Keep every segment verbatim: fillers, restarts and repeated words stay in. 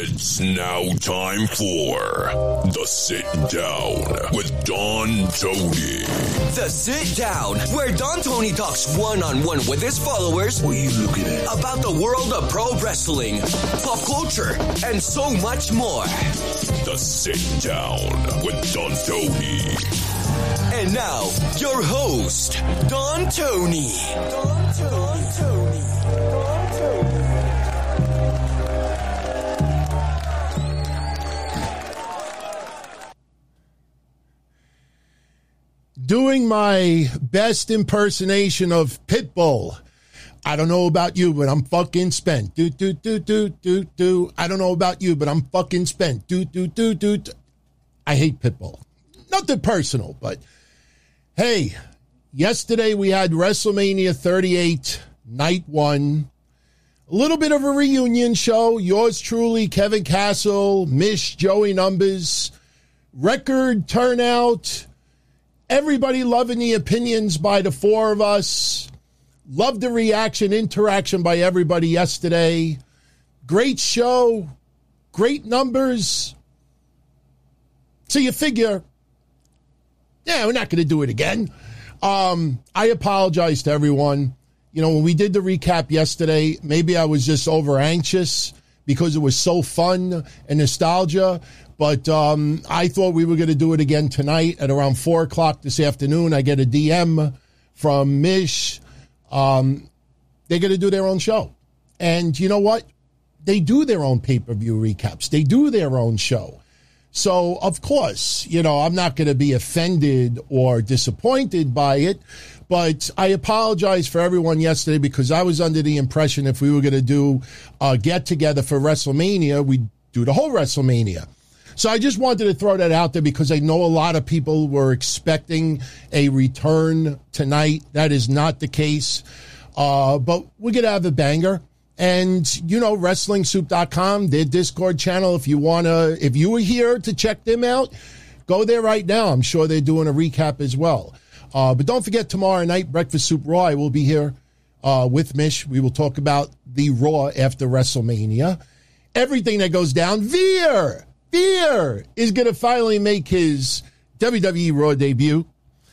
It's now time for The Sit Down with Don Tony. The Sit Down, where Don Tony talks one-on-one with his followers. What are you looking at? About the world of pro wrestling, pop culture, and so much more. The Sit Down with Don Tony. And now, your host, Don Tony. Don Tony. Don Tony. Don Tony. Doing my best impersonation of Pitbull. I don't know about you, but I'm fucking spent. Do, do, do, do, do, do. I don't know about you, but I'm fucking spent. Do, do, do, do, do. I hate Pitbull. Nothing personal, but hey, yesterday we had WrestleMania thirty-eight, night one. A little bit of a reunion show. Yours truly, Kevin Castle, Mish, Joey Numbers. Record turnout. Everybody loving the opinions by the four of us. Loved the reaction, interaction by everybody yesterday. Great show. Great numbers. So you figure, yeah, we're not going to do it again. Um, I apologize to everyone. You know, when we did the recap yesterday, maybe I was just over anxious because it was so fun and nostalgia. But um, I thought we were going to do it again tonight at around four o'clock this afternoon. I get a D M from Mish. Um, they're going to do their own show. And you know what? They do their own pay-per-view recaps. They do their own show. So, of course, you know, I'm not going to be offended or disappointed by it. But I apologize for everyone yesterday because I was under the impression if we were going to do a get-together for WrestleMania, we'd do the whole WrestleMania. So I just wanted to throw that out there because I know a lot of people were expecting a return tonight. That is not the case. Uh, but we're going to have a banger. And, you know, Wrestling Soup dot com, their Discord channel, if you want to, if you were here to check them out, go there right now. I'm sure they're doing a recap as well. Uh, but don't forget tomorrow night, Breakfast Soup Raw. I will be here uh, with Mish. We will talk about the Raw after WrestleMania. Everything that goes down. Veer! Veer is going to finally make his W W E Raw debut.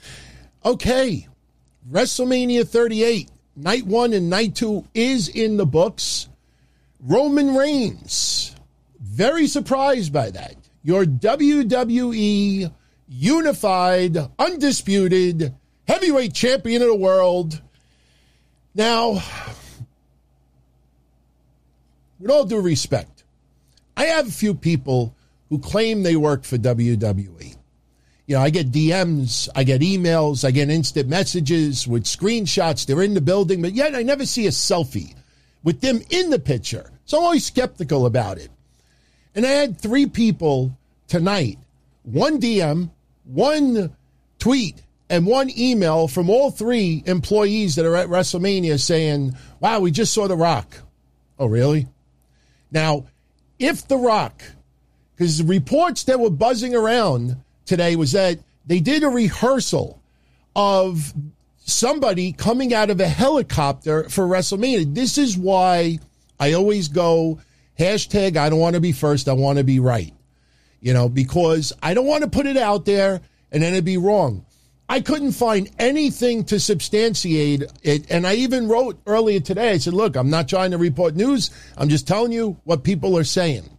Okay, WrestleMania thirty-eight, night one and night two is in the books. Roman Reigns, very surprised by that. Your W W E unified, undisputed, heavyweight champion of the world. Now, with all due respect, I have a few people who claim they work for W W E. You know, I get D Ms, I get emails, I get instant messages with screenshots. They're in the building, but yet I never see a selfie with them in the picture. So I'm always skeptical about it. And I had three people tonight, one D M, one tweet, and one email from all three employees that are at WrestleMania saying, wow, we just saw The Rock. Oh, really? Now, if The Rock, because the reports that were buzzing around today was that they did a rehearsal of somebody coming out of a helicopter for WrestleMania. This is why I always go, hashtag, I don't want to be first, I want to be right. You know, because I don't want to put it out there and then it'd be wrong. I couldn't find anything to substantiate it. And I even wrote earlier today, I said, look, I'm not trying to report news. I'm just telling you what people are saying.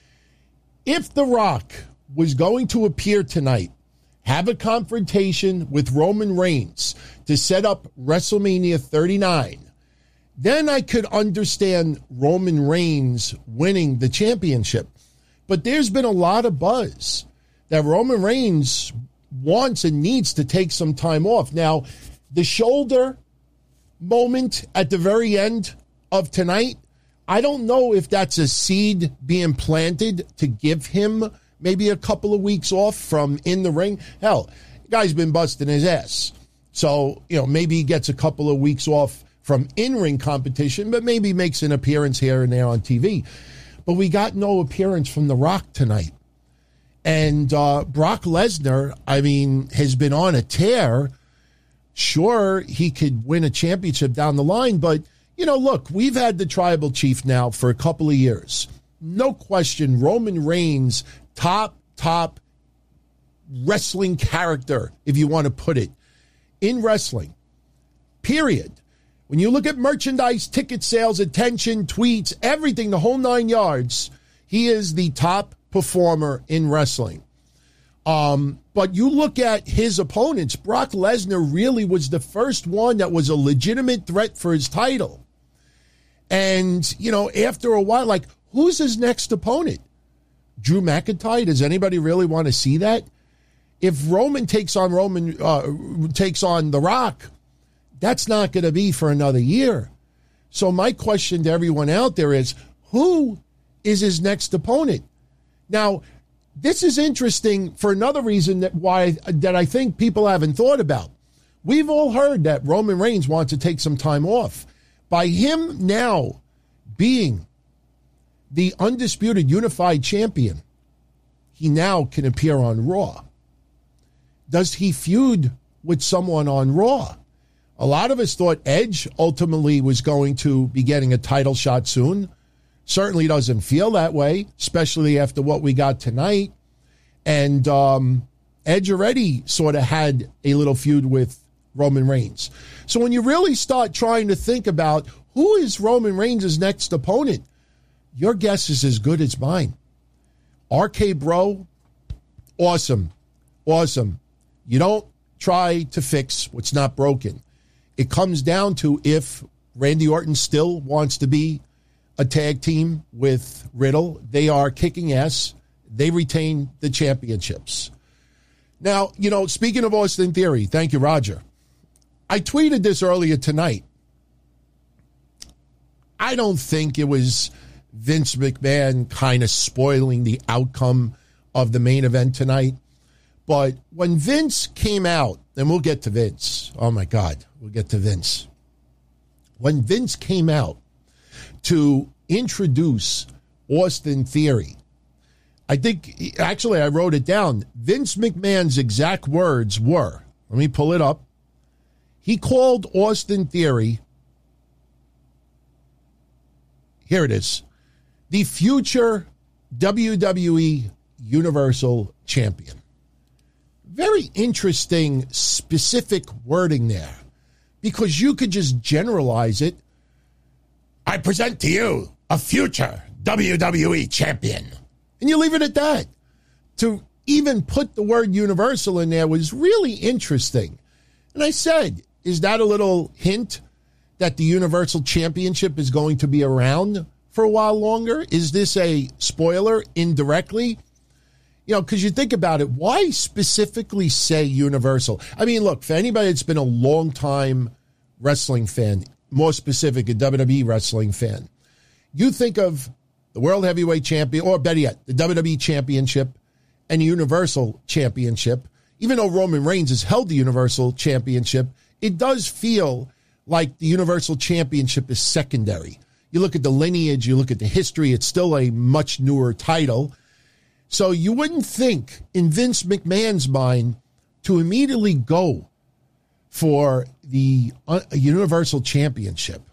If The Rock was going to appear tonight, have a confrontation with Roman Reigns to set up WrestleMania thirty-nine, then I could understand Roman Reigns winning the championship. But there's been a lot of buzz that Roman Reigns wants and needs to take some time off. Now, the shoulder moment at the very end of tonight, I don't know if that's a seed being planted to give him maybe a couple of weeks off from in the ring. Hell, the guy's been busting his ass. So, you know, maybe he gets a couple of weeks off from in-ring competition, but maybe makes an appearance here and there on T V. But we got no appearance from The Rock tonight. And uh, Brock Lesnar, I mean, has been on a tear. Sure, he could win a championship down the line, but, you know, look, we've had the tribal chief now for a couple of years. no question, Roman Reigns, top, top wrestling character, if you want to put it, in wrestling, period. When you look at merchandise, ticket sales, attention, tweets, everything, the whole nine yards, he is the top performer in wrestling. Um, but you look at his opponents, Brock Lesnar really was the first one that was a legitimate threat for his title. And, you know, after a while, like, who's his next opponent? Drew McIntyre? Does anybody really want to see that? If Roman takes on Roman, uh, takes on The Rock, that's not going to be for another year. So my question to everyone out there is, who is his next opponent? Now, this is interesting for another reason that why that I think people haven't thought about. We've all heard that Roman Reigns wants to take some time off. By him now being the undisputed unified champion, he now can appear on Raw. Does he feud with someone on Raw? A lot of us thought Edge ultimately was going to be getting a title shot soon. Certainly doesn't feel that way, especially after what we got tonight. And um, Edge already sort of had a little feud with Roman Reigns. So when you really start trying to think about who is Roman Reigns' next opponent, your guess is as good as mine. R K Bro, awesome, awesome. You don't try to fix what's not broken. It comes down to if Randy Orton still wants to be a tag team with Riddle. They are kicking ass. They retain the championships. Now, you know, speaking of Austin Theory, thank you, Roger. I tweeted this earlier tonight. I don't think it was Vince McMahon kind of spoiling the outcome of the main event tonight. But when Vince came out, and we'll get to Vince. Oh, my God, we'll get to Vince. When Vince came out to introduce Austin Theory, I think, actually, I wrote it down. Vince McMahon's exact words were, let me pull it up. He called Austin Theory, here it is, the future W W E Universal Champion. Very interesting, specific wording there, because you could just generalize it. I present to you a future W W E champion. And you leave it at that. To even put the word universal in there was really interesting. And I said, is that a little hint that the Universal Championship is going to be around for a while longer? Is this a spoiler indirectly? You know, because you think about it, why specifically say Universal? I mean, look, for anybody that's been a long-time wrestling fan, more specific, a W W E wrestling fan, you think of the World Heavyweight Champion, or better yet, the W W E Championship and the Universal Championship. Even though Roman Reigns has held the Universal Championship, it does feel like the Universal Championship is secondary. You look at the lineage, you look at the history, it's still a much newer title. So you wouldn't think in Vince McMahon's mind to immediately go for the uh, Universal Championship.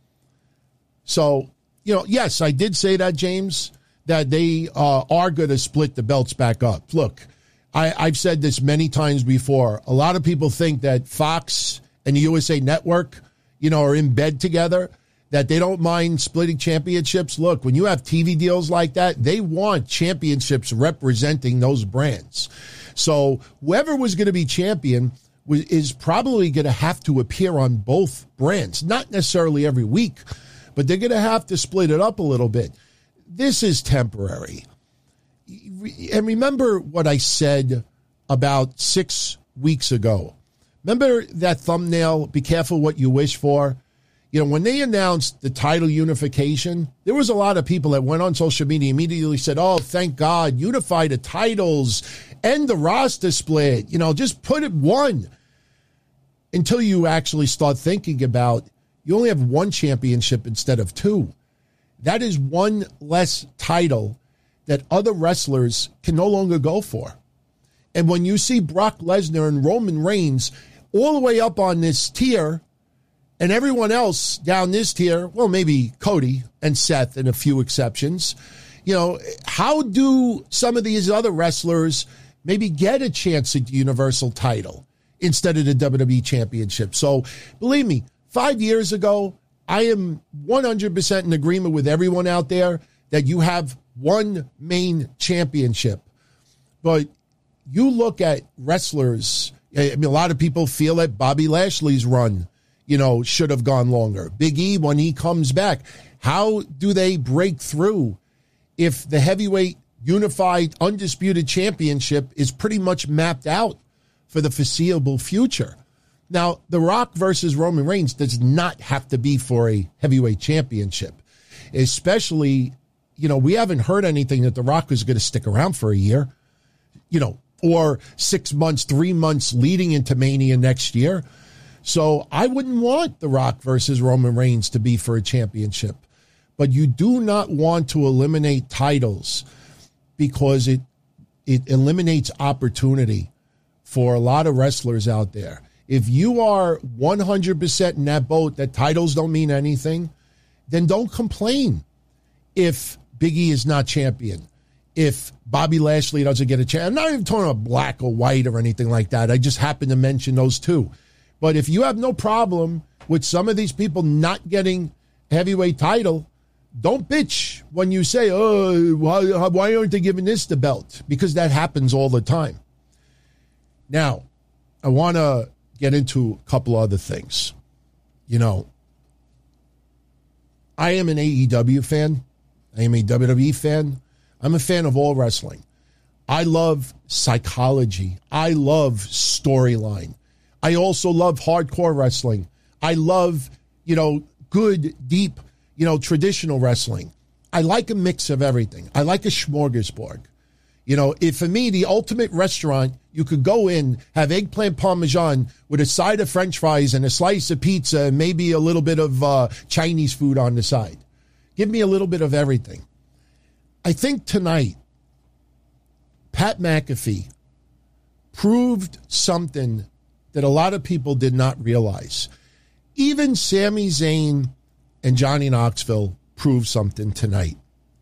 So, you know, yes, I did say that, James, that they uh, are going to split the belts back up. Look, I, I've said this many times before. A lot of people think that Fox and the U S A Network, you know, are in bed together, that they don't mind splitting championships. Look, when you have T V deals like that, they want championships representing those brands. So whoever was going to be champion was, is probably going to have to appear on both brands. Not necessarily every week, but they're going to have to split it up a little bit. This is temporary. And remember what I said about six weeks ago. Remember that thumbnail, be careful what you wish for? You know, when they announced the title unification, there was a lot of people that went on social media immediately said, oh, thank God, unify the titles, end the roster split, you know, just put it one. Until you actually start thinking about, you only have one championship instead of two. That is one less title that other wrestlers can no longer go for. And when you see Brock Lesnar and Roman Reigns all the way up on this tier, and everyone else down this tier, well, maybe Cody and Seth and a few exceptions, You know, how do some of these other wrestlers maybe get a chance at the Universal title instead of the W W E Championship? So believe me, five years ago, I am one hundred percent in agreement with everyone out there that you have one main championship. But you look at wrestlers, I mean, a lot of people feel that Bobby Lashley's run, you know, should have gone longer. Big E, when he comes back, how do they break through if the heavyweight unified undisputed championship is pretty much mapped out for the foreseeable future? Now, The Rock versus Roman Reigns does not have to be for a heavyweight championship, especially, you know, we haven't heard anything that The Rock is going to stick around for a year, you know, or six months, three months leading into Mania next year. So I wouldn't want The Rock versus Roman Reigns to be for a championship, but you do not want to eliminate titles because it, it eliminates opportunity for a lot of wrestlers out there. If you are one hundred percent in that boat that titles don't mean anything, then don't complain if Big E is not champion, if Bobby Lashley doesn't get a chance. I'm not even talking about black or white or anything like that. I just happen to mention those two. But if you have no problem with some of these people not getting heavyweight title, don't bitch when you say, oh, why, why aren't they giving this the belt? Because that happens all the time. Now, I want to get into a couple other things. You know, I am an A E W fan. I am a W W E fan. I'm a fan of all wrestling. I love psychology. I love storyline. I also love hardcore wrestling. I love, you know, good, deep, you know, traditional wrestling. I like a mix of everything. I like a smorgasbord. You know, if for me, the ultimate restaurant, you could go in, have eggplant parmesan with a side of French fries and a slice of pizza and maybe a little bit of uh, Chinese food on the side. Give me a little bit of everything. I think tonight, Pat McAfee proved something that a lot of people did not realize. Even Sami Zayn and Johnny Knoxville proved something tonight.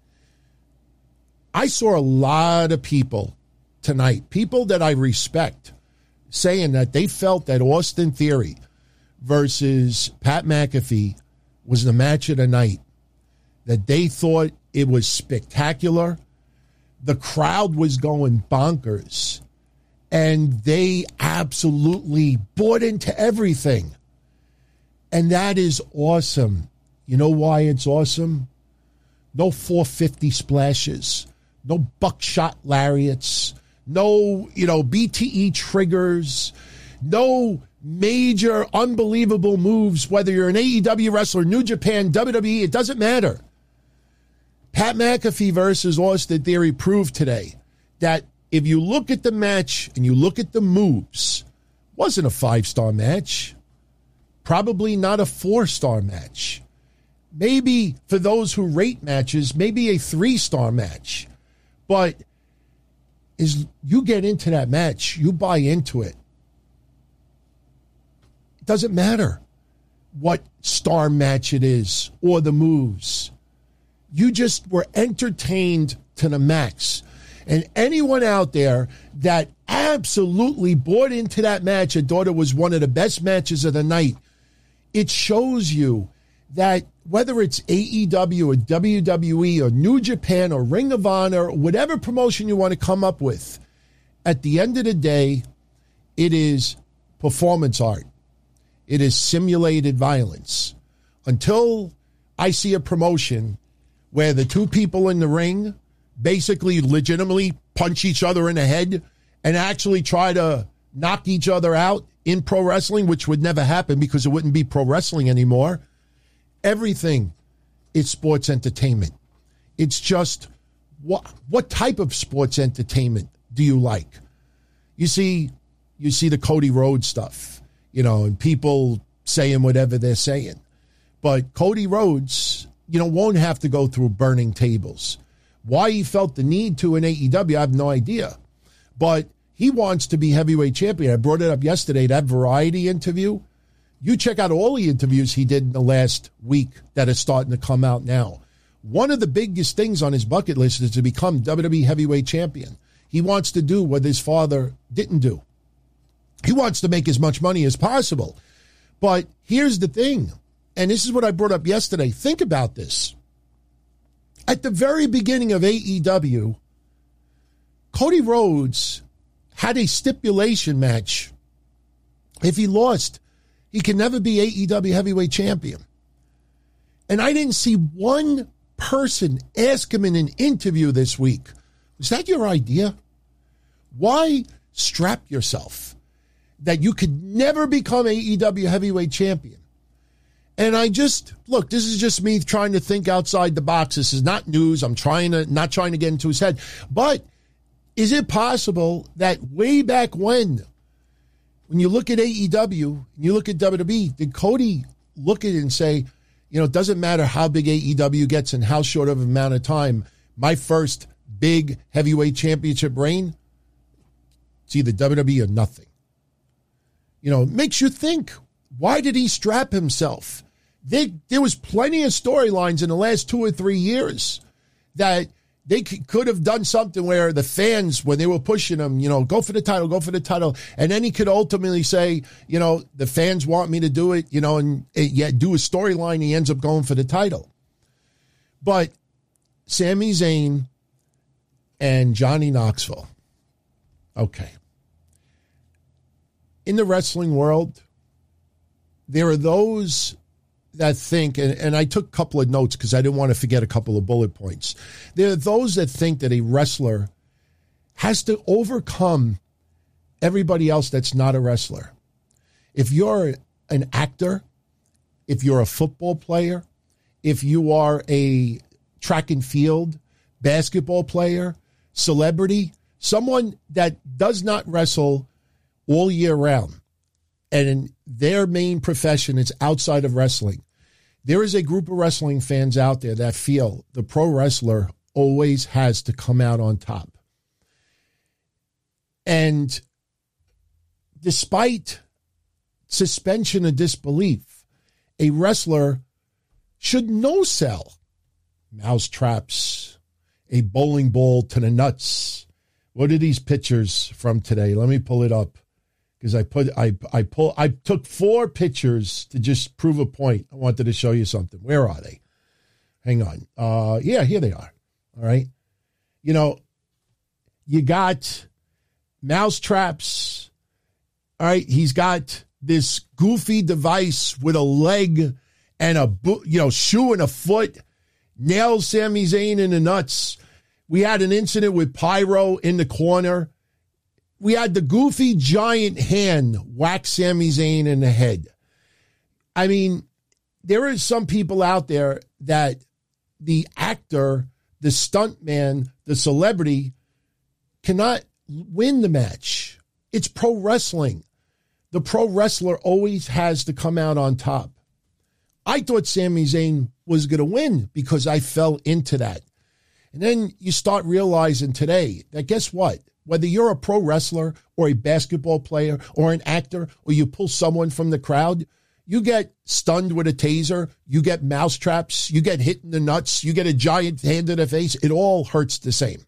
I saw a lot of people tonight, people that I respect, saying that they felt that Austin Theory versus Pat McAfee was the match of the night, that they thought it was spectacular. The crowd was going bonkers, and they absolutely bought into everything. And that is awesome. You know why it's awesome? No four fifty splashes. No buckshot lariats, no, you know, B T E triggers, no major unbelievable moves, whether you're an A E W wrestler, New Japan, W W E, it doesn't matter. Pat McAfee versus Austin Theory proved today that if you look at the match and you look at the moves, it wasn't a five-star match, probably not a four-star match. Maybe for those who rate matches, maybe a three-star match. But as you get into that match, you buy into it. It doesn't matter what star match it is or the moves. You just were entertained to the max. And anyone out there that absolutely bought into that match and thought it was one of the best matches of the night, it shows you that whether it's A E W or W W E or New Japan or Ring of Honor, or whatever promotion you want to come up with, at the end of the day, it is performance art. It is simulated violence. Until I see a promotion where the two people in the ring basically legitimately punch each other in the head and actually try to knock each other out in pro wrestling, which would never happen because it wouldn't be pro wrestling anymore. Everything is sports entertainment. It's just what what type of sports entertainment do you like? You see, you see the Cody Rhodes stuff, you know, and people saying whatever they're saying. But Cody Rhodes, you know, won't have to go through burning tables. Why he felt the need to in A E W, I have no idea. But he wants to be heavyweight champion. I brought it up yesterday, that Variety interview. You check out all the interviews he did in the last week that are starting to come out now. one of the biggest things on his bucket list is to become W W E heavyweight champion. He wants to do what his father didn't do. He wants to make as much money as possible. But here's the thing, and this is what I brought up yesterday. Think about this. At the very beginning of A E W, Cody Rhodes had a stipulation match. If he lost, he can never be A E W heavyweight champion. And I didn't see one person ask him in an interview this week, was that your idea? Why strap yourself that you could never become A E W heavyweight champion? And I just, look, this is just me trying to think outside the box. This is not news. I'm trying to, not trying to get into his head. But is it possible that way back when, when you look at A E W, and you look at W W E, did Cody look at it and say, you know, it doesn't matter how big A E W gets and how short of an amount of time, my first big heavyweight championship reign, it's either W W E or nothing. You know, it makes you think, why did he strap himself? They, there was plenty of storylines in the last two or three years that they could, could have done something where the fans, when they were pushing him, you know, go for the title, go for the title. And then he could ultimately say, you know, the fans want me to do it, you know, and, and yeah, do a storyline. He ends up going for the title. But Sami Zayn and Johnny Knoxville. Okay. In the wrestling world, there are those that think, and, and I took a couple of notes because I didn't want to forget a couple of bullet points. There are those that think that a wrestler has to overcome everybody else that's not a wrestler. If you're an actor, if you're a football player, if you are a track and field basketball player, celebrity, someone that does not wrestle all year round, and their main profession is outside of wrestling, there is a group of wrestling fans out there that feel the pro wrestler always has to come out on top. And despite suspension of disbelief, a wrestler should no sell mouse traps, a bowling ball to the nuts. What are these pictures from today? Let me pull it up. Because I put I I pull I took four pictures to just prove a point. I wanted to show you something. Where are they? Hang on. Uh, yeah, here they are. All right. You know, you got mouse traps. All right. He's got this goofy device with a leg and a bo- you know shoe and a foot. Nails Sami Zayn in the nuts. We had an incident with Pyro in the corner. We had the goofy giant hand whack Sami Zayn in the head. I mean, there are some people out there that the actor, the stuntman, the celebrity cannot win the match. It's pro wrestling. The pro wrestler always has to come out on top. I thought Sami Zayn was going to win because I fell into that. And then you start realizing today that guess what? Whether you're a pro wrestler or a basketball player or an actor or you pull someone from the crowd, you get stunned with a taser, you get mouse traps, you get hit in the nuts, you get a giant hand in the face. It all hurts the same.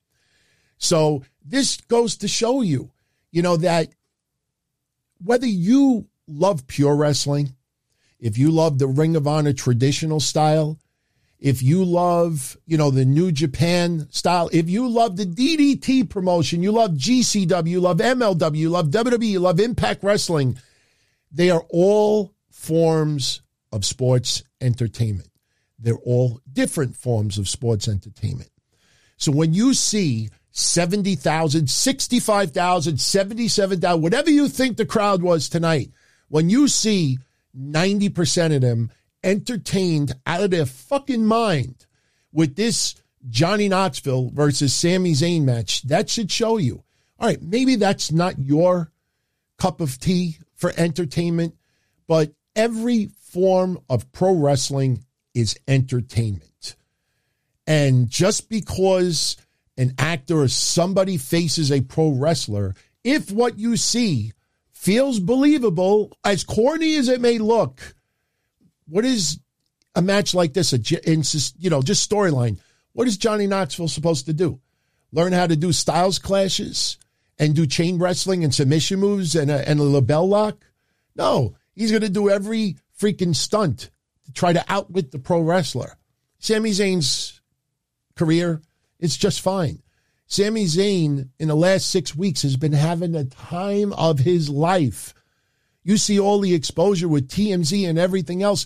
So this goes to show you, you know, that whether you love pure wrestling, if you love the Ring of Honor traditional style, if you love, you know, the New Japan style, if you love the D D T promotion, you love G C W, you love M L W, you love W W E, you love Impact Wrestling, they are all forms of sports entertainment. They're all different forms of sports entertainment. So when you see seventy thousand, sixty-five thousand, seventy-seven thousand, whatever you think the crowd was tonight, when you see ninety percent of them entertained out of their fucking mind with this Johnny Knoxville versus Sami Zayn match, that should show you, all right, maybe that's not your cup of tea for entertainment, but every form of pro wrestling is entertainment. And just because an actor or somebody faces a pro wrestler, if what you see feels believable, as corny as it may look, what is a match like this, a, you know, just storyline, what is Johnny Knoxville supposed to do? Learn how to do styles clashes and do chain wrestling and submission moves and a, and a label lock? No, he's going to do every freaking stunt to try to outwit the pro wrestler. Sami Zayn's career is just fine. Sami Zayn in the last six weeks has been having the time of his life. You see all the exposure with T M Z and everything else.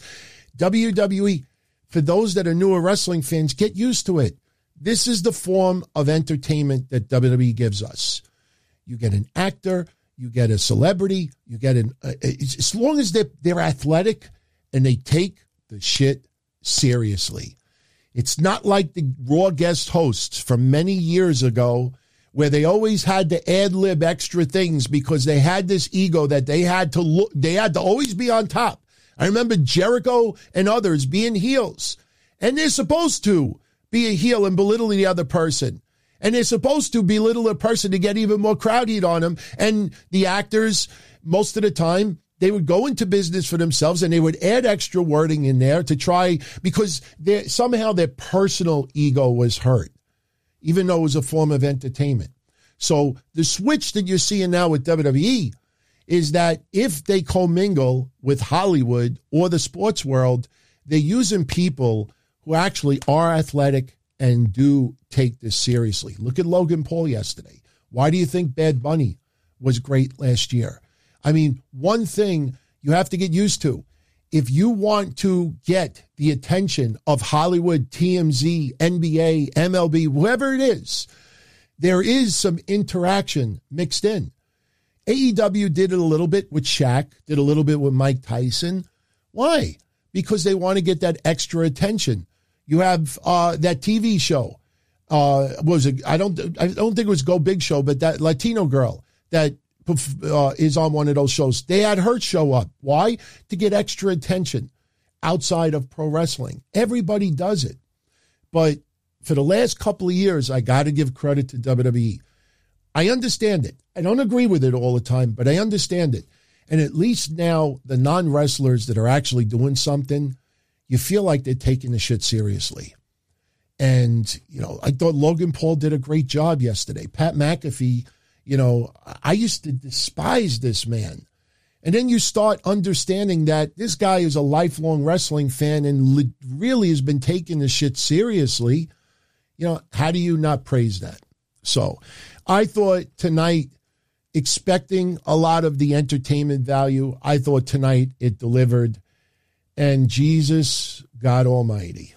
W W E, for those that are newer wrestling fans, get used to it. This is the form of entertainment that W W E gives us. You get an actor, you get a celebrity, you get an, uh, as long as they're, they're athletic and they take the shit seriously. It's not like the Raw guest hosts from many years ago where they always had to ad-lib extra things because they had this ego that they had to look, they had to always be on top. I remember Jericho and others being heels, and they're supposed to be a heel and belittle the other person. And they're supposed to belittle a person to get even more crowd heat on them. And the actors, most of the time, they would go into business for themselves and they would add extra wording in there to try, because somehow their personal ego was hurt, even though it was a form of entertainment. So the switch that you're seeing now with W W E is that if they commingle with Hollywood or the sports world, they're using people who actually are athletic and do take this seriously. Look at Logan Paul yesterday. Why do you think Bad Bunny was great last year? I mean, one thing you have to get used to, if you want to get the attention of Hollywood, T M Z, N B A, M L B, whoever it is, there is some interaction mixed in. A E W did it a little bit with Shaq, did a little bit with Mike Tyson. Why? Because they want to get that extra attention. You have uh, that T V show. Uh, what was it? I don't. I don't think it was Go Big Show, but that Latino girl that uh, is on one of those shows. They had her show up. Why? To get extra attention outside of pro wrestling. Everybody does it, but for the last couple of years, I got to give credit to W W E. I understand it. I don't agree with it all the time, but I understand it. And at least now, the non-wrestlers that are actually doing something, you feel like they're taking the shit seriously. And, you know, I thought Logan Paul did a great job yesterday. Pat McAfee, you know, I used to despise this man. And then you start understanding that this guy is a lifelong wrestling fan and really has been taking the shit seriously. You know, how do you not praise that? So I thought tonight, expecting a lot of the entertainment value, I thought tonight it delivered. And Jesus, God Almighty,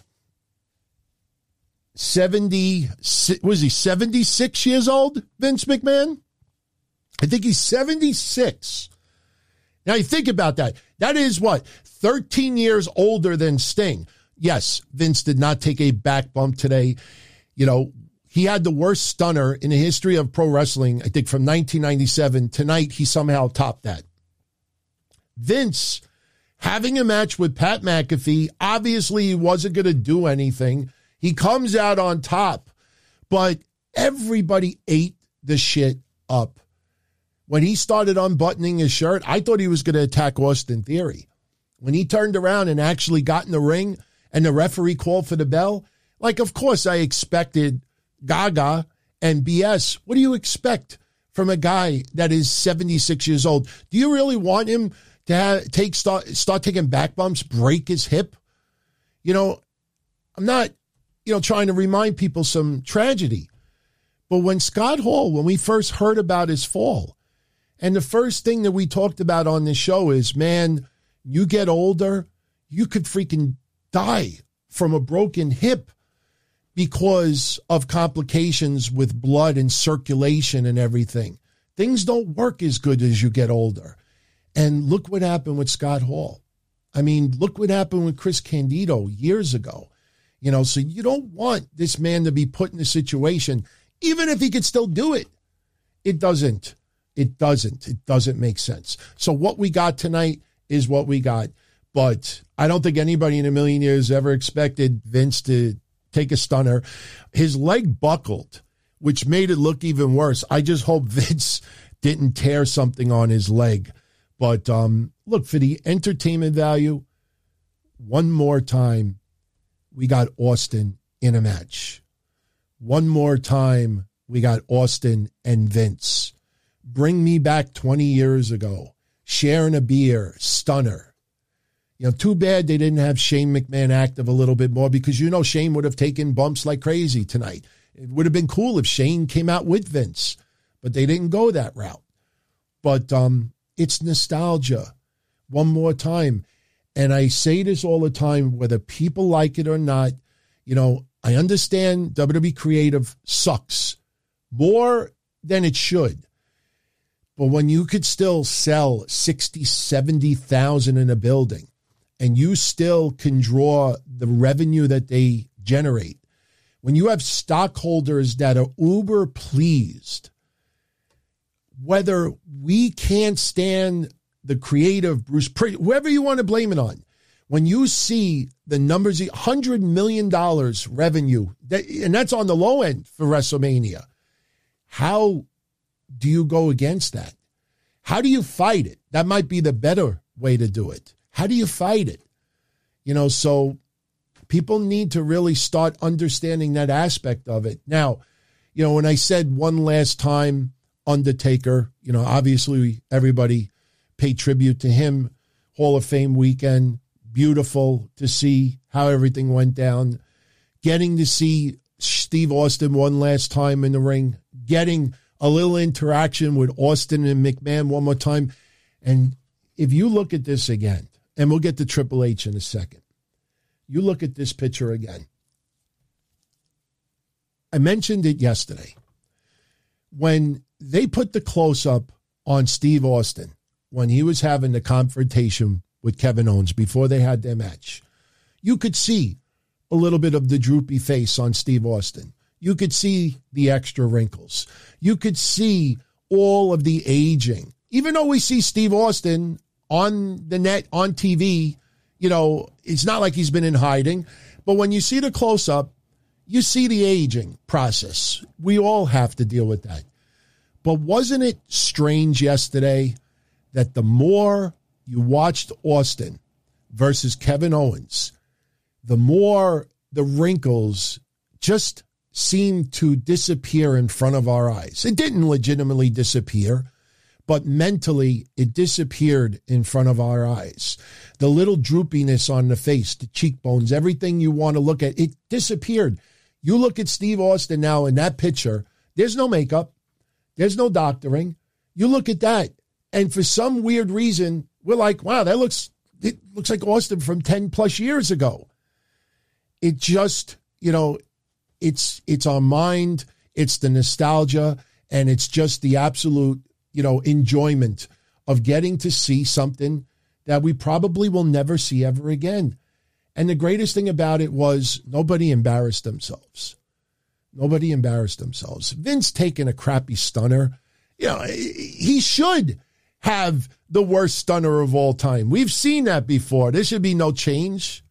seventy, was he seventy-six years old, Vince McMahon? I think he's seventy-six. Now you think about that. That is what, thirteen years older than Sting. Yes, Vince did not take a back bump today. You know, he had the worst stunner in the history of pro wrestling, I think from nineteen ninety-seven. Tonight, he somehow topped that. Vince, having a match with Pat McAfee, obviously he wasn't going to do anything. He comes out on top, but everybody ate the shit up. When he started unbuttoning his shirt, I thought he was going to attack Austin Theory. When he turned around and actually got in the ring and the referee called for the bell, like, of course I expected Gaga and B S. What do you expect from a guy that is seventy-six years old? Do you really want him to have, take start, start taking back bumps, break his hip? You know, I'm not, you know, trying to remind people some tragedy. But when Scott Hall, when we first heard about his fall, and the first thing that we talked about on this show is, man, you get older, you could freaking die from a broken hip because of complications with blood and circulation and everything. Things don't work as good as you get older. And look what happened with Scott Hall. I mean, look what happened with Chris Candido years ago. You know, so you don't want this man to be put in a situation, even if he could still do it. It doesn't. It doesn't. It doesn't make sense. So what we got tonight is what we got. But I don't think anybody in a million years ever expected Vince to take a stunner. His leg buckled, which made it look even worse. I just hope Vince didn't tear something on his leg. But um, look, for the entertainment value, one more time, we got Austin in a match. One more time, we got Austin and Vince. Bring me back twenty years ago. Sharing a beer, stunner. You know, too bad they didn't have Shane McMahon active a little bit more, because you know Shane would have taken bumps like crazy tonight. It would have been cool if Shane came out with Vince, but they didn't go that route. But um, it's nostalgia. One more time. And I say this all the time, whether people like it or not. You know, I understand W W E Creative sucks more than it should. But when you could still sell sixty, seventy thousand in a building, and you still can draw the revenue that they generate, when you have stockholders that are uber pleased, whether we can't stand the creative Bruce Prichard, whoever you want to blame it on, when you see the numbers, one hundred million dollars revenue, that, and that's on the low end for WrestleMania, how do you go against that? How do you fight it? That might be the better way to do it. How do you fight it? You know, so people need to really start understanding that aspect of it. Now, you know, when I said one last time, Undertaker, you know, obviously everybody paid tribute to him. Hall of Fame weekend, beautiful to see how everything went down. Getting to see Steve Austin one last time in the ring, getting a little interaction with Austin and McMahon one more time. And if you look at this again, and we'll get to Triple H in a second, you look at this picture again. I mentioned it yesterday. When they put the close-up on Steve Austin, when he was having the confrontation with Kevin Owens before they had their match, you could see a little bit of the droopy face on Steve Austin. You could see the extra wrinkles. You could see all of the aging. Even though we see Steve Austin on the net, on T V, you know, it's not like he's been in hiding. But when you see the close-up, you see the aging process. We all have to deal with that. But wasn't it strange yesterday that the more you watched Austin versus Kevin Owens, the more the wrinkles just seemed to disappear in front of our eyes? It didn't legitimately disappear, but mentally it disappeared in front of our eyes. The little droopiness on the face, the cheekbones, everything you want to look at, it disappeared. You look at Steve Austin now in that picture, there's no makeup, there's no doctoring. You look at that, and for some weird reason, we're like, wow, that looks, it looks like Austin from ten plus years ago. It just, you know, it's it's our mind, it's the nostalgia, and it's just the absolute, you know, enjoyment of getting to see something that we probably will never see ever again. And the greatest thing about it was nobody embarrassed themselves. Nobody embarrassed themselves. Vince taking a crappy stunner, you know, he should have the worst stunner of all time. We've seen that before. There should be no change.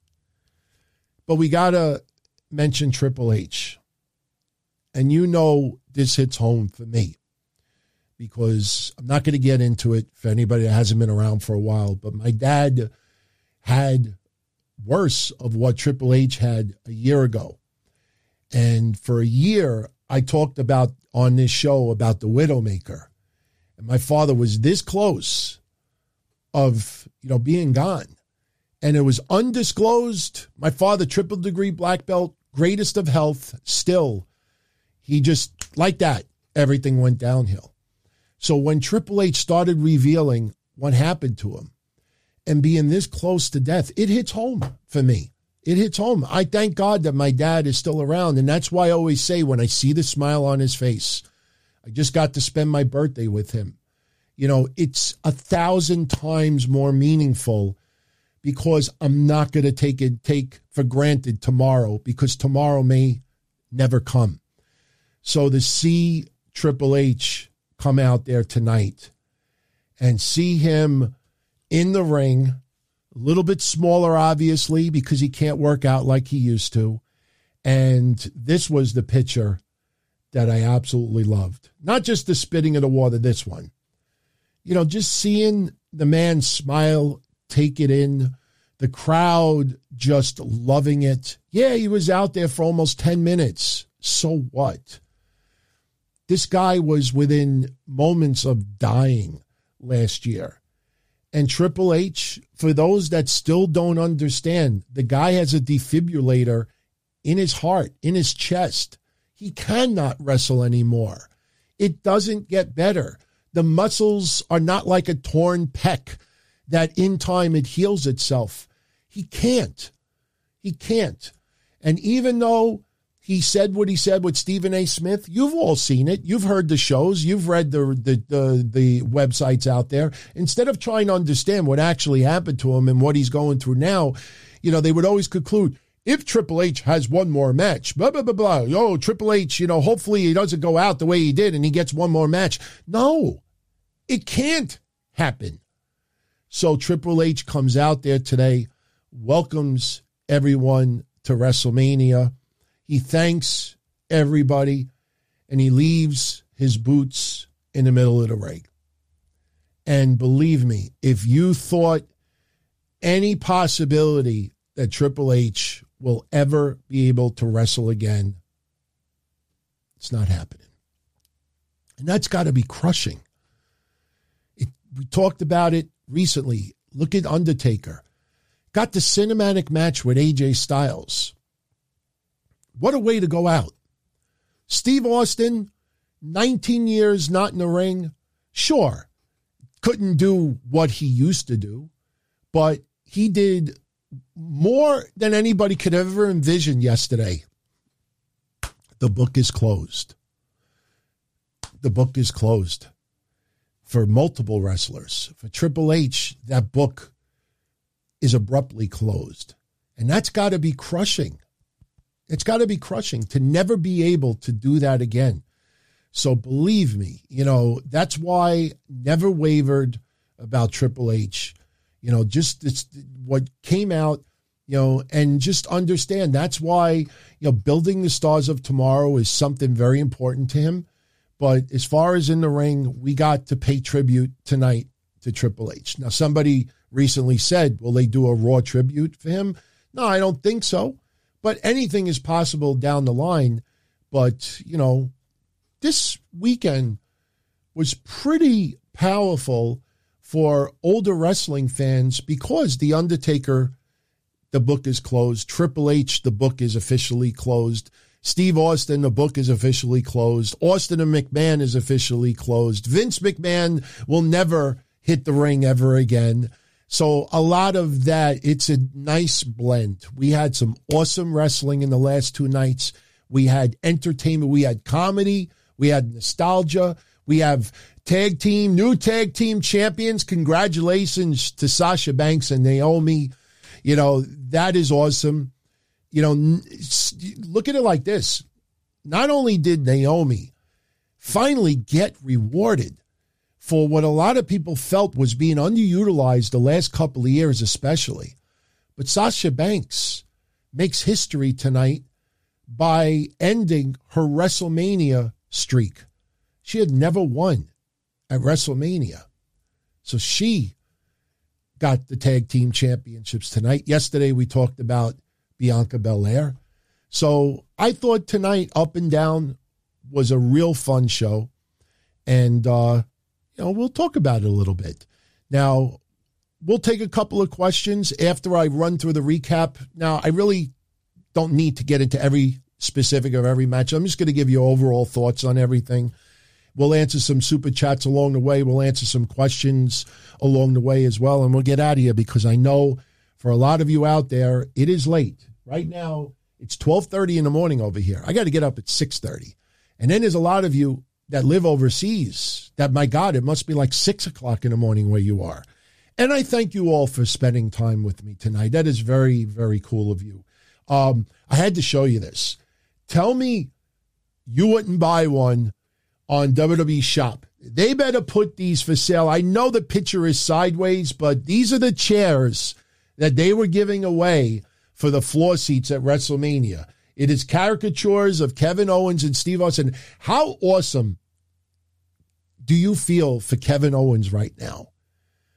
But we got to mention Triple H. And you know this hits home for me, because I'm not going to get into it for anybody that hasn't been around for a while, but my dad had worse of what Triple H had a year ago. And for a year, I talked about on this show about the Widowmaker. And my father was this close of, you know, being gone. And it was undisclosed. My father, triple degree black belt, greatest of health, still. He just, like that, everything went downhill. So when Triple H started revealing what happened to him and being this close to death, it hits home for me. It hits home. I thank God that my dad is still around. And that's why I always say when I see the smile on his face, I just got to spend my birthday with him. You know, it's a thousand times more meaningful, because I'm not going to take it, take for granted tomorrow, because tomorrow may never come. So to see Triple H come out there tonight and see him in the ring, a little bit smaller, obviously, because he can't work out like he used to. And this was the picture that I absolutely loved. Not just the spitting of the water, this one. You know, just seeing the man smile, take it in, The crowd just loving it. Yeah, he was out there for almost ten minutes. So what? This guy was within moments of dying last year. And Triple H, for those that still don't understand, the guy has a defibrillator in his heart, in his chest. He cannot wrestle anymore. It doesn't get better. The muscles are not like a torn pec that in time it heals itself. He can't. He can't. And even though he said what he said with Stephen A. Smith, you've all seen it. You've heard the shows. You've read the, the, the, the websites out there. Instead of trying to understand what actually happened to him and what he's going through now, you know, they would always conclude, if Triple H has one more match, blah, blah, blah, blah. Oh, Triple H, you know, hopefully he doesn't go out the way he did and he gets one more match. No, it can't happen. So Triple H comes out there today, welcomes everyone to WrestleMania. He thanks everybody, and he leaves his boots in the middle of the ring. And believe me, if you thought any possibility that Triple H will ever be able to wrestle again, it's not happening. And that's got to be crushing. It, we talked about it recently. Look at Undertaker. Got the cinematic match with A J Styles. What a way to go out. Steve Austin, nineteen years not in the ring. Sure, couldn't do what he used to do, but he did more than anybody could ever envision yesterday. The book is closed. The book is closed for multiple wrestlers. For Triple H, that book is abruptly closed. And that's got to be crushing. It's got to be crushing to never be able to do that again. So believe me, you know, that's why never wavered about Triple H. You know, just it's what came out, you know, and just understand that's why, you know, building the Stars of Tomorrow is something very important to him. But as far as in the ring, we got to pay tribute tonight to Triple H. Now, somebody recently said, will they do a Raw tribute for him? No, I don't think so. But anything is possible down the line. But, you know, this weekend was pretty powerful for older wrestling fans because The Undertaker, the book is closed. Triple H, the book is officially closed. Steve Austin, the book is officially closed. Austin and McMahon is officially closed. Vince McMahon will never hit the ring ever again. So a lot of that, it's a nice blend. We had some awesome wrestling in the last two nights. We had entertainment. We had comedy. We had nostalgia. We have tag team, new tag team champions. Congratulations to Sasha Banks and Naomi. You know, that is awesome. You know, look at it like this. Not only did Naomi finally get rewarded for what a lot of people felt was being underutilized the last couple of years especially, but Sasha Banks makes history tonight by ending her WrestleMania streak. She had never won at WrestleMania. So she got the tag team championships tonight. Yesterday we talked about Bianca Belair. So I thought tonight, Up and Down, was a real fun show. And, uh, you know, we'll talk about it a little bit. Now, we'll take a couple of questions after I run through the recap. Now, I really don't need to get into every specific of every match. I'm just going to give you overall thoughts on everything. We'll answer some super chats along the way. We'll answer some questions along the way as well. And we'll get out of here because I know for a lot of you out there, it is late. Right now, it's twelve thirty in the morning over here. I got to get up at six thirty. And then there's a lot of you that live overseas that, my God, it must be like six o'clock in the morning where you are. And I thank you all for spending time with me tonight. That is very, very cool of you. Um, I had to show you this. Tell me you wouldn't buy one on W W E Shop. They better put these for sale. I know the picture is sideways, but these are the chairs that they were giving away for the floor seats at WrestleMania. It is caricatures of Kevin Owens and Steve Austin. How awesome do you feel for Kevin Owens right now?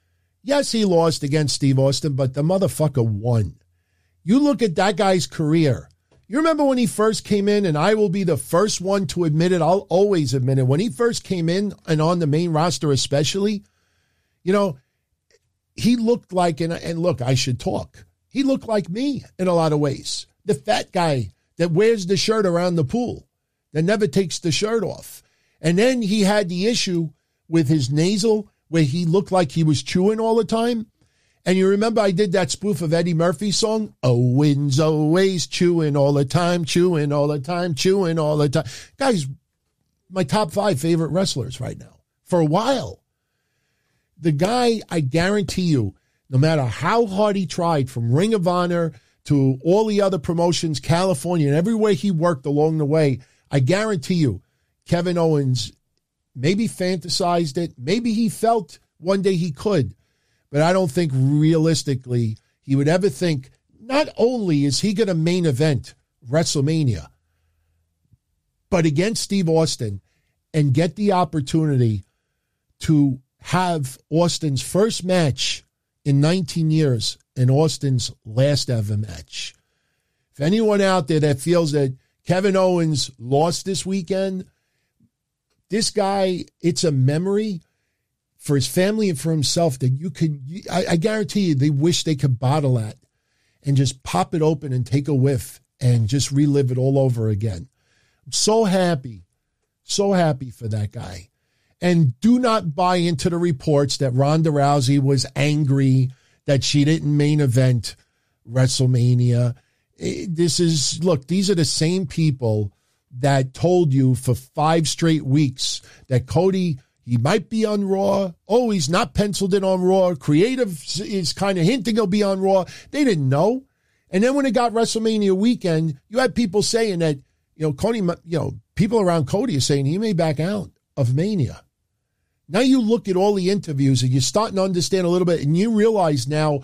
Yes, he lost against Steve Austin, but the motherfucker won. You look at that guy's career. You remember when he first came in, and I will be the first one to admit it. I'll always admit it. When he first came in, and on the main roster especially, you know, he looked like, and, and look, I should talk. He looked like me in a lot of ways. The fat guy that wears the shirt around the pool, that never takes the shirt off. And then he had the issue with his nasal, where he looked like he was chewing all the time. And you remember I did that spoof of Eddie Murphy's song? Owen's always chewing all the time, chewing all the time, chewing all the time. Guys, my top five favorite wrestlers right now. For a while. The guy, I guarantee you, no matter how hard he tried, from Ring of Honor to all the other promotions, California, and everywhere he worked along the way, I guarantee you, Kevin Owens maybe fantasized it. Maybe he felt one day he could. But I don't think realistically he would ever think, not only is he going to main event WrestleMania, but against Steve Austin, and get the opportunity to have Austin's first match in nineteen years and Austin's last ever match. If anyone out there that feels that Kevin Owens lost this weekend, this guy, it's a memory for his family and for himself that you could, I, I guarantee you, they wish they could bottle that and just pop it open and take a whiff and just relive it all over again. I'm so happy, so happy for that guy. And do not buy into the reports that Ronda Rousey was angry that she didn't main event WrestleMania. This is, look, these are the same people that told you for five straight weeks that Cody, he might be on Raw. Oh, he's not penciled in on Raw. Creative is kind of hinting he'll be on Raw. They didn't know. And then when it got WrestleMania weekend, you had people saying that, you know, Cody, you know, people around Cody are saying he may back out of Mania. Now you look at all the interviews and you're starting to understand a little bit, and you realize now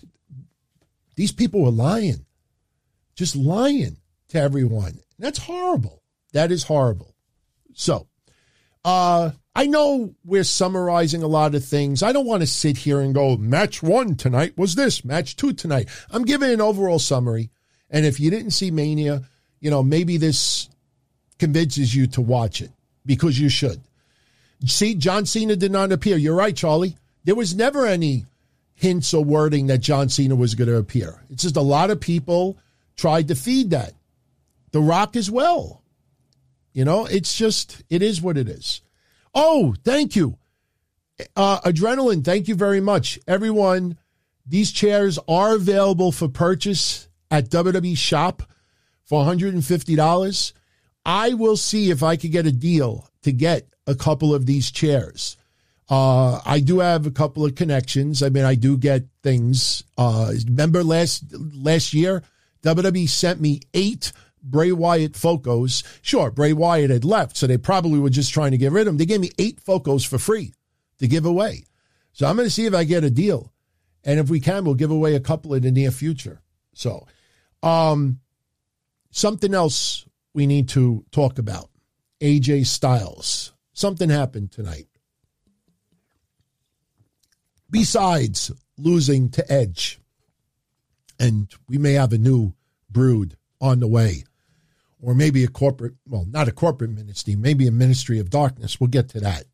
these people were lying, just lying to everyone. That's horrible. That is horrible. So, uh, I know we're summarizing a lot of things. I don't want to sit here and go, match one tonight was this, match two tonight. I'm giving an overall summary. And if you didn't see Mania, you know, maybe this convinces you to watch it, because you should. See, John Cena did not appear. You're right, Charlie. There was never any hints or wording that John Cena was going to appear. It's just a lot of people tried to feed that. The Rock as well. You know, it's just, it is what it is. Oh, thank you. Uh, Adrenaline, thank you very much. Everyone, these chairs are available for purchase at W W E Shop for one hundred fifty dollars. I will see if I could get a deal to get a couple of these chairs. Uh, I do have a couple of connections. I mean, I do get things. Uh, remember last last year, W W E sent me eight Bray Wyatt Focos. Sure, Bray Wyatt had left, so they probably were just trying to get rid of him. They gave me eight Focos for free to give away. So I'm going to see if I get a deal. And if we can, we'll give away a couple in the near future. So um, something else we need to talk about. A J Styles. Something happened tonight. Besides losing to Edge, and we may have a new brood on the way, or maybe a corporate, well, not a corporate ministry, maybe a ministry of darkness. We'll get to that.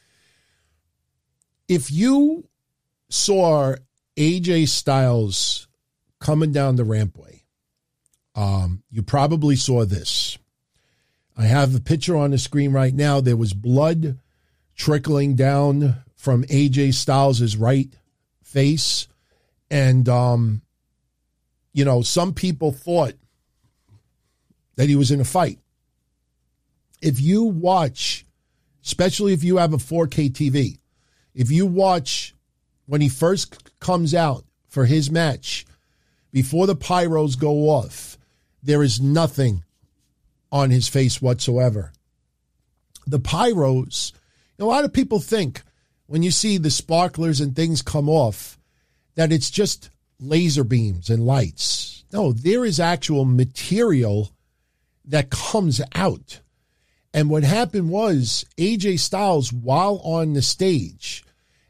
If you saw A J Styles coming down the rampway, um, you probably saw this. I have a picture on the screen right now. There was blood trickling down from A J Styles' right face. And, um, you know, some people thought that he was in a fight. If you watch, especially if you have a four K T V, if you watch when he first comes out for his match, before the pyros go off, there is nothing on his face whatsoever. The pyros, a lot of people think when you see the sparklers and things come off that it's just laser beams and lights. No, there is actual material that comes out. And what happened was A J Styles, while on the stage,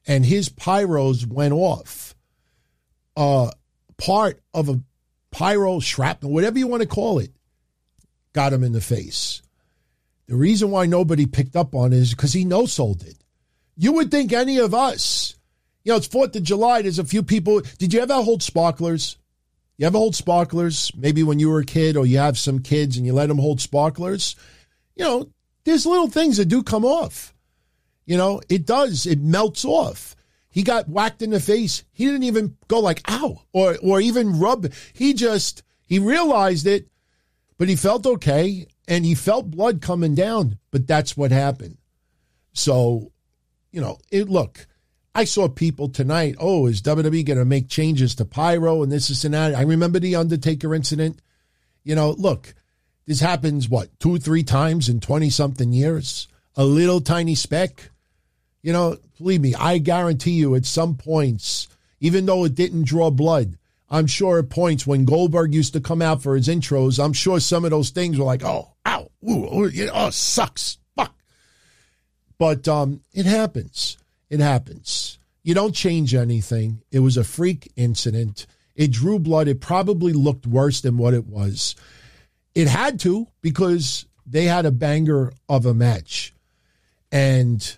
and his pyros went off. Uh, part of a pyro shrapnel, whatever you want to call it, got him in the face. The reason why nobody picked up on it is because he no-sold it. You would think any of us, you know, it's fourth of July, there's a few people. Did you ever hold sparklers? You ever hold sparklers? Maybe when you were a kid or you have some kids and you let them hold sparklers. You know, there's little things that do come off. You know, it does. It melts off. He got whacked in the face. He didn't even go like, ow, or or even rub. He just, he realized it, but he felt okay, and he felt blood coming down, but that's what happened. So, you know, it look, I saw people tonight, oh, is W W E going to make changes to pyro and this, this, and that? I remember the Undertaker incident. You know, look, this happens, what, two or three times in twenty-something years? A little tiny speck. You know, believe me, I guarantee you at some points, even though it didn't draw blood, I'm sure at points when Goldberg used to come out for his intros, I'm sure some of those things were like, oh, ow, ooh, ooh, oh, sucks, fuck. But um, it happens. It happens. You don't change anything. It was a freak incident. It drew blood. It probably looked worse than what it was. It had to, because they had a banger of a match. And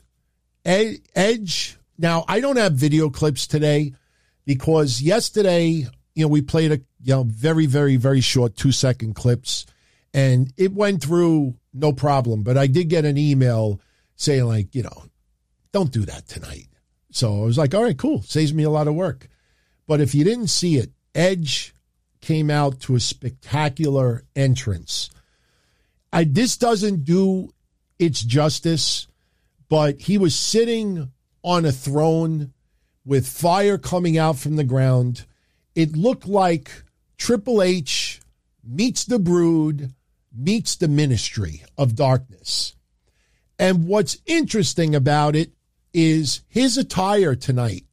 Edge, now I don't have video clips today because yesterday, you know, we played a you know very, very, very short two second clips and it went through no problem. But I did get an email saying like, you know, don't do that tonight. So I was like, all right, cool. Saves me a lot of work. But if you didn't see it, Edge came out to a spectacular entrance. I, this doesn't do its justice, but he was sitting on a throne with fire coming out from the ground. It looked like Triple H meets the Brood, meets the Ministry of Darkness. And what's interesting about it is his attire tonight.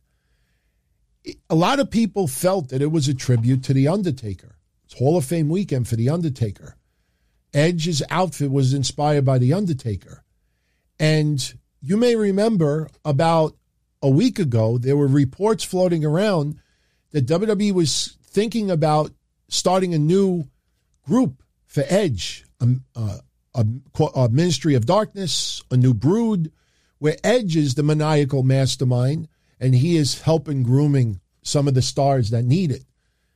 A lot of people felt that it was a tribute to The Undertaker. It's Hall of Fame weekend for The Undertaker. Edge's outfit was inspired by The Undertaker. And you may remember about a week ago, there were reports floating around that W W E was thinking about starting a new group for Edge, a, a, a, a Ministry of Darkness, a new Brood, where Edge is the maniacal mastermind, and he is helping grooming some of the stars that need it.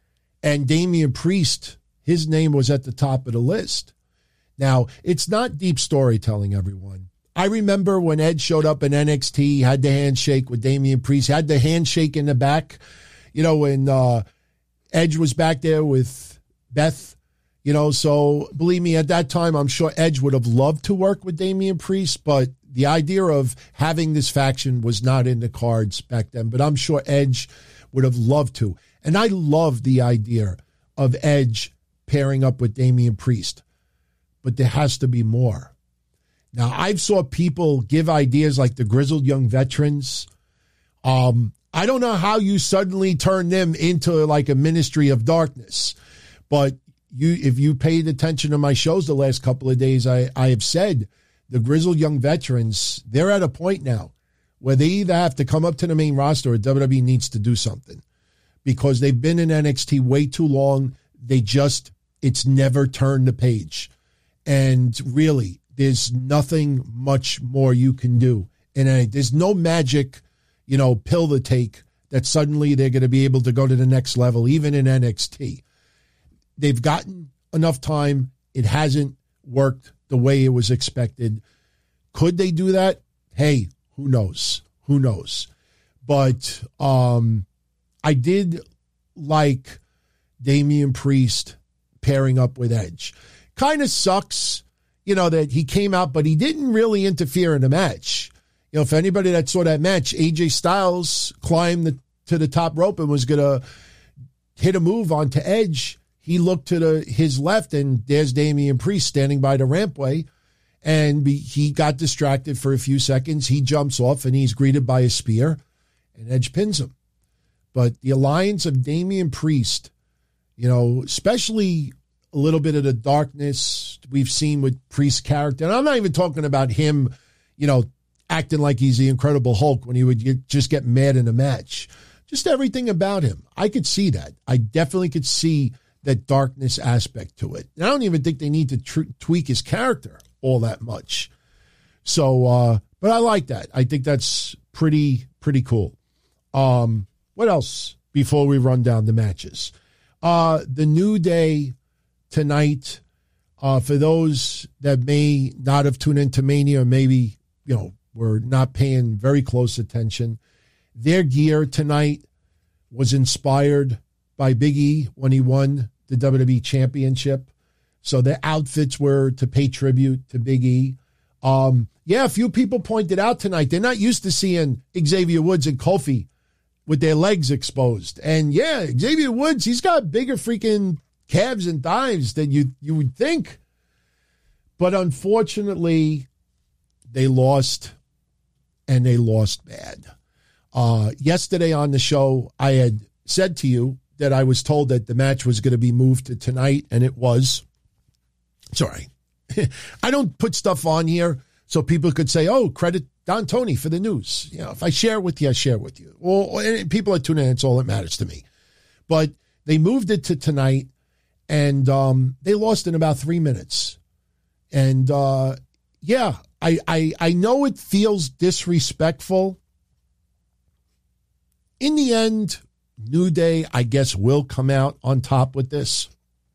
And Damian Priest, his name was at the top of the list. Now, it's not deep storytelling, everyone. I remember when Edge showed up in N X T, had the handshake with Damian Priest, had the handshake in the back. You know, when uh, Edge was back there with Beth, you know, so believe me, at that time, I'm sure Edge would have loved to work with Damian Priest, but the idea of having this faction was not in the cards back then, but I'm sure Edge would have loved to. And I love the idea of Edge pairing up with Damian Priest, but there has to be more. Now, I've saw people give ideas like the Grizzled Young Veterans. Um, I don't know how you suddenly turn them into like a Ministry of Darkness, but you, if you paid attention to my shows the last couple of days, I, I have said the Grizzled Young Veterans, they're at a point now where they either have to come up to the main roster or W W E needs to do something because they've been in N X T way too long. They just, it's never turned the page. And really, there's nothing much more you can do. And uh, there's no magic, you know, pill to take that suddenly they're going to be able to go to the next level, even in N X T. They've gotten enough time. It hasn't worked the way it was expected. Could they do that? Hey, who knows? Who knows? But um, I did like Damian Priest pairing up with Edge. Kind of sucks, you know, that he came out, but he didn't really interfere in the match. You know, for anybody that saw that match, A J Styles climbed the, to the top rope and was going to hit a move onto Edge. He looked to the his left, and there's Damian Priest standing by the rampway, and be, he got distracted for a few seconds. He jumps off, and he's greeted by a spear, and Edge pins him. But the alliance of Damian Priest, you know, especially a little bit of the darkness we've seen with Priest's character, and I'm not even talking about him, you know, acting like he's the Incredible Hulk when he would get, just get mad in a match. Just everything about him. I could see that. I definitely could see that darkness aspect to it. And I don't even think they need to tr- tweak his character all that much. So, uh, but I like that. I think that's pretty, pretty cool. Um, what else before we run down the matches? Uh, the New Day tonight, uh, for those that may not have tuned into Mania, or maybe, you know, were not paying very close attention, their gear tonight was inspired by Big E when he won the W W E Championship. So their outfits were to pay tribute to Big E. Um, yeah, a few people pointed out tonight, they're not used to seeing Xavier Woods and Kofi with their legs exposed. And yeah, Xavier Woods, he's got bigger freaking calves and thighs than you, you would think. But unfortunately, they lost, and they lost bad. Uh, yesterday on the show, I had said to you that I was told that the match was going to be moved to tonight, and it was. Sorry. I don't put stuff on here so people could say, oh, credit Don Tony for the news. You know, if I share it with you, I share it with you. Well, and people are tuning in, it's all that matters to me. But they moved it to tonight, and um, they lost in about three minutes. And, uh, yeah, I, I, I know it feels disrespectful. In the end, New Day, I guess, will come out on top with this.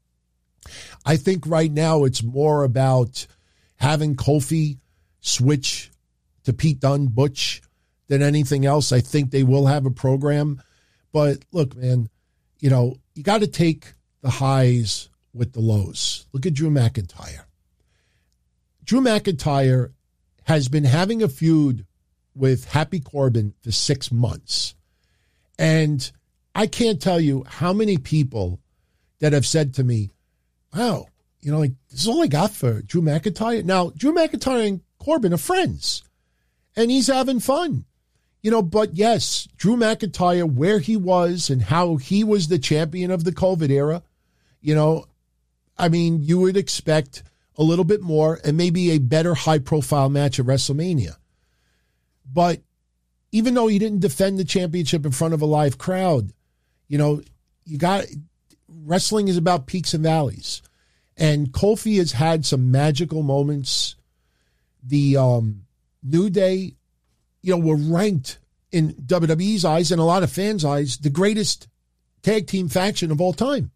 I think right now it's more about having Kofi switch to Pete Dunne, Butch, than anything else. I think they will have a program. But look, man, you know, you got to take the highs with the lows. Look at Drew McIntyre. Drew McIntyre has been having a feud with Happy Corbin for six months. And I can't tell you how many people that have said to me, wow, you know, like, this is all I got for Drew McIntyre. Now, Drew McIntyre and Corbin are friends, and he's having fun. You know, but yes, Drew McIntyre, where he was and how he was the champion of the COVID era, you know, I mean, you would expect a little bit more and maybe a better high-profile match at WrestleMania. But even though he didn't defend the championship in front of a live crowd, you know, you got, wrestling is about peaks and valleys. And Kofi has had some magical moments. The um, New Day, you know, were ranked in W W E's eyes and a lot of fans' eyes, the greatest tag team faction of all time.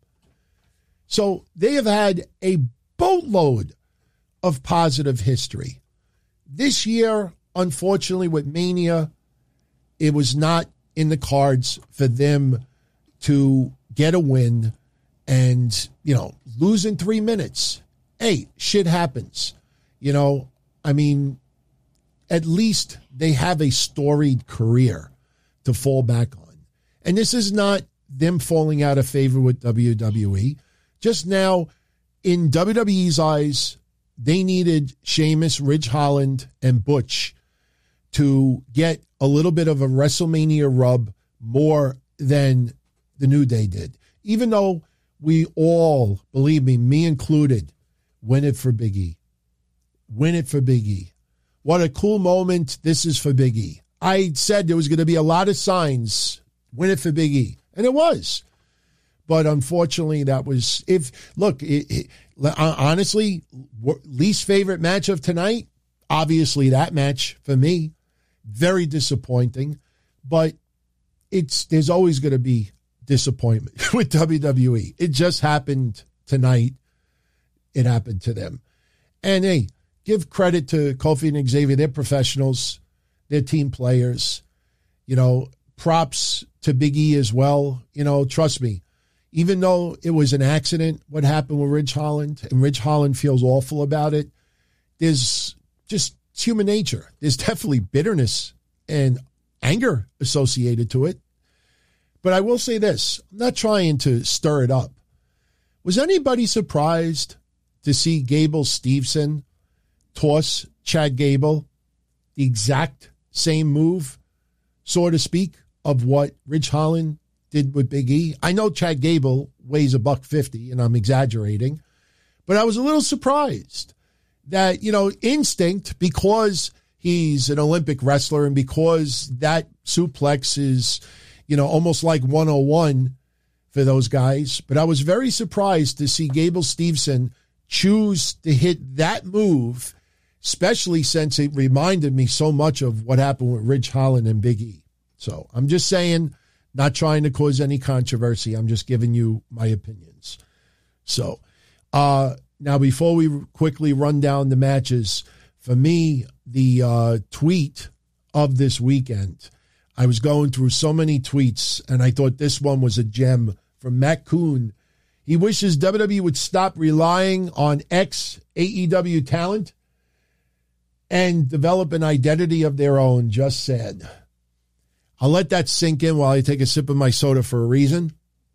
So they have had a boatload of positive history. This year, unfortunately, with Mania, it was not in the cards for them to get a win and, you know, lose in three minutes. Hey, shit happens. You know, I mean, at least they have a storied career to fall back on. And this is not them falling out of favor with W W E. Just now, in W W E's eyes, they needed Sheamus, Ridge Holland, and Butch to get a little bit of a WrestleMania rub more than the New Day did. Even though we all, believe me, me included, win it for Big E. Win it for Big E. What a cool moment this is for Big E. I said there was going to be a lot of signs, win it for Big E. And it was. But unfortunately, that was, if, look, it, it, honestly, least favorite match of tonight, obviously that match for me, very disappointing. But it's, there's always going to be disappointment with W W E. It just happened tonight. It happened to them. And hey, give credit to Kofi and Xavier. They're professionals. They're team players. You know, props to Big E as well. You know, trust me, even though it was an accident, what happened with Ridge Holland, and Ridge Holland feels awful about it, there's just, it's human nature. There's definitely bitterness and anger associated to it. But I will say this, I'm not trying to stir it up. Was anybody surprised to see Gable Steveson toss Chad Gable, the exact same move, so to speak, of what Ridge Holland did with Big E? I know Chad Gable weighs a buck fifty, and I'm exaggerating, but I was a little surprised that, you know, instinct, because he's an Olympic wrestler, and because that suplex is, you know, almost like one oh one for those guys. But I was very surprised to see Gable Steveson choose to hit that move, especially since it reminded me so much of what happened with Ridge Holland and Big E. So I'm just saying, not trying to cause any controversy. I'm just giving you my opinions. So uh, now before we quickly run down the matches, for me, the uh, tweet of this weekend, I was going through so many tweets, and I thought this one was a gem from Matt Kuhn. He wishes W W E would stop relying on ex-A E W talent and develop an identity of their own. Just said. I'll let that sink in while I take a sip of my soda for a reason.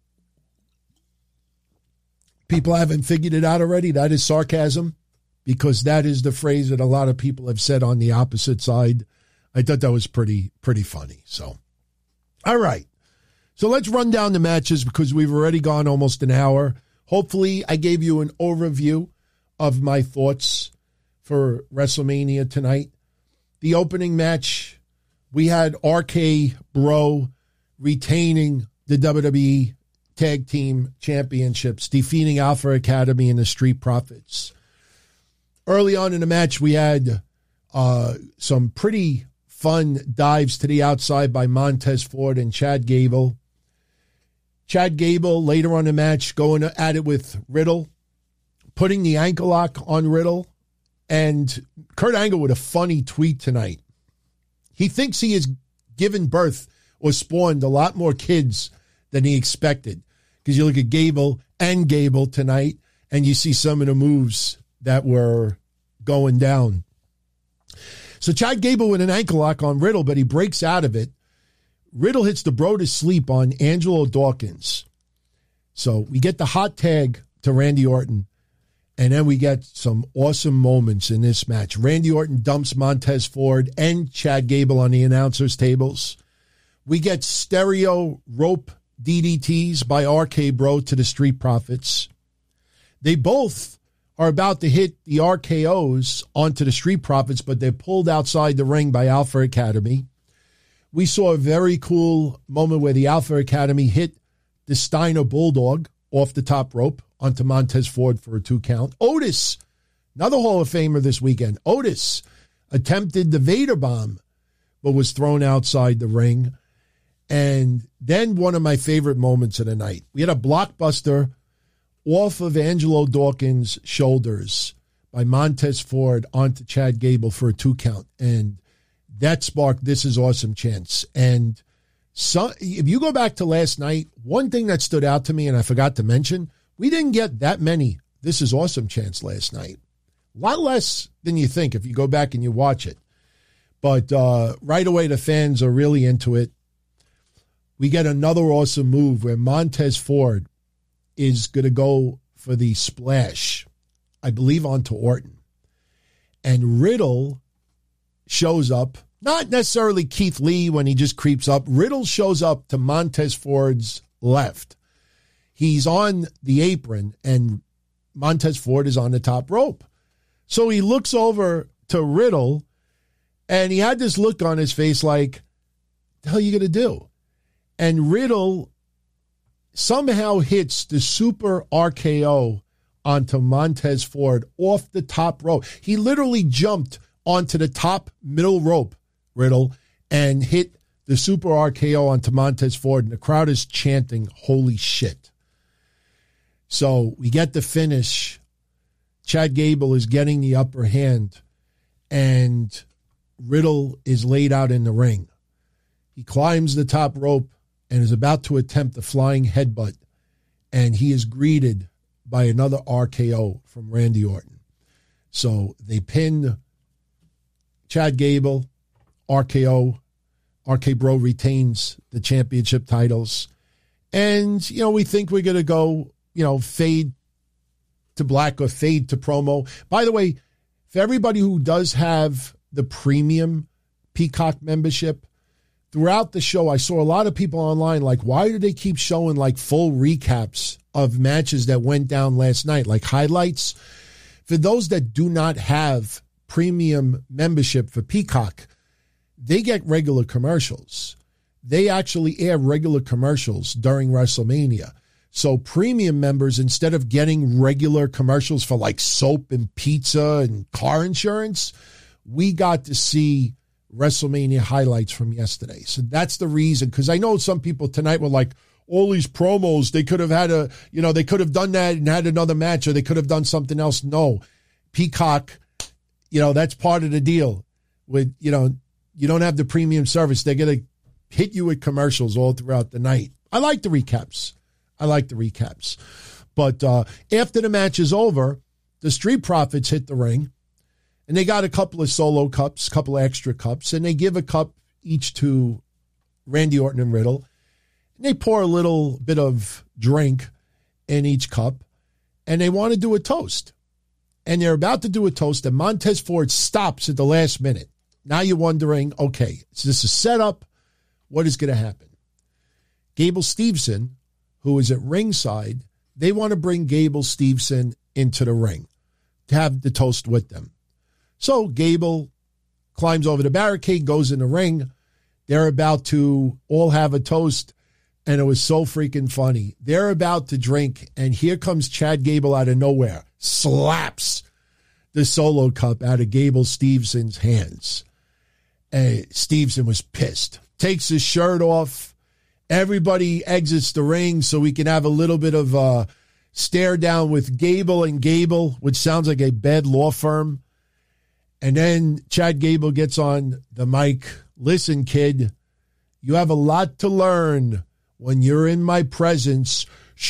People haven't figured it out already. That is sarcasm, because that is the phrase that a lot of people have said on the opposite side. I thought that was pretty, pretty funny. So, all right. So let's run down the matches because we've already gone almost an hour. Hopefully I gave you an overview of my thoughts for WrestleMania tonight. The opening match, we had R K Bro retaining the W W E Tag Team Championships, defeating Alpha Academy and the Street Profits. Early on in the match, we had uh, some pretty fun dives to the outside by Montez Ford and Chad Gable. Chad Gable, later on in the match, going at it with Riddle, putting the ankle lock on Riddle. And Kurt Angle with a funny tweet tonight. He thinks he has given birth or spawned a lot more kids than he expected. Because you look at Gable and Gable tonight, and you see some of the moves that were going down. So Chad Gable with an ankle lock on Riddle, but he breaks out of it. Riddle hits the bro to sleep on Angelo Dawkins. So we get the hot tag to Randy Orton, and then we get some awesome moments in this match. Randy Orton dumps Montez Ford and Chad Gable on the announcers' tables. We get stereo rope D D Ts by R K Bro to the Street Profits. They both are about to hit the R K Os onto the Street Profits, but they're pulled outside the ring by Alpha Academy. We saw a very cool moment where the Alpha Academy hit the Steiner Bulldog off the top rope onto Montez Ford for a two count. Otis, another Hall of Famer this weekend. Otis attempted the Vader Bomb, but was thrown outside the ring. And then one of my favorite moments of the night. We had a blockbuster off of Angelo Dawkins' shoulders by Montez Ford onto Chad Gable for a two count. And that sparked This Is Awesome chants. And so, if you go back to last night, one thing that stood out to me, and I forgot to mention, we didn't get that many This Is Awesome chants last night. A lot less than you think if you go back and you watch it. But uh, right away, the fans are really into it. We get another awesome move where Montez Ford is going to go for the splash, I believe, onto Orton. And Riddle shows up, not necessarily Keith Lee when he just creeps up. Riddle shows up to Montez Ford's left. He's on the apron, and Montez Ford is on the top rope. So he looks over to Riddle, and he had this look on his face like, the hell are you going to do? And Riddle somehow hits the super R K O onto Montez Ford off the top rope. He literally jumped onto the top middle rope, Riddle, and hit the super R K O onto Montez Ford, and the crowd is chanting, holy shit. So we get the finish. Chad Gable is getting the upper hand, and Riddle is laid out in the ring. He climbs the top rope and is about to attempt a flying headbutt, and he is greeted by another R K O from Randy Orton. So they pin Chad Gable, R K O. R K Bro retains the championship titles. And, you know, we think we're going to go, you know, fade to black or fade to promo. By the way, for everybody who does have the premium Peacock membership, throughout the show, I saw a lot of people online like, why do they keep showing like full recaps of matches that went down last night, like highlights? For those that do not have premium membership for Peacock, they get regular commercials. They actually air regular commercials during WrestleMania. So premium members, instead of getting regular commercials for like soap and pizza and car insurance, we got to see WrestleMania highlights from yesterday. So that's the reason, because I know some people tonight were like, all these promos, they could have had a, you know, they could have done that and had another match, or they could have done something else. No, Peacock, you know, that's part of the deal. With, you know, you don't have the premium service. They're going to hit you with commercials all throughout the night. I like the recaps. I like the recaps. But uh, after the match is over, the Street Profits hit the ring, and they got a couple of solo cups, a couple of extra cups, and they give a cup each to Randy Orton and Riddle. And they pour a little bit of drink in each cup, and they want to do a toast. And they're about to do a toast, and Montez Ford stops at the last minute. Now you're wondering, okay, is this a setup? What is going to happen? Gable Steveson, who is at ringside, they want to bring Gable Steveson into the ring to have the toast with them. So Gable climbs over the barricade, goes in the ring. They're about to all have a toast, and it was so freaking funny. They're about to drink, and here comes Chad Gable out of nowhere, slaps the solo cup out of Gable Stevenson's hands. And Stevenson was pissed. Takes his shirt off. Everybody exits the ring so we can have a little bit of a stare down with Gable and Gable, which sounds like a bad law firm. And then Chad Gable gets on the mic. Listen, kid, you have a lot to learn when you're in my presence.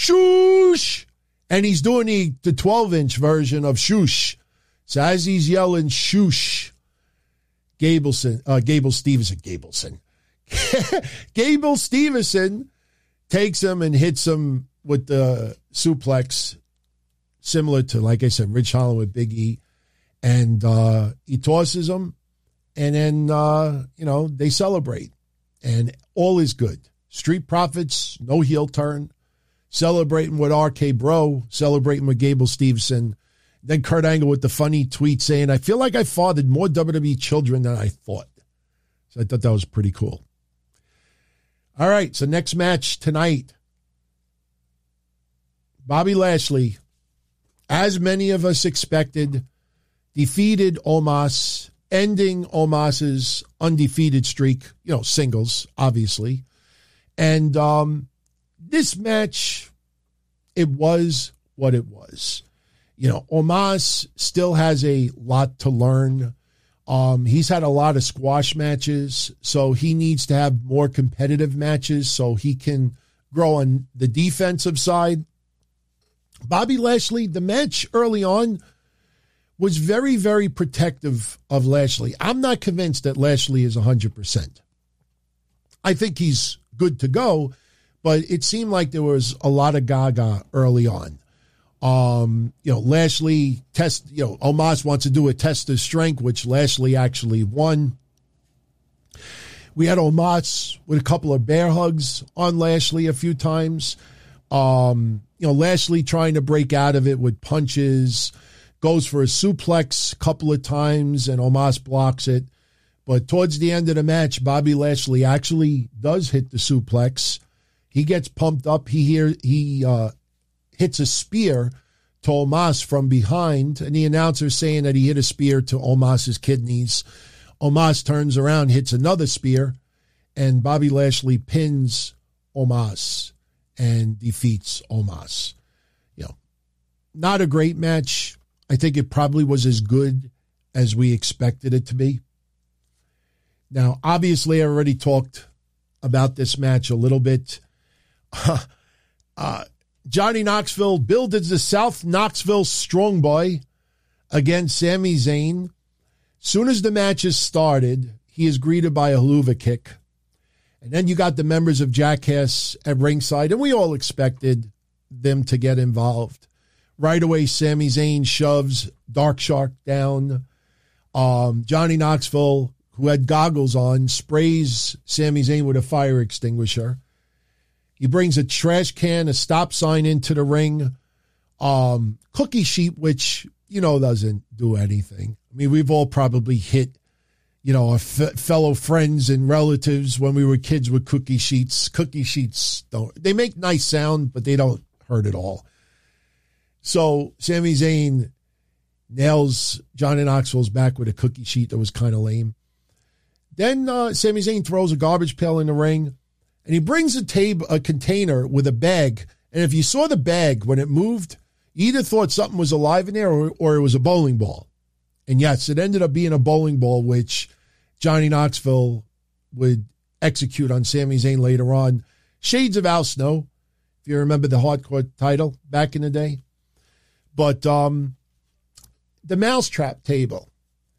Shoosh! And he's doing the, the twelve-inch version of shoosh. So as he's yelling shoosh, Gableson, uh, Gable Stevenson, Gableson. Gable Stevenson takes him and hits him with the suplex, similar to, like I said, Rich Holland with Big E. And uh, he tosses him, and then, uh, you know, they celebrate. And all is good. Street Profits, no heel turn. Celebrating with R K Bro, celebrating with Gable Stevenson. Then Kurt Angle with the funny tweet saying, I feel like I fathered more W W E children than I thought. So I thought that was pretty cool. All right, so next match tonight. Bobby Lashley, as many of us expected, defeated Omos, ending Omos's undefeated streak, you know, singles, obviously. And um, this match, it was what it was. You know, Omos still has a lot to learn. Um, he's had a lot of squash matches, so he needs to have more competitive matches so he can grow on the defensive side. Bobby Lashley, the match early on was very, very protective of Lashley. I'm not convinced that Lashley is one hundred percent. I think he's good to go, but it seemed like there was a lot of gaga early on. Um, you know, Lashley test, you know, Omos wants to do a test of strength, which Lashley actually won. We had Omos with a couple of bear hugs on Lashley a few times. Um, you know, Lashley trying to break out of it with punches, goes for a suplex a couple of times, and Omos blocks it. But towards the end of the match, Bobby Lashley actually does hit the suplex. He gets pumped up. He hear, he, uh, hits a spear to Omos from behind, and the announcer saying that he hit a spear to Omos's kidneys. Omos turns around, hits another spear, and Bobby Lashley pins Omos and defeats Omos. You know, not a great match. I think it probably was as good as we expected it to be. Now, obviously, I already talked about this match a little bit. uh, Johnny Knoxville billed as the South Knoxville Strong Boy against Sami Zayn. Soon as the match is started, he is greeted by a haluva kick. And then you got the members of Jackass at ringside, and we all expected them to get involved. Right away, Sami Zayn shoves Dark Shark down. Um, Johnny Knoxville, who had goggles on, sprays Sami Zayn with a fire extinguisher. He brings a trash can, a stop sign into the ring. Um, cookie sheet, which you know, doesn't do anything. I mean, we've all probably hit, you know, our f- fellow friends and relatives when we were kids with cookie sheets. Cookie sheets don't, they make nice sound, but they don't hurt at all. So Sami Zayn nails Johnny Knoxville's back with a cookie sheet that was kind of lame. Then uh, Sami Zayn throws a garbage pail in the ring, and he brings a table, a container with a bag. And if you saw the bag when it moved, you either thought something was alive in there or, or it was a bowling ball. And yes, it ended up being a bowling ball, which Johnny Knoxville would execute on Sami Zayn later on. Shades of Al Snow, if you remember the hardcore title back in the day. But um, the mousetrap table.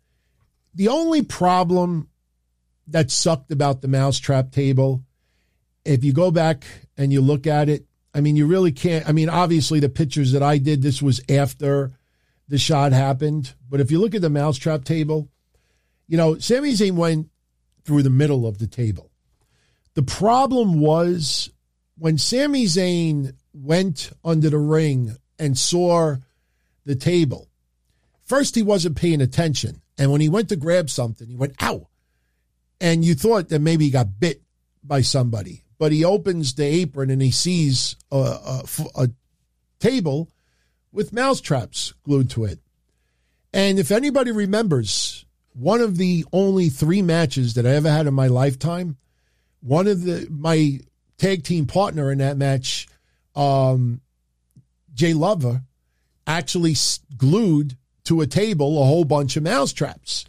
The only problem that sucked about the mousetrap table, if you go back and you look at it, I mean, you really can't. I mean, obviously the pictures that I did, this was after the shot happened. But if you look at the mousetrap table, you know, Sami Zayn went through the middle of the table. The problem was when Sami Zayn went under the ring and saw the table, first he wasn't paying attention. And when he went to grab something, he went, ow. And you thought that maybe he got bit by somebody. But he opens the apron and he sees a, a, a table with mousetraps glued to it. And if anybody remembers, one of the only three matches that I ever had in my lifetime, one of the my tag team partner in that match, um, Jay Lover, actually glued to a table a whole bunch of mousetraps.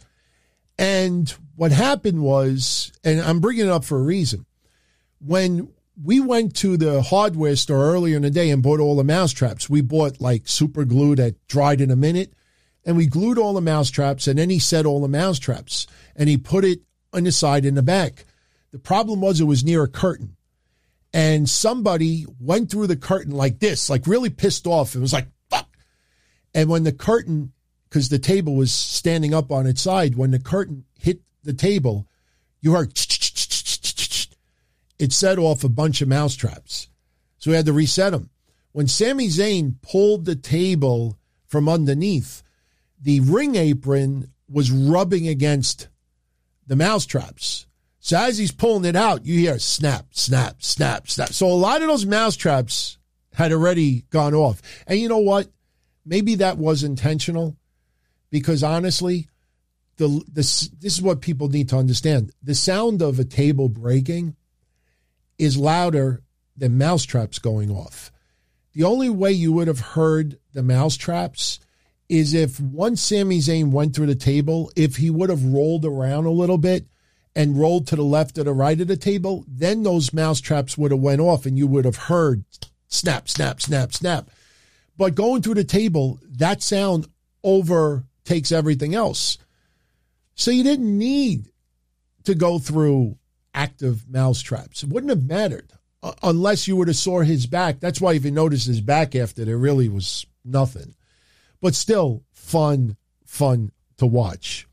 And what happened was, and I'm bringing it up for a reason, when we went to the hardware store earlier in the day and bought all the mousetraps, we bought like super glue that dried in a minute, and we glued all the mousetraps, and then he set all the mousetraps, and he put it on the side in the back. The problem was it was near a curtain, and somebody went through the curtain like this, like really pissed off. It was like, fuck. And when the curtain, because the table was standing up on its side, when the curtain hit the table, you heard, it set off a bunch of mousetraps. So we had to reset them. When Sami Zayn pulled the table from underneath, the ring apron was rubbing against the mousetraps. So as he's pulling it out, you hear snap, snap, snap, snap. So a lot of those mousetraps had already gone off. And you know what? Maybe that was intentional, because honestly, the this this is what people need to understand. The sound of a table breaking is louder than mousetraps going off. The only way you would have heard the mousetraps is if once Sami Zayn went through the table, if he would have rolled around a little bit and rolled to the left or the right of the table, then those mousetraps would have went off and you would have heard snap, snap, snap, snap. But going through the table, that sound overtakes everything else. So you didn't need to go through active mousetraps. It wouldn't have mattered uh, unless you would have saw his back. That's why if you noticed his back after, there really was nothing. But still fun, fun to watch.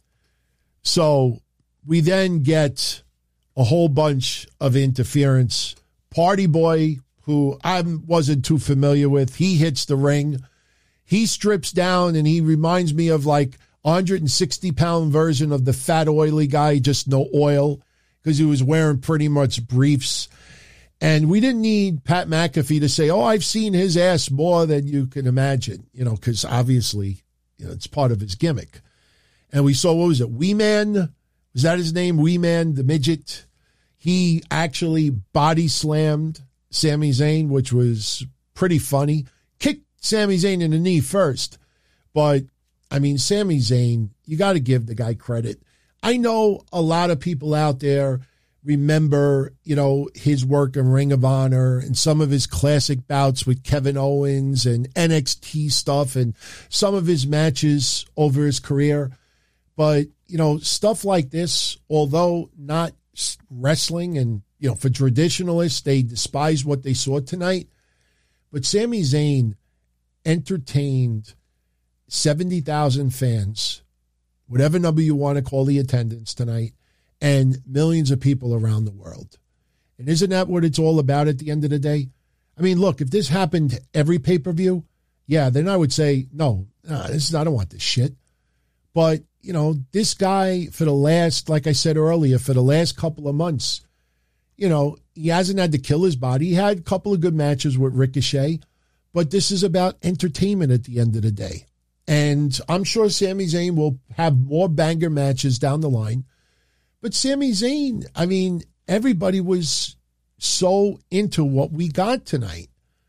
So we then get a whole bunch of interference. Party Boy, who I wasn't too familiar with, he hits the ring. He strips down and he reminds me of like a one hundred sixty pound version of the fat, oily guy, just no oil, because he was wearing pretty much briefs. And we didn't need Pat McAfee to say, oh, I've seen his ass more than you can imagine, you know, because obviously, you know, it's part of his gimmick. And we saw, what was it, Wee Man? Was that his name? Wee Man, the midget? He actually body slammed Sami Zayn, which was pretty funny. Kicked Sami Zayn in the knee first. But, I mean, Sami Zayn, you got to give the guy credit. I know a lot of people out there remember, you know, his work in Ring of Honor and some of his classic bouts with Kevin Owens and N X T stuff and some of his matches over his career. But, you know, stuff like this, although not wrestling and, you know, for traditionalists, they despise what they saw tonight. But Sami Zayn entertained seventy thousand fans, whatever number you want to call the attendance tonight, and millions of people around the world. And isn't that what it's all about at the end of the day? I mean, look, if this happened every pay-per-view, yeah, then I would say, no, nah, this is, I don't want this shit. But, you know, this guy for the last, like I said earlier, for the last couple of months, you know, he hasn't had to kill his body. He had a couple of good matches with Ricochet, but this is about entertainment at the end of the day. And I'm sure Sami Zayn will have more banger matches down the line. But Sami Zayn, I mean, everybody was so into what we got tonight.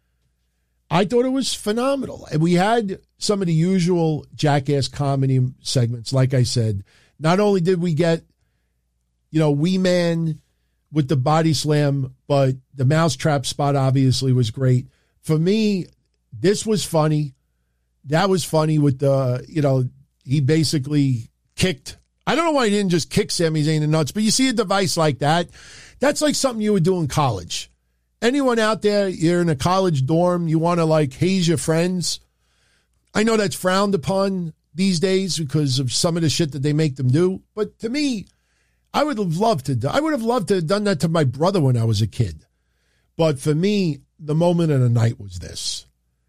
I thought it was phenomenal. And we had some of the usual Jackass comedy segments. Like I said, not only did we get, you know, Wee Man with the body slam, but the mousetrap spot obviously was great. For me, this was funny. That was funny with the, you know, he basically kicked. I don't know why he didn't just kick Sami Zayn in the nuts, but you see a device like that, that's like something you would do in college. Anyone out there, you're in a college dorm, you want to like haze your friends. I know that's frowned upon these days because of some of the shit that they make them do. But to me, I would have loved to do, I would have loved to have done that to my brother when I was a kid. But for me, the moment of the night was this.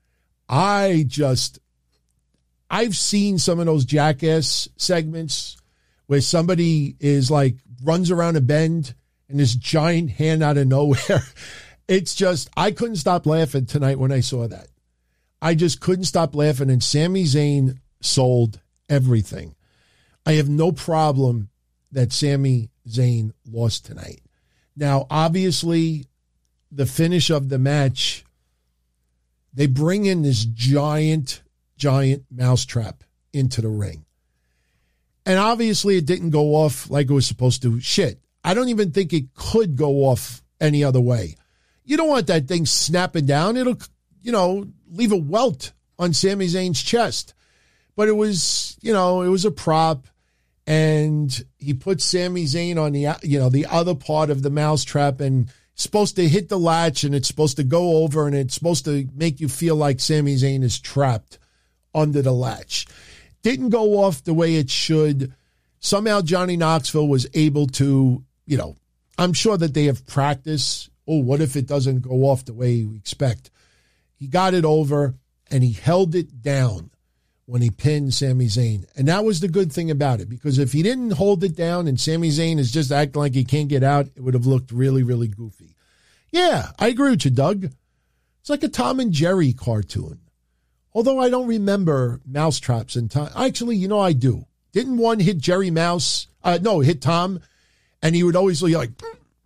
I just, I've seen some of those Jackass segments where somebody is like, runs around a bend and this giant hand out of nowhere. It's just, I couldn't stop laughing tonight when I saw that. I just couldn't stop laughing, and Sami Zayn sold everything. I have no problem that Sami Zayn lost tonight. Now, obviously, the finish of the match, they bring in this giant, giant mousetrap into the ring. And obviously, it didn't go off like it was supposed to. Shit, I don't even think it could go off any other way. You don't want that thing snapping down. It'll, you know, leave a welt on Sami Zayn's chest. But it was, you know, it was a prop. And he put Sami Zayn on the, you know, the other part of the mousetrap and supposed to hit the latch, and it's supposed to go over, and it's supposed to make you feel like Sami Zayn is trapped under the latch. Didn't go off the way it should. Somehow Johnny Knoxville was able to, you know, I'm sure that they have practice. Oh, what if it doesn't go off the way we expect? He got it over, and he held it down when he pinned Sami Zayn. And that was the good thing about it, because if he didn't hold it down and Sami Zayn is just acting like he can't get out, it would have looked really, really goofy. Yeah, I agree with you, Doug. It's like a Tom and Jerry cartoon. Although I don't remember mousetraps in time. Actually, you know, I do. Didn't one hit Jerry Mouse? Uh, no, hit Tom. And he would always be like,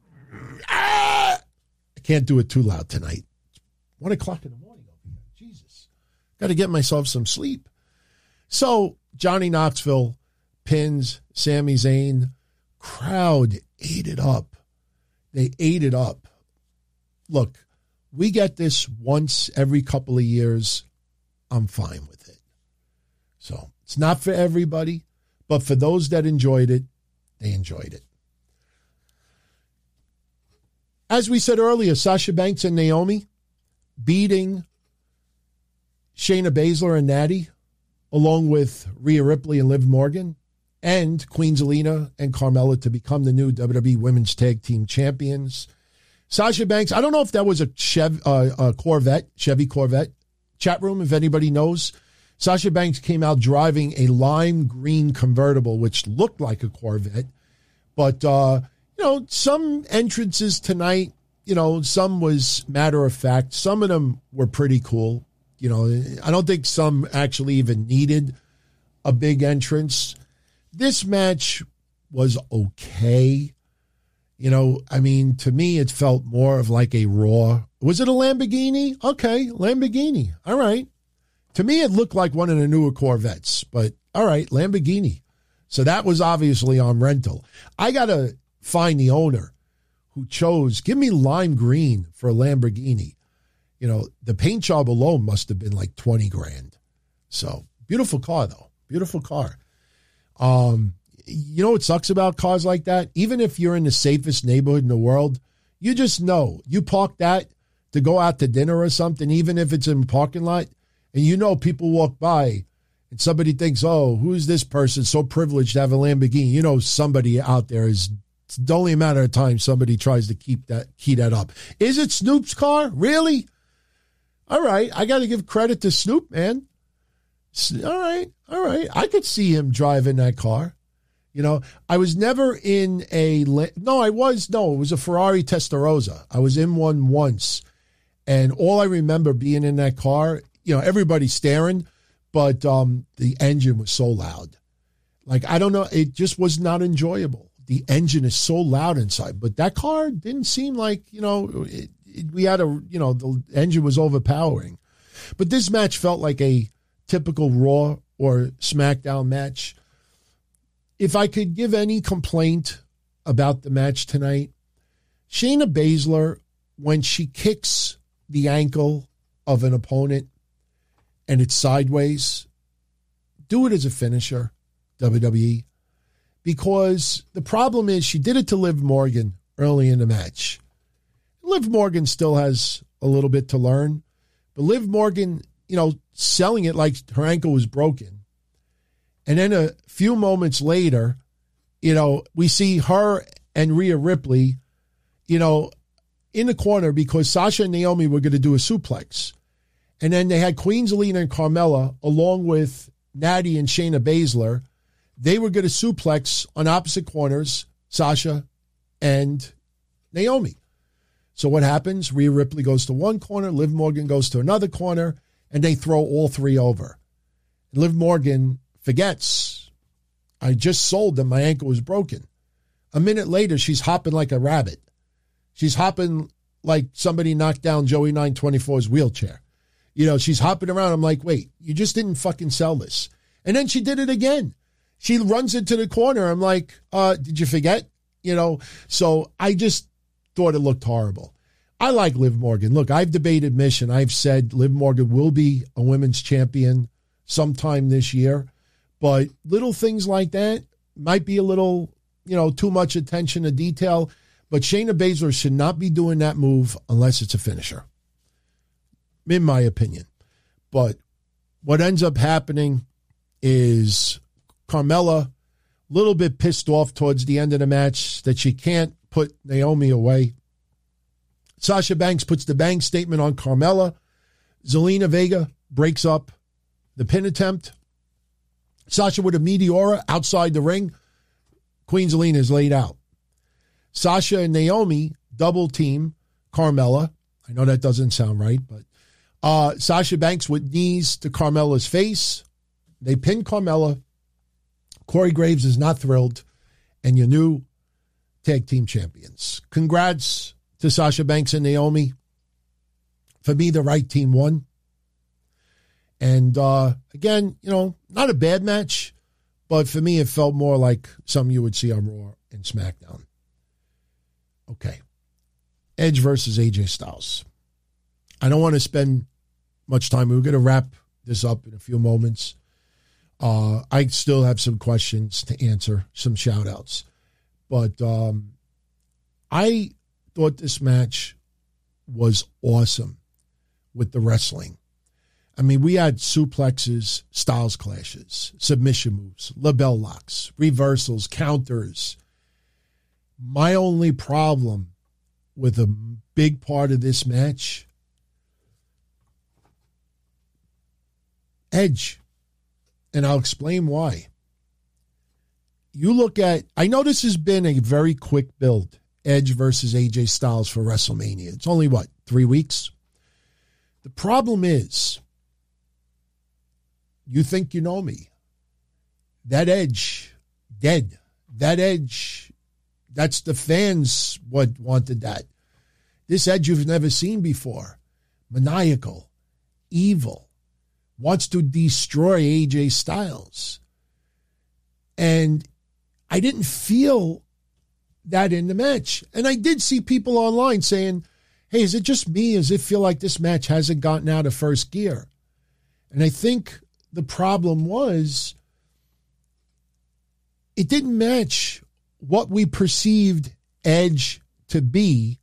ah! I can't do it too loud tonight. It's one o'clock in the morning over here. Jesus. Got to get myself some sleep. So Johnny Knoxville pins Sami Zayn. Crowd ate it up. They ate it up. Look, we get this once every couple of years. I'm fine with it. So it's not for everybody, but for those that enjoyed it, they enjoyed it. As we said earlier, Sasha Banks and Naomi beating Shayna Baszler and Natty, along with Rhea Ripley and Liv Morgan, and Queen Zelina and Carmella to become the new W W E Women's Tag Team Champions. Sasha Banks, I don't know if that was a, Chev, uh, a Corvette, Chevy Corvette. Chat room, if anybody knows. Sasha Banks came out driving a lime green convertible, which looked like a Corvette. But, uh, you know, some entrances tonight, you know, some was matter of fact. Some of them were pretty cool. You know, I don't think some actually even needed a big entrance. This match was okay. You know, I mean, to me, it felt more of like a Raw. Was it a Lamborghini? Okay, Lamborghini. All right. To me, it looked like one of the newer Corvettes, but all right, Lamborghini. So that was obviously on rental. I got to find the owner who chose, give me lime green for a Lamborghini. You know, the paint job alone must have been like twenty grand. So beautiful car, though. Beautiful car. Um, you know what sucks about cars like that? Even if you're in the safest neighborhood in the world, you just know you park that to go out to dinner or something, even if it's in a parking lot, and you know people walk by and somebody thinks, oh, who's this person so privileged to have a Lamborghini? You know somebody out there is, it's only a matter of time somebody tries to keep that, key that up. Is it Snoop's car? Really? All right, I got to give credit to Snoop, man. All right, all right. I could see him driving that car. You know, I was never in a, no, I was, no, it was a Ferrari Testarossa. I was in one once. And all I remember being in that car, you know, everybody staring, but um, the engine was so loud. Like, I don't know, it just was not enjoyable. The engine is so loud inside, but that car didn't seem like, you know, it, it, we had a, you know, the engine was overpowering. But this match felt like a typical Raw or SmackDown match. If I could give any complaint about the match tonight, Shayna Baszler, when she kicks the ankle of an opponent and it's sideways, do it as a finisher, W W E. Because the problem is she did it to Liv Morgan early in the match. Liv Morgan still has a little bit to learn, but Liv Morgan, you know, selling it like her ankle was broken. And then a few moments later, you know, we see her and Rhea Ripley, you know, in the corner because Sasha and Naomi were going to do a suplex. And then they had Queen Zelina and Carmella along with Natty and Shayna Baszler. They were going to suplex on opposite corners, Sasha and Naomi. So what happens? Rhea Ripley goes to one corner, Liv Morgan goes to another corner, and they throw all three over. Liv Morgan forgets, I just sold them, my ankle was broken. A minute later, she's hopping like a rabbit. She's hopping like somebody knocked down Joey nine twenty-four's wheelchair. You know, she's hopping around. I'm like, wait, you just didn't fucking sell this. And then she did it again. She runs into the corner. I'm like, uh, did you forget? You know, so I just thought it looked horrible. I like Liv Morgan. Look, I've debated Mission. I've said Liv Morgan will be a women's champion sometime this year. But little things like that might be a little, you know, too much attention to detail. But Shayna Baszler should not be doing that move unless it's a finisher, in my opinion. But what ends up happening is Carmella, a little bit pissed off towards the end of the match that she can't put Naomi away. Sasha Banks puts the bang statement on Carmella. Zelina Vega breaks up the pin attempt. Sasha with a Meteora outside the ring. Queen Zelina is laid out. Sasha and Naomi double team Carmella. I know that doesn't sound right, but uh, Sasha Banks with knees to Carmella's face. They pin Carmella. Corey Graves is not thrilled, and your new tag team champions. Congrats to Sasha Banks and Naomi. For me, the right team won. And uh, again, you know, not a bad match, but for me, it felt more like something you would see on Raw and SmackDown. Okay. Edge versus A J Styles. I don't want to spend much time. We're going to wrap this up in a few moments. Uh, I still have some questions to answer, some shout outs. But um, I thought this match was awesome with the wrestling. I mean, we had suplexes, Styles clashes, submission moves, label locks, reversals, counters. My only problem with a big part of this match, Edge. And I'll explain why. You look at, I know this has been a very quick build, Edge versus A J Styles for WrestleMania. It's only, what, three weeks? The problem is, you think you know me. That Edge, dead. That Edge, that's the fans what wanted that. This Edge you've never seen before. Maniacal, evil. Wants to destroy A J Styles. And I didn't feel that in the match. And I did see people online saying, hey, is it just me? Does it feel like this match hasn't gotten out of first gear? And I think the problem was it didn't match what we perceived Edge to be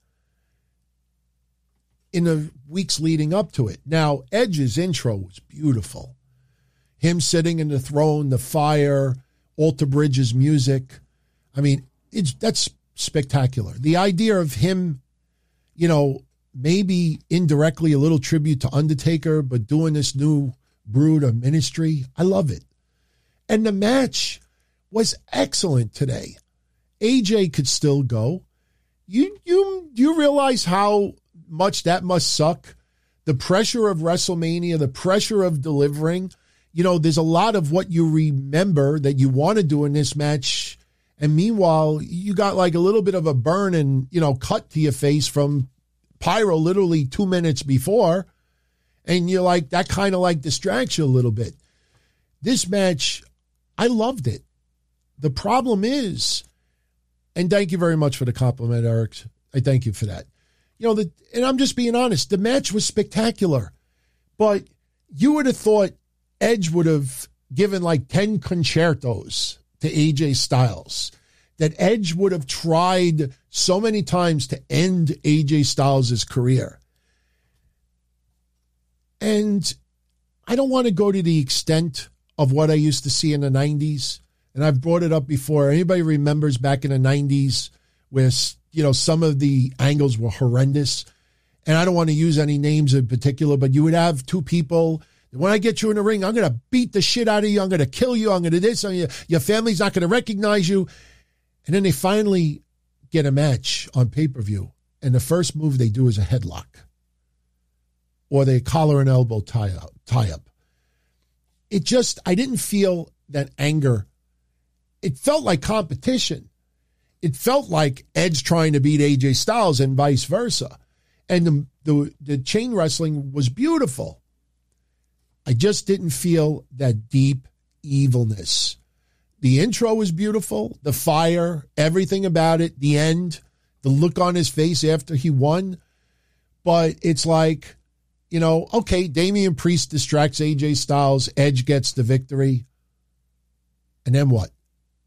in the weeks leading up to it. Now, Edge's intro was beautiful. Him sitting in the throne, the fire, Alter Bridge's music. I mean, it's that's spectacular. The idea of him, you know, maybe indirectly a little tribute to Undertaker, but doing this new brood of ministry. I love it. And the match was excellent today. A J could still go. You you you realize how much that must suck? The pressure of WrestleMania, the pressure of delivering. You know, there's a lot of what you remember that you want to do in this match. And meanwhile, you got like a little bit of a burn and, you know, cut to your face from Pyro literally two minutes before. And you're like, that kind of like distracts you a little bit. This match, I loved it. The problem is, and thank you very much for the compliment, Eric. I thank you for that. You know, the, and I'm just being honest, the match was spectacular. But you would have thought Edge would have given like ten concertos to A J Styles. That Edge would have tried so many times to end A J Styles' career. And I don't want to go to the extent of what I used to see in the nineties. And I've brought it up before. Anybody remembers back in the nineties where, you know, some of the angles were horrendous? And I don't want to use any names in particular, but you would have two people. When I get you in the ring, I'm going to beat the shit out of you. I'm going to kill you. I'm going to do this. Your, your family's not going to recognize you. And then they finally get a match on pay-per-view. And the first move they do is a headlock. Or they collar and elbow tie up. Tie up. It just, I didn't feel that anger. It felt like competition. It felt like Edge trying to beat A J Styles and vice versa. And the, the, the chain wrestling was beautiful. I just didn't feel that deep evilness. The intro was beautiful. The fire, everything about it, the end, the look on his face after he won. But it's like, you know, okay, Damian Priest distracts A J Styles. Edge gets the victory. And then what?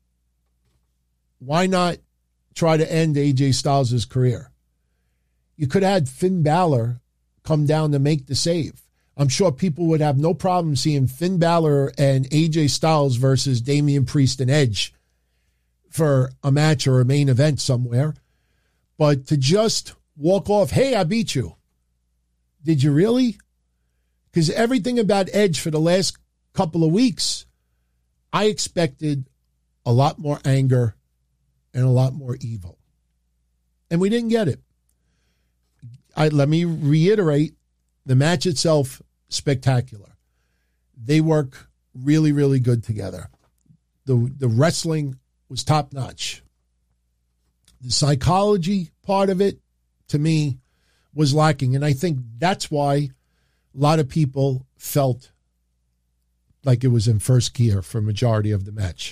Why not try to end A J Styles' career? You could have had Finn Balor come down to make the save. I'm sure people would have no problem seeing Finn Balor and A J Styles versus Damian Priest and Edge for a match or a main event somewhere. But to just walk off, hey, I beat you. Did you really? Because everything about Edge for the last couple of weeks, I expected a lot more anger and a lot more evil. And we didn't get it. I, let me reiterate, the match itself, spectacular. They work really, really good together. The, the wrestling was top-notch. The psychology part of it, to me, was lacking. And I think that's why a lot of people felt like it was in first gear for a majority of the match.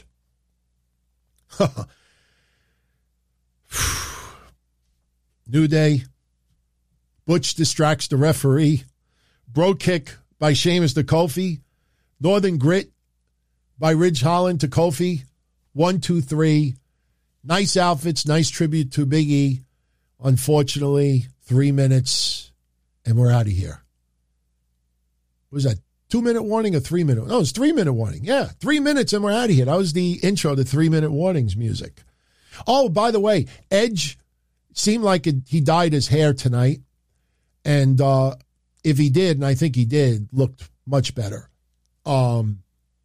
New Day. Butch distracts the referee. Bro kick by Sheamus to Kofi. Northern Grit by Ridge Holland to Kofi. One, two, three. Nice outfits. Nice tribute to Big E. Unfortunately, three minutes and we're out of here. Was that two-minute warning or three-minute? No, it was three-minute warning. Yeah, three minutes and we're out of here. That was the intro to three-minute warnings music. Oh, by the way, Edge seemed like it, he dyed his hair tonight. And uh, if he did, and I think he did, looked much better. Um,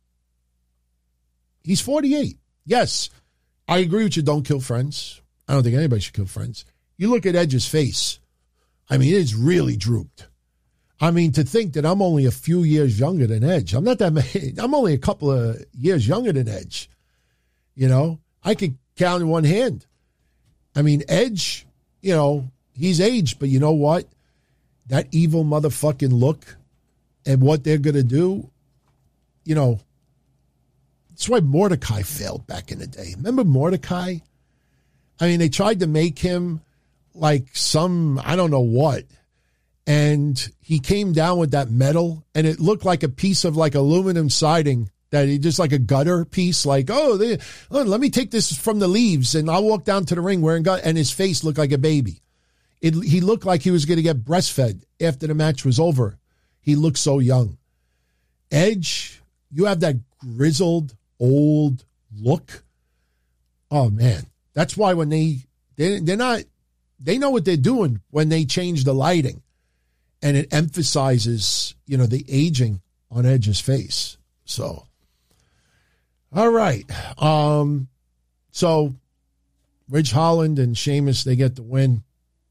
he's forty-eight. Yes, I agree with you. Don't kill friends. I don't think anybody should kill friends. You look at Edge's face. I mean, it's really drooped. I mean, to think that I'm only a few years younger than Edge. I'm not that many. I'm only a couple of years younger than Edge. You know, I could count in one hand. I mean, Edge, you know, he's aged, but you know what? That evil motherfucking look and what they're going to do, you know, that's why Mordecai failed back in the day. Remember Mordecai? I mean, they tried to make him like some, I don't know what. And he came down with that metal and it looked like a piece of like aluminum siding that he just like a gutter piece. Like, oh, they, oh, let me take this from the leaves and I'll walk down to the ring wearing gut. And his face looked like a baby. It, he looked like he was going to get breastfed after the match was over. He looked so young. Edge, you have that grizzled, old look. Oh, man. That's why when they, they, they're not, they know what they're doing when they change the lighting. And it emphasizes, you know, the aging on Edge's face. So, all right. Um, so, Ridge Holland and Sheamus, they get the win.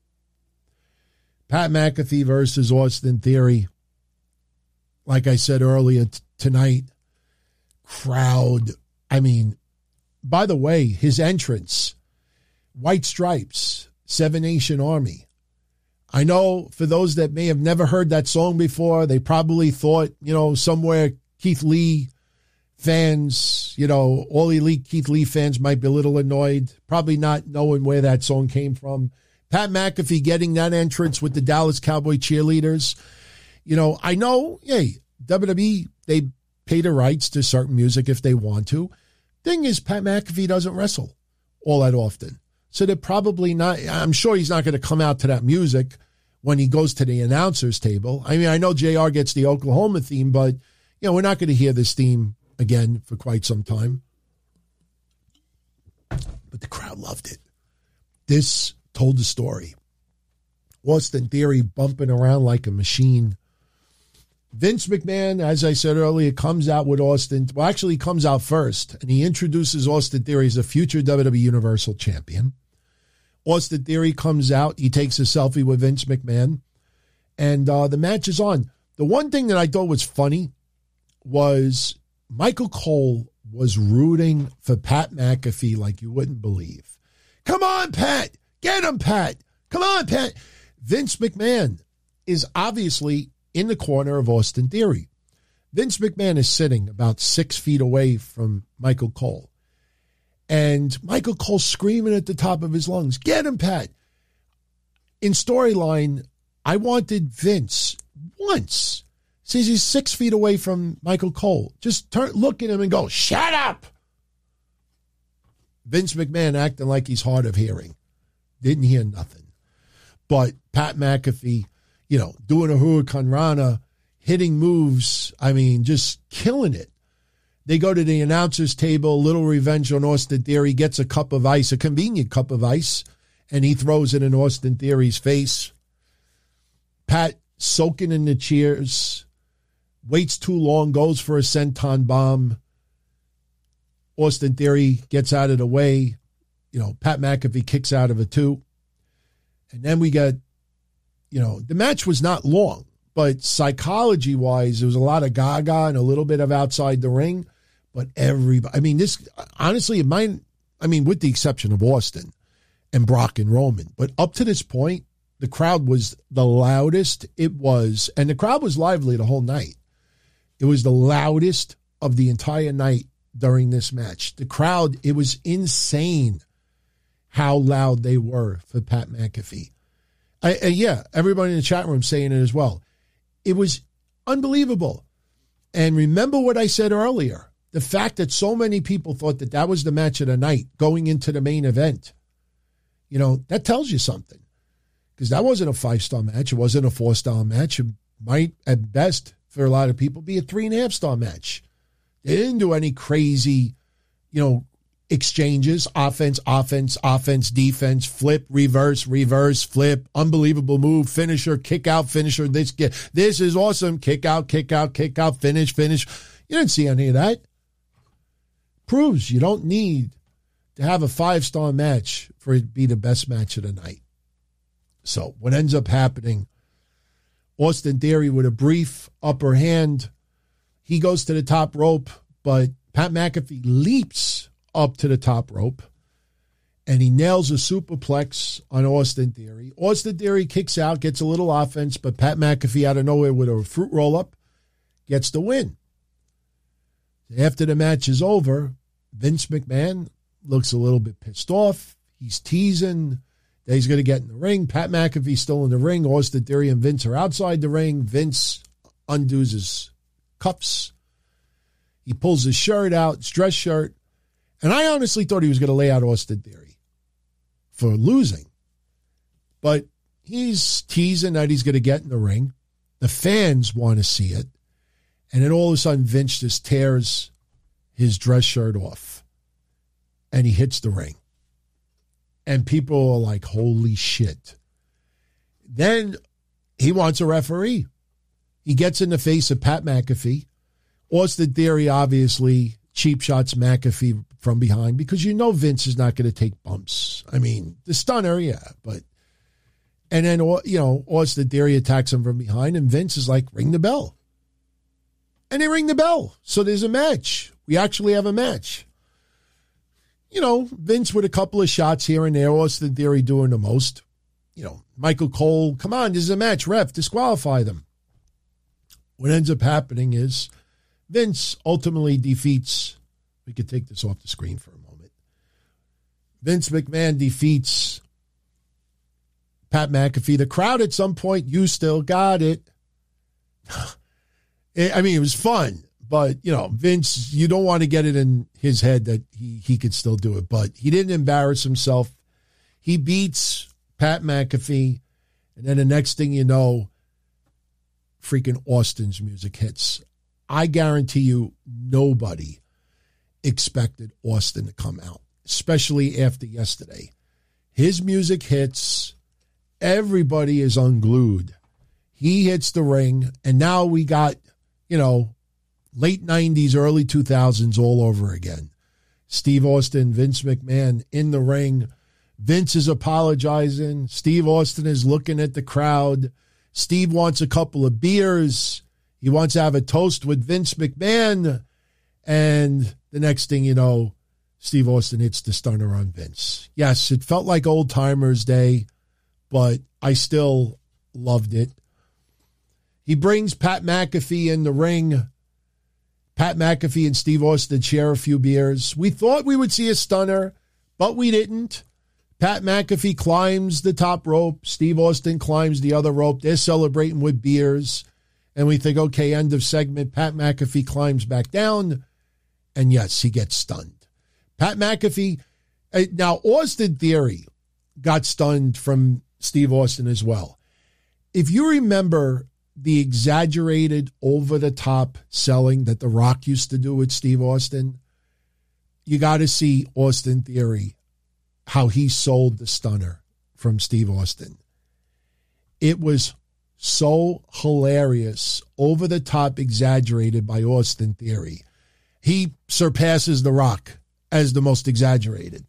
Pat McAfee versus Austin Theory. Like I said earlier t- tonight, crowd. I mean, by the way, his entrance, White Stripes, Seven Nation Army. I know for those that may have never heard that song before, they probably thought, you know, somewhere Keith Lee fans, you know, all elite Keith Lee fans might be a little annoyed, probably not knowing where that song came from. Pat McAfee getting that entrance with the Dallas Cowboy cheerleaders. You know, I know, hey, W W E, they pay the rights to certain music if they want to. Thing is, Pat McAfee doesn't wrestle all that often. So they're probably not, I'm sure he's not going to come out to that music when he goes to the announcer's table. I mean, I know J R gets the Oklahoma theme, but, you know, we're not going to hear this theme again for quite some time. But the crowd loved it. This told the story. Austin Theory bumping around like a machine. Vince McMahon, as I said earlier, comes out with Austin. Well, actually, he comes out first, and he introduces Austin Theory as a future W W E Universal Champion. Austin Theory comes out. He takes a selfie with Vince McMahon, and uh, the match is on. The one thing that I thought was funny was Michael Cole was rooting for Pat McAfee like you wouldn't believe. Come on, Pat. Get him, Pat. Come on, Pat. Vince McMahon is obviously in the corner of Austin Theory. Vince McMahon is sitting about six feet away from Michael Cole. And Michael Cole screaming at the top of his lungs, get him, Pat. In storyline, I wanted Vince once, says he's six feet away from Michael Cole, just turn, look at him and go, shut up. Vince McMahon acting like he's hard of hearing. Didn't hear nothing. But Pat McAfee, you know, doing a Hurricane Rana, hitting moves, I mean, just killing it. They go to the announcer's table, a little revenge on Austin Theory, gets a cup of ice, a convenient cup of ice, and he throws it in Austin Theory's face. Pat soaking in the cheers, waits too long, goes for a senton bomb. Austin Theory gets out of the way. You know, Pat McAfee kicks out of it too. And then we got, you know, the match was not long, but psychology-wise, there was a lot of gaga and a little bit of outside the ring. But everybody, I mean, this, honestly, mine, I mean, with the exception of Austin and Brock and Roman, but up to this point, the crowd was the loudest it was, and the crowd was lively the whole night. It was the loudest of the entire night during this match. The crowd, it was insane how loud they were for Pat McAfee. I, I, yeah, everybody in the chat room saying it as well. It was unbelievable. And remember what I said earlier, the fact that so many people thought that that was the match of the night going into the main event. You know, that tells you something. Because that wasn't a five-star match. It wasn't a four-star match. It might, at best, for a lot of people, be a three-and-a-half-star match. They didn't do any crazy, you know, exchanges, offense, offense, offense, defense, flip, reverse, reverse, flip, unbelievable move, finisher, kick out, finisher. This, this is awesome. Kick out, kick out, kick out, finish, finish. You didn't see any of that. Proves you don't need to have a five-star match for it to be the best match of the night. So what ends up happening, Austin Theory with a brief upper hand, he goes to the top rope, but Pat McAfee leaps up to the top rope, and he nails a superplex on Austin Theory. Austin Theory kicks out, gets a little offense, but Pat McAfee out of nowhere with a fruit roll-up gets the win. After the match is over, Vince McMahon looks a little bit pissed off. He's teasing that he's going to get in the ring. Pat McAfee's still in the ring. Austin Theory and Vince are outside the ring. Vince undoes his cuffs. He pulls his shirt out, his dress shirt. And I honestly thought he was going to lay out Austin Theory for losing. But he's teasing that he's going to get in the ring. The fans want to see it. And then all of a sudden, Vince just tears his dress shirt off. And he hits the ring. And people are like, holy shit. Then he wants a referee. He gets in the face of Pat McAfee. Austin Theory, obviously, cheap shots McAfee from behind because you know Vince is not going to take bumps. I mean, the stunner, yeah, but... And then, you know, Austin Theory attacks him from behind, and Vince is like, ring the bell. And they ring the bell. So there's a match. We actually have a match. You know, Vince with a couple of shots here and there, Austin Theory doing the most. You know, Michael Cole, come on, this is a match, ref, disqualify them. What ends up happening is Vince ultimately defeats, we could take this off the screen for a moment. Vince McMahon defeats Pat McAfee. The crowd at some point, you still got it. I mean, it was fun, but, you know, Vince, you don't want to get it in his head that he, he could still do it, but he didn't embarrass himself. He beats Pat McAfee, and then the next thing you know, freaking Austin's music hits. I guarantee you nobody expected Austin to come out, especially after yesterday. His music hits. Everybody is unglued. He hits the ring, and now we got, you know, late nineties, early two thousands all over again. Steve Austin, Vince McMahon in the ring. Vince is apologizing. Steve Austin is looking at the crowd. Steve wants a couple of beers. He wants to have a toast with Vince McMahon. And the next thing you know, Steve Austin hits the stunner on Vince. Yes, it felt like old timers day, but I still loved it. He brings Pat McAfee in the ring. Pat McAfee and Steve Austin share a few beers. We thought we would see a stunner, but we didn't. Pat McAfee climbs the top rope. Steve Austin climbs the other rope. They're celebrating with beers. And we think, okay, end of segment. Pat McAfee climbs back down. And yes, he gets stunned. Pat McAfee. Now, Austin Theory got stunned from Steve Austin as well. If you remember the exaggerated, over-the-top selling that The Rock used to do with Steve Austin, you got to see Austin Theory, how he sold the stunner from Steve Austin. It was so hilarious, over-the-top, exaggerated by Austin Theory. He surpasses The Rock as the most exaggerated.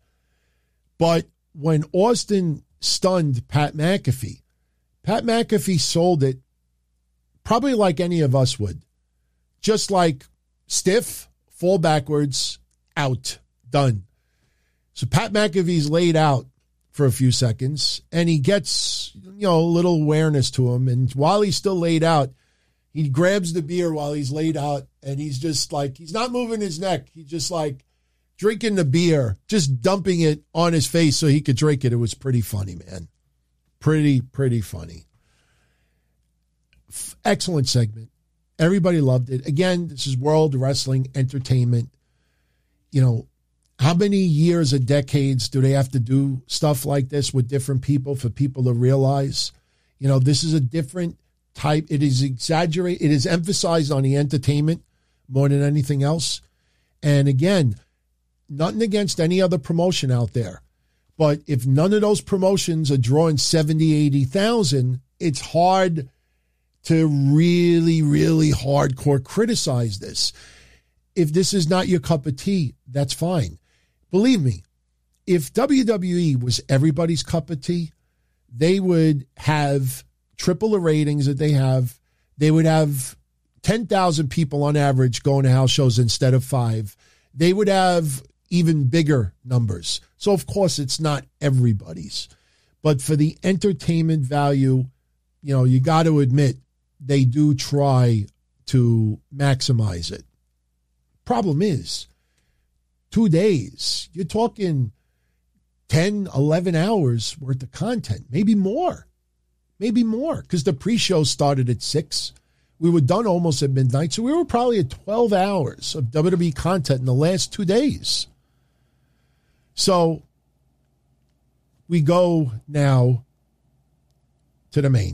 But when Austin stunned Pat McAfee, Pat McAfee sold it probably like any of us would. Just like stiff, fall backwards, out, done. So Pat McAfee's laid out for a few seconds, and he gets, you know, a little awareness to him. And while he's still laid out, he grabs the beer while he's laid out, and he's just like, he's not moving his neck. He's just like drinking the beer, just dumping it on his face so he could drink it. It was pretty funny, man. Pretty, pretty funny. F- excellent segment. Everybody loved it. Again, this is World Wrestling Entertainment. You know, how many years or decades do they have to do stuff like this with different people for people to realize, you know, this is a different type. It is exaggerated. It is emphasized on the entertainment more than anything else. And again, nothing against any other promotion out there. But if none of those promotions are drawing seventy, eighty thousand, it's hard to really, really hardcore criticize this. If this is not your cup of tea, that's fine. Believe me, if W W E was everybody's cup of tea, they would have triple the ratings that they have. They would have ten thousand people on average going to house shows instead of five. They would have even bigger numbers. So, of course, it's not everybody's. But for the entertainment value, you know, you got to admit, they do try to maximize it. Problem is, two days, you're talking ten, eleven hours worth of content, maybe more, maybe more, because the pre-show started at six. We were done almost at midnight, so we were probably at twelve hours of W W E content in the last two days. So we go now to the main.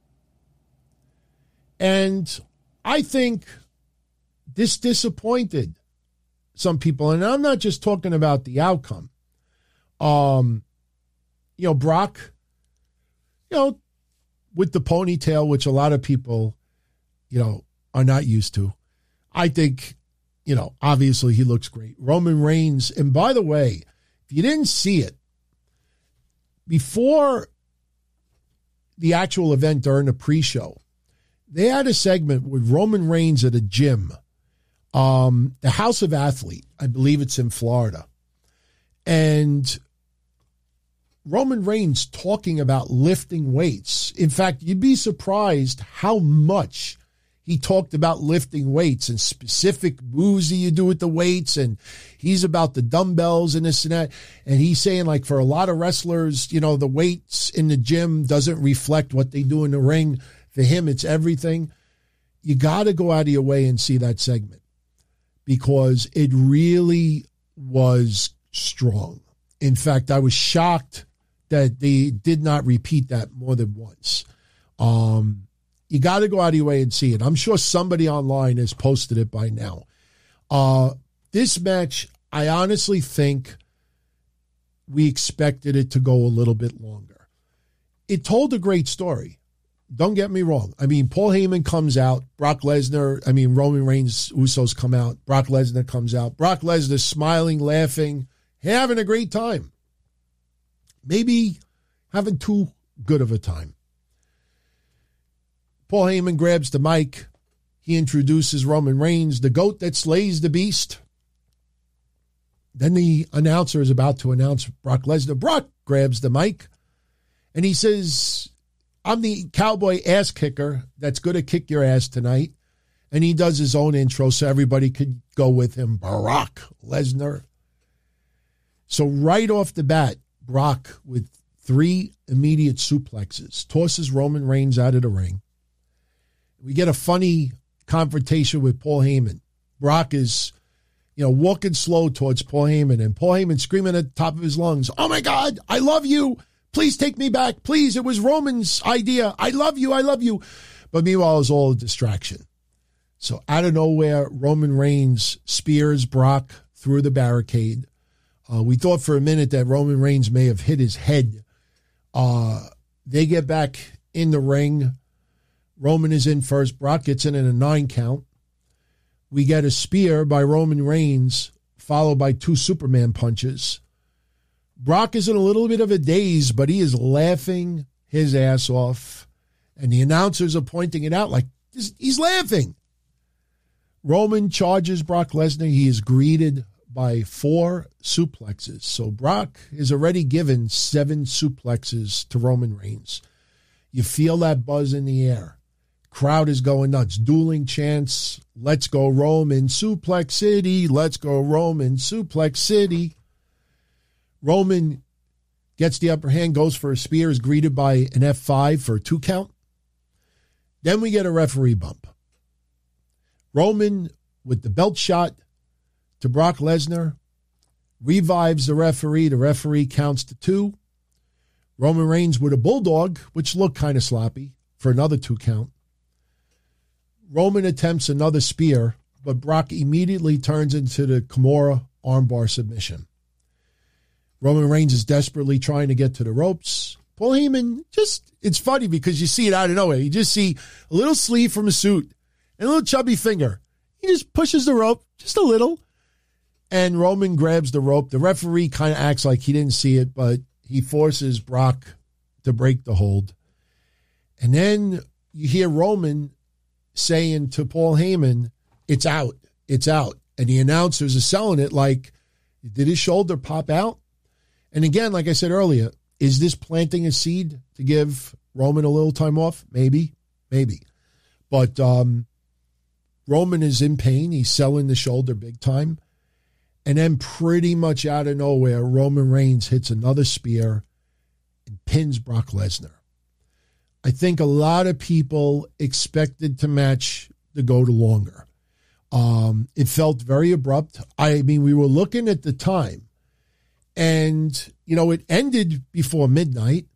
And I think this disappointed some people. And I'm not just talking about the outcome. Um, you know, Brock, you know, with the ponytail, which a lot of people, you know, are not used to. I think, you know, obviously he looks great. Roman Reigns, and by the way, if you didn't see it, before the actual event during the pre-show, they had a segment with Roman Reigns at a gym, um, the House of Athlete. I believe it's in Florida. And Roman Reigns talking about lifting weights. In fact, you'd be surprised how much he talked about lifting weights and specific moves that you do with the weights. And he's about the dumbbells and this and that. And he's saying, like, for a lot of wrestlers, you know, the weights in the gym doesn't reflect what they do in the ring. For him, it's everything. You got to go out of your way and see that segment because it really was strong. In fact, I was shocked that they did not repeat that more than once. Um, you got to go out of your way and see it. I'm sure somebody online has posted it by now. Uh, this match, I honestly think we expected it to go a little bit longer. It told a great story. Don't get me wrong. I mean, Paul Heyman comes out. Brock Lesnar, I mean, Roman Reigns, Usos come out. Brock Lesnar comes out. Brock Lesnar smiling, laughing, having a great time. Maybe having too good of a time. Paul Heyman grabs the mic. He introduces Roman Reigns, the goat that slays the beast. Then the announcer is about to announce Brock Lesnar. Brock grabs the mic and he says, I'm the cowboy ass kicker that's going to kick your ass tonight. And he does his own intro so everybody could go with him. Brock Lesnar. So right off the bat, Brock with three immediate suplexes tosses Roman Reigns out of the ring. We get a funny confrontation with Paul Heyman. Brock is, you know, walking slow towards Paul Heyman, and Paul Heyman screaming at the top of his lungs, "Oh my God, I love you. Please take me back. Please, it was Roman's idea. I love you. I love you." But meanwhile, it was all a distraction. So out of nowhere, Roman Reigns spears Brock through the barricade. Uh, we thought for a minute that Roman Reigns may have hit his head. Uh, they get back in the ring. Roman is in first. Brock gets in in a nine count. We get a spear by Roman Reigns, followed by two Superman punches. Brock is in a little bit of a daze, but he is laughing his ass off. And the announcers are pointing it out like, he's laughing. Roman charges Brock Lesnar. He is greeted by four suplexes. So Brock is already given seven suplexes to Roman Reigns. You feel that buzz in the air. Crowd is going nuts. Dueling chants. Let's go Roman Suplex City. Let's go Roman Suplex City. Roman gets the upper hand, goes for a spear, is greeted by an F five for a two count. Then we get a referee bump. Roman with the belt shot to Brock Lesnar, revives the referee. The referee counts to two. Roman Reigns with a bulldog, which looked kind of sloppy, for another two count. Roman attempts another spear, but Brock immediately turns into the Kimura armbar submission. Roman Reigns is desperately trying to get to the ropes. Paul Heyman, just, it's funny because you see it out of nowhere. You just see a little sleeve from a suit and a little chubby finger. He just pushes the rope just a little. And Roman grabs the rope. The referee kind of acts like he didn't see it, but he forces Brock to break the hold. And then you hear Roman saying to Paul Heyman, it's out, it's out. And the announcers are selling it like, did his shoulder pop out? And again, like I said earlier, is this planting a seed to give Roman a little time off? Maybe, maybe. But um, Roman is in pain. He's selling the shoulder big time. And then pretty much out of nowhere, Roman Reigns hits another spear and pins Brock Lesnar. I think a lot of people expected to match to go to longer. Um, it felt very abrupt. I mean, we were looking at the time, and, you know, it ended before midnight.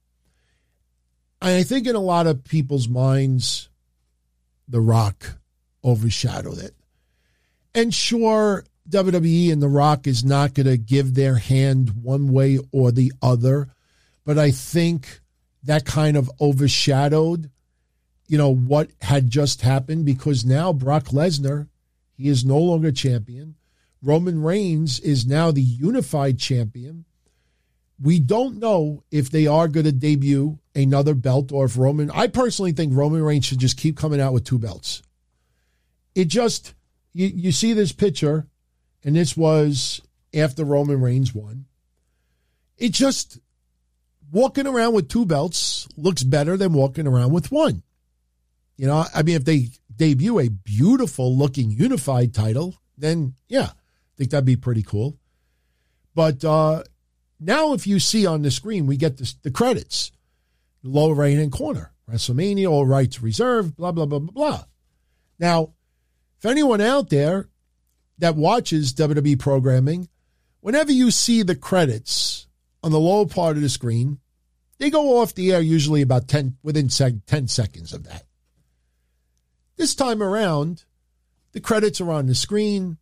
And I think in a lot of people's minds, The Rock overshadowed it. And sure, W W E and The Rock is not going to give their hand one way or the other, but I think that kind of overshadowed, you know, what had just happened, because now Brock Lesnar, He is no longer champion. Roman Reigns is now the unified champion. We don't know if they are going to debut another belt or if Roman, I personally think Roman Reigns should just keep coming out with two belts. It just, you, you see this picture, and this was after Roman Reigns won. It just, walking around with two belts looks better than walking around with one. You know, I mean, if they debut a beautiful looking unified title, then yeah, I think that'd be pretty cool. But uh, now if you see on the screen, we get this, the credits, lower right-hand corner, WrestleMania, all rights reserved, blah, blah, blah, blah, blah. Now, if anyone out there that watches W W E programming, whenever you see the credits on the lower part of the screen, they go off the air usually about ten, within ten seconds of that. This time around, the credits are on the screen.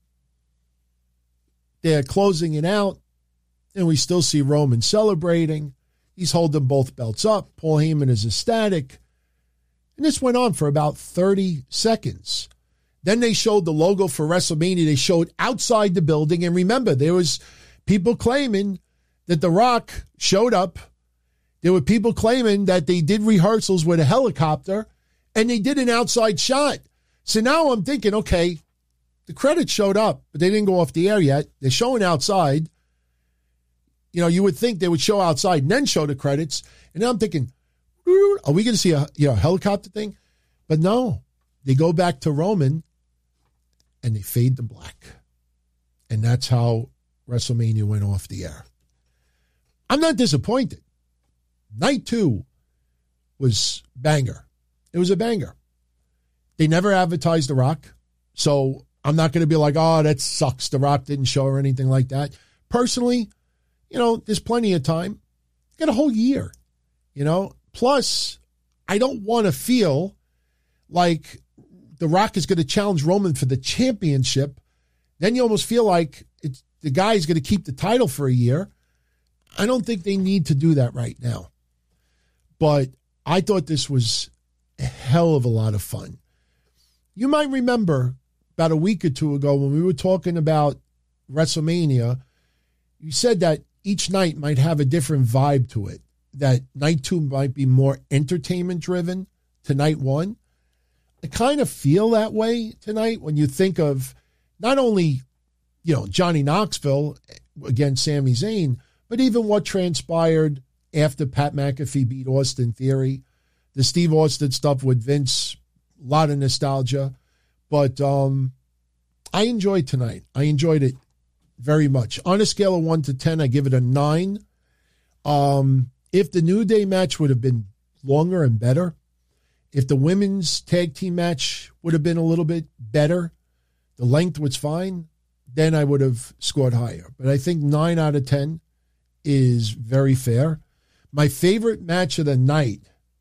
They're closing it out, and we still see Roman celebrating. He's holding both belts up. Paul Heyman is ecstatic. And this went on for about thirty seconds. Then they showed the logo for WrestleMania. They showed outside the building. And remember, there was people claiming that The Rock showed up. There were people claiming that they did rehearsals with a helicopter, and they did an outside shot. So now I'm thinking, okay, the credits showed up, but they didn't go off the air yet. They're showing outside. You know, you would think they would show outside and then show the credits. And now I'm thinking, are we going to see a you know, helicopter thing? But no, they go back to Roman and they fade to black. And that's how WrestleMania went off the air. I'm not disappointed. Night two was banger. It was a banger. They never advertised The Rock. So I'm not going to be like, oh, that sucks. The Rock didn't show or anything like that. Personally, you know, there's plenty of time. Got a whole year, you know. Plus, I don't want to feel like The Rock is going to challenge Roman for the championship. Then you almost feel like it's, the guy's going to keep the title for a year. I don't think they need to do that right now. But I thought this was a hell of a lot of fun. You might remember about a week or two ago when we were talking about WrestleMania, you said that each night might have a different vibe to it, that night two might be more entertainment driven to night one. I kind of feel that way tonight when you think of not only, you know, Johnny Knoxville against Sami Zayn, but even what transpired after Pat McAfee beat Austin Theory, the Steve Austin stuff with Vince, a lot of nostalgia. But um, I enjoyed tonight. I enjoyed it very much. On a scale of one to ten, I give it a nine. Um, if the New Day match would have been longer and better, if the women's tag team match would have been a little bit better, the length was fine, then I would have scored higher. But I think nine out of ten is very fair. My favorite match of the night,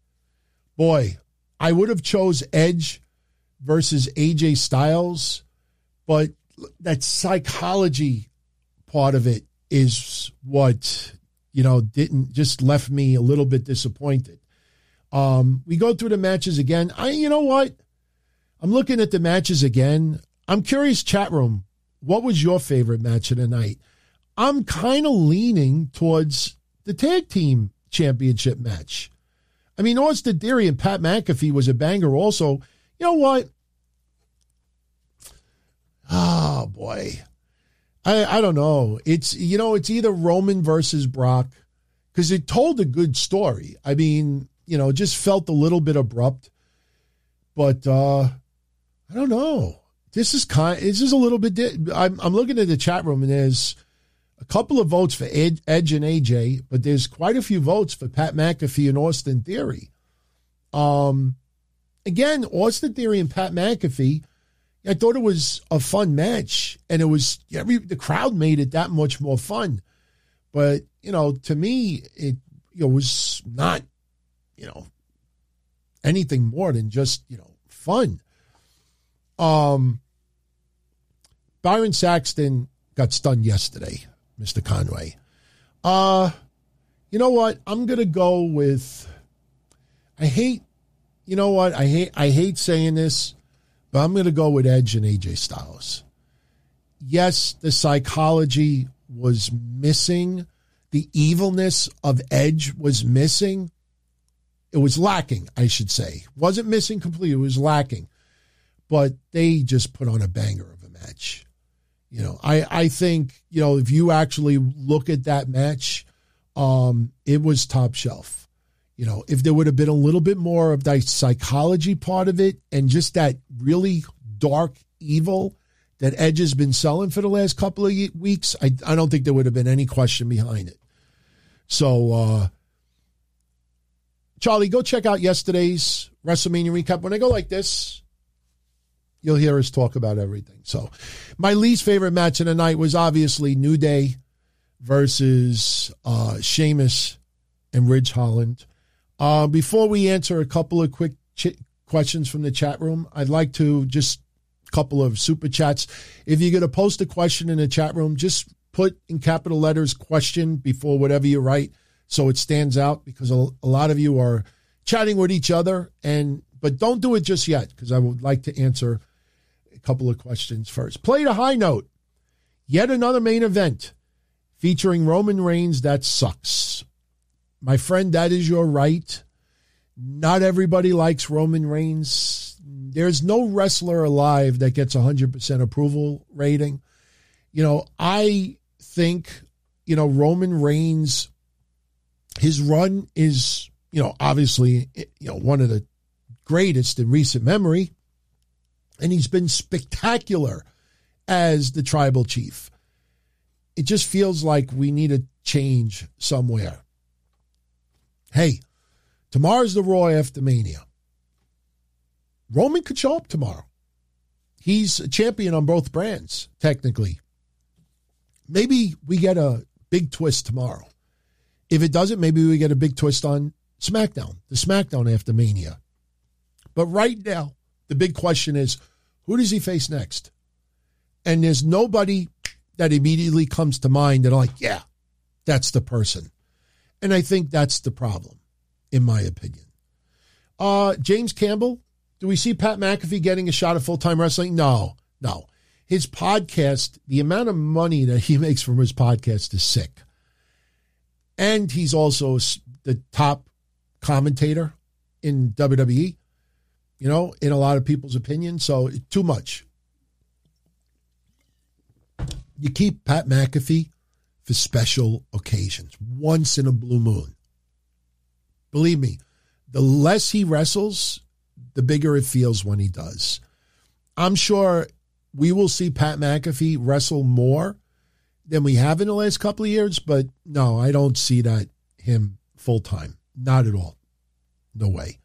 boy, I would have chose Edge versus A J Styles, but that psychology part of it is what, you know, didn't just left me a little bit disappointed. Um, we go through the matches again. I, you know what? I'm looking at the matches again. I'm curious, chat room, what was your favorite match of the night? I'm kind of leaning towards the tag team championship match. I mean, Austin Theory and Pat McAfee was a banger also. You know what? Oh, boy. I, I don't know. It's, you know, it's either Roman versus Brock because it told a good story. I mean, you know, just felt a little bit abrupt. But uh, I don't know. This is kind. This is a little bit. Di- I'm, I'm looking at the chat room and there's a couple of votes for Ed, Edge and A J, but there's quite a few votes for Pat McAfee and Austin Theory. Um, again, Austin Theory and Pat McAfee, I thought it was a fun match, and it was every the crowd made it that much more fun. But you know, to me, it you know was not you know anything more than just you know fun. Um, Byron Saxton got stunned yesterday, Mister Conway. Uh, you know what? I'm gonna go with. I hate. You know what? I hate. I hate saying this. but I'm going to go with Edge and A J Styles. Yes, the psychology was missing. The evilness of Edge was missing. It was lacking, I should say. Wasn't missing completely. It was lacking. But they just put on a banger of a match. You know, I, I think, you know, if you actually look at that match, um, it was top shelf. You know, if there would have been a little bit more of that psychology part of it and just that really dark evil that Edge has been selling for the last couple of weeks, I, I don't think there would have been any question behind it. So, uh, Charlie, go check out yesterday's WrestleMania recap. When I go like this, you'll hear us talk about everything. So, my least favorite match of the night was obviously New Day versus uh, Sheamus and Ridge Holland. Uh, before we answer a couple of quick ch- questions from the chat room, I'd like to just a couple of super chats. If you're going to post a question in the chat room, just put in capital letters question before whatever you write so it stands out, because a, a lot of you are chatting with each other. And but don't do it just yet, because I would like to answer a couple of questions first. Played a high note. Yet another main event featuring Roman Reigns that sucks. My friend, that is your right. Not everybody likes Roman Reigns. There's no wrestler alive that gets a one hundred percent approval rating. You know, I think, you know, Roman Reigns, his run is, you know, obviously, you know, one of the greatest in recent memory. And he's been spectacular as the tribal chief. It just feels like we need a change somewhere. Hey, tomorrow's the Raw after Mania. Roman could show up tomorrow. He's a champion on both brands, technically. Maybe we get a big twist tomorrow. If it doesn't, maybe we get a big twist on SmackDown, the SmackDown after Mania. But right now, the big question is, who does he face next? And there's nobody that immediately comes to mind that I'm like, yeah, that's the person. And I think that's the problem, in my opinion. Uh, James Campbell, do we see Pat McAfee getting a shot at full-time wrestling? No, no. His podcast, the amount of money that he makes from his podcast is sick. And he's also the top commentator in W W E, you know, in a lot of people's opinion. So too much. You keep Pat McAfee for special occasions, once in a blue moon. Believe me, the less he wrestles, the bigger it feels when he does. I'm sure we will see Pat McAfee wrestle more than we have in the last couple of years, but no, I don't see that him full-time. Not at all. No way.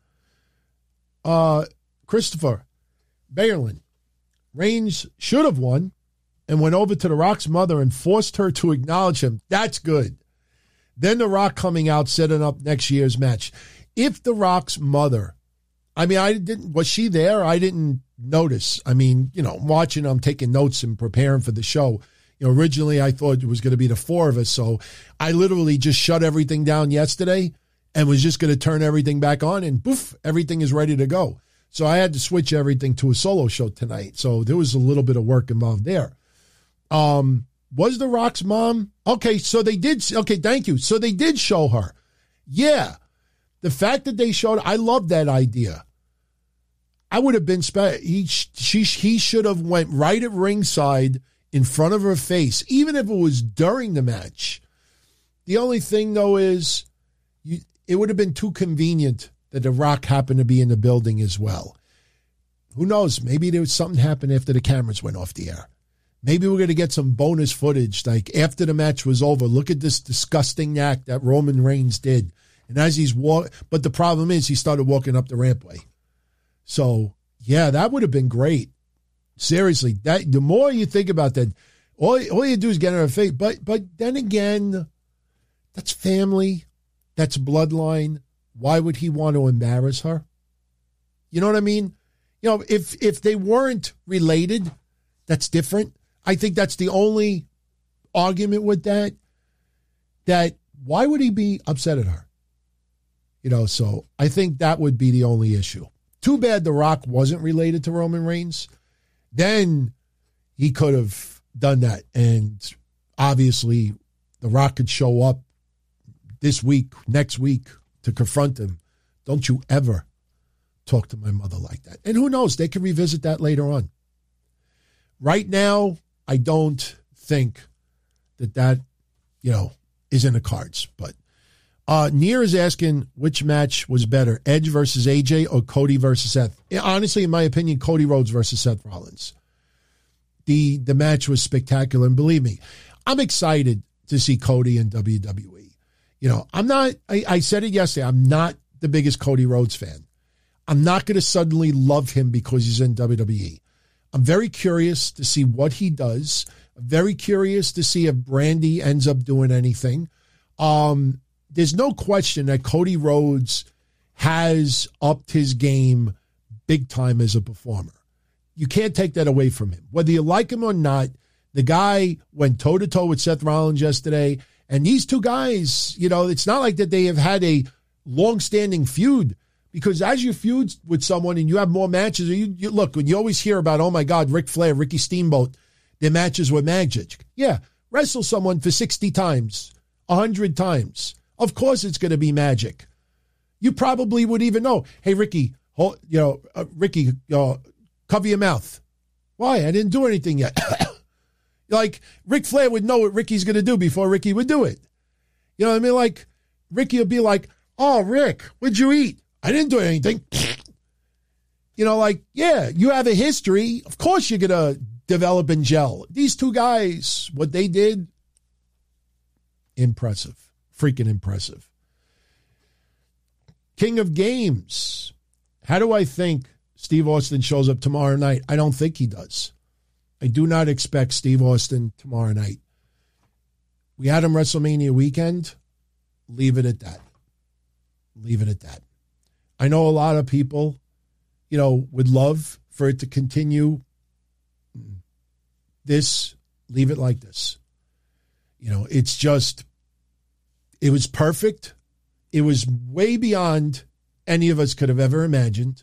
Uh, Christopher Bayerlin, Reigns should have won and went over to The Rock's mother and forced her to acknowledge him. That's good. Then The Rock coming out, setting up next year's match. If The Rock's mother, I mean, I didn't, was she there? I didn't notice. I mean, you know, watching, I'm taking notes and preparing for the show. You know, originally I thought it was going to be the four of us. So I literally just shut everything down yesterday and was just going to turn everything back on and poof, everything is ready to go. So I had to switch everything to a solo show tonight. So there was a little bit of work involved there. Um, was The Rock's mom? Okay, so they did. Okay, thank you. So they did show her. Yeah. The fact that they showed, I love that idea. I would have been, spe- he, she, he should have went right at ringside in front of her face, even if it was during the match. The only thing, though, is you, it would have been too convenient that The Rock happened to be in the building as well. Who knows? Maybe there was something happened after the cameras went off the air. Maybe we're going to get some bonus footage, like after the match was over, look at this disgusting act that Roman Reigns did. And as he's walk, but the problem is he started walking up the rampway. So, yeah, that would have been great. Seriously, that the more you think about that, all, all you do is get in her face. But, but then again, that's family. That's bloodline. Why would he want to embarrass her? You know what I mean? You know, if if they weren't related, that's different. I think that's the only argument with that. That why would he be upset at her? You know, so I think that would be the only issue. Too bad The Rock wasn't related to Roman Reigns. Then he could have done that. And obviously, The Rock could show up this week, next week, to confront him. Don't you ever talk to my mother like that. And who knows, they can revisit that later on. Right now, I don't think that that, you know, is in the cards. But uh, Near is asking which match was better, Edge versus A J or Cody versus Seth. Honestly, in my opinion, Cody Rhodes versus Seth Rollins. The, the match was spectacular. And believe me, I'm excited to see Cody in W W E. You know, I'm not, I, I said it yesterday, I'm not the biggest Cody Rhodes fan. I'm not going to suddenly love him because he's in W W E. I'm very curious to see what he does. I'm very curious to see if Brandy ends up doing anything. Um, there's no question that Cody Rhodes has upped his game big time as a performer. You can't take that away from him. Whether you like him or not, the guy went toe-to-toe with Seth Rollins yesterday. And these two guys, you know, it's not like that they have had a long-standing feud. Because as you feud with someone and you have more matches, you, you look, when you always hear about, oh my God, Ric Flair, Ricky Steamboat, their matches were magic. Yeah, wrestle someone for sixty times, one hundred times. Of course it's going to be magic. You probably would even know, hey, Ricky, hold, you know, uh, Ricky, uh, cover your mouth. Why? I didn't do anything yet. Like, Ric Flair would know what Ricky's going to do before Ricky would do it. You know what I mean? Like, Ricky would be like, oh, Rick, what'd you eat? I didn't do anything. You know, like, yeah, you have a history. Of course you're going to develop and gel. These two guys, what they did, impressive. Freaking impressive. King of Games. How do I think Steve Austin shows up tomorrow night? I don't think he does. I do not expect Steve Austin tomorrow night. We had him WrestleMania weekend. Leave it at that. Leave it at that. I know a lot of people, you know, would love for it to continue this, leave it like this. You know, it's just, it was perfect. It was way beyond any of us could have ever imagined.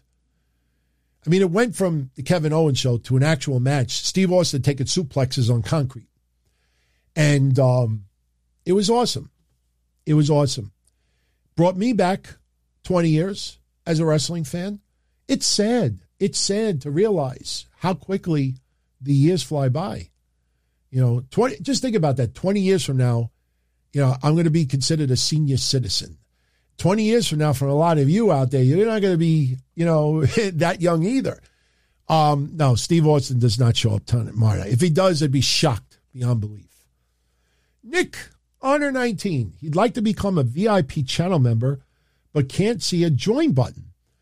I mean, it went from the Kevin Owens show to an actual match. Steve Austin taking suplexes on concrete. And um, it was awesome. It was awesome. Brought me back twenty years. As a wrestling fan, it's sad. It's sad to realize how quickly the years fly by. You know, twenty. Just think about that. twenty years from now, you know, I'm going to be considered a senior citizen. twenty years from now, for a lot of you out there, you're not going to be, you know, that young either. Um, no, Steve Austin does not show up tomorrow night. If he does, I'd be shocked beyond belief. Nick, Honor nineteen. He'd like to become a V I P channel member, but can't see a join button.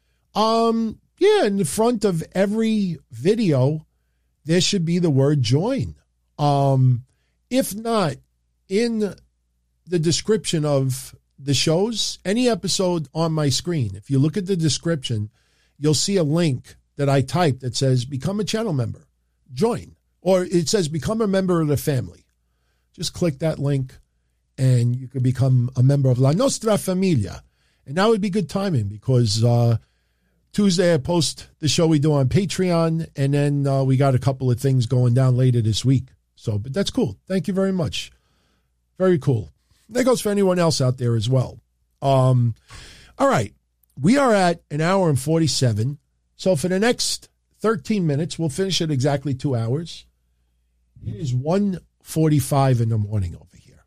Um, yeah, in the front of every video, there should be the word join. Um, if not, in the description of the shows, any episode on my screen, if you look at the description, you'll see a link that I typed that says, become a channel member, join. Or it says, become a member of the family. Just click that link and you can become a member of La Nostra Familia. And that would be good timing because uh, Tuesday I post the show we do on Patreon, and then uh, we got a couple of things going down later this week. So, but that's cool. Thank you very much. Very cool. That goes for anyone else out there as well. Um, all right. We are at an hour and forty-seven. So for the next thirteen minutes, we'll finish at exactly two hours. It is one forty-five in the morning over here.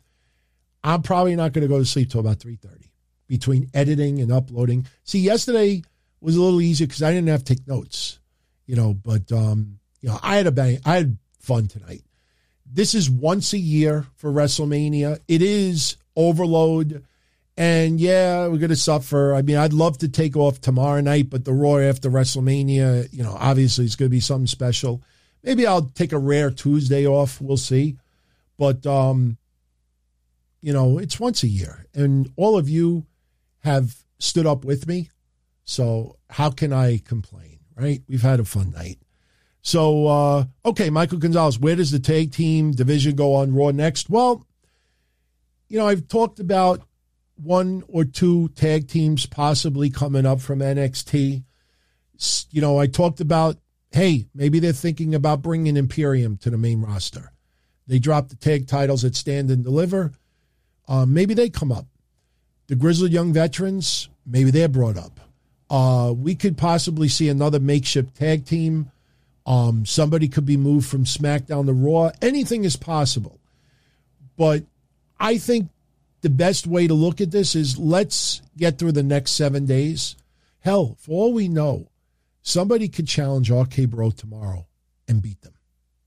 I'm probably not going to go to sleep till about three thirty between editing and uploading. See, yesterday was a little easier because I didn't have to take notes, you know, but, um, you know, I had a bang. I had fun tonight. This is once a year for WrestleMania. It is overload. And yeah, we're going to suffer. I mean, I'd love to take off tomorrow night, but the Raw after WrestleMania, you know, obviously it's going to be something special. Maybe I'll take a rare Tuesday off. We'll see. But, um, you know, it's once a year. And all of you have stood up with me. So how can I complain, right? We've had a fun night. So, uh, okay, Michael Gonzalez, where does the tag team division go on Raw next? Well, you know, I've talked about one or two tag teams possibly coming up from N X T. You know, I talked about, hey, maybe they're thinking about bringing Imperium to the main roster. They dropped the tag titles at Stand and Deliver. Uh, maybe they come up. The Grizzled Young Veterans, maybe they're brought up. Uh, we could possibly see another makeshift tag team. Um, somebody could be moved from SmackDown to Raw. Anything is possible. But I think the best way to look at this is let's get through the next seven days. Hell, for all we know, somebody could challenge R K Bro tomorrow and beat them.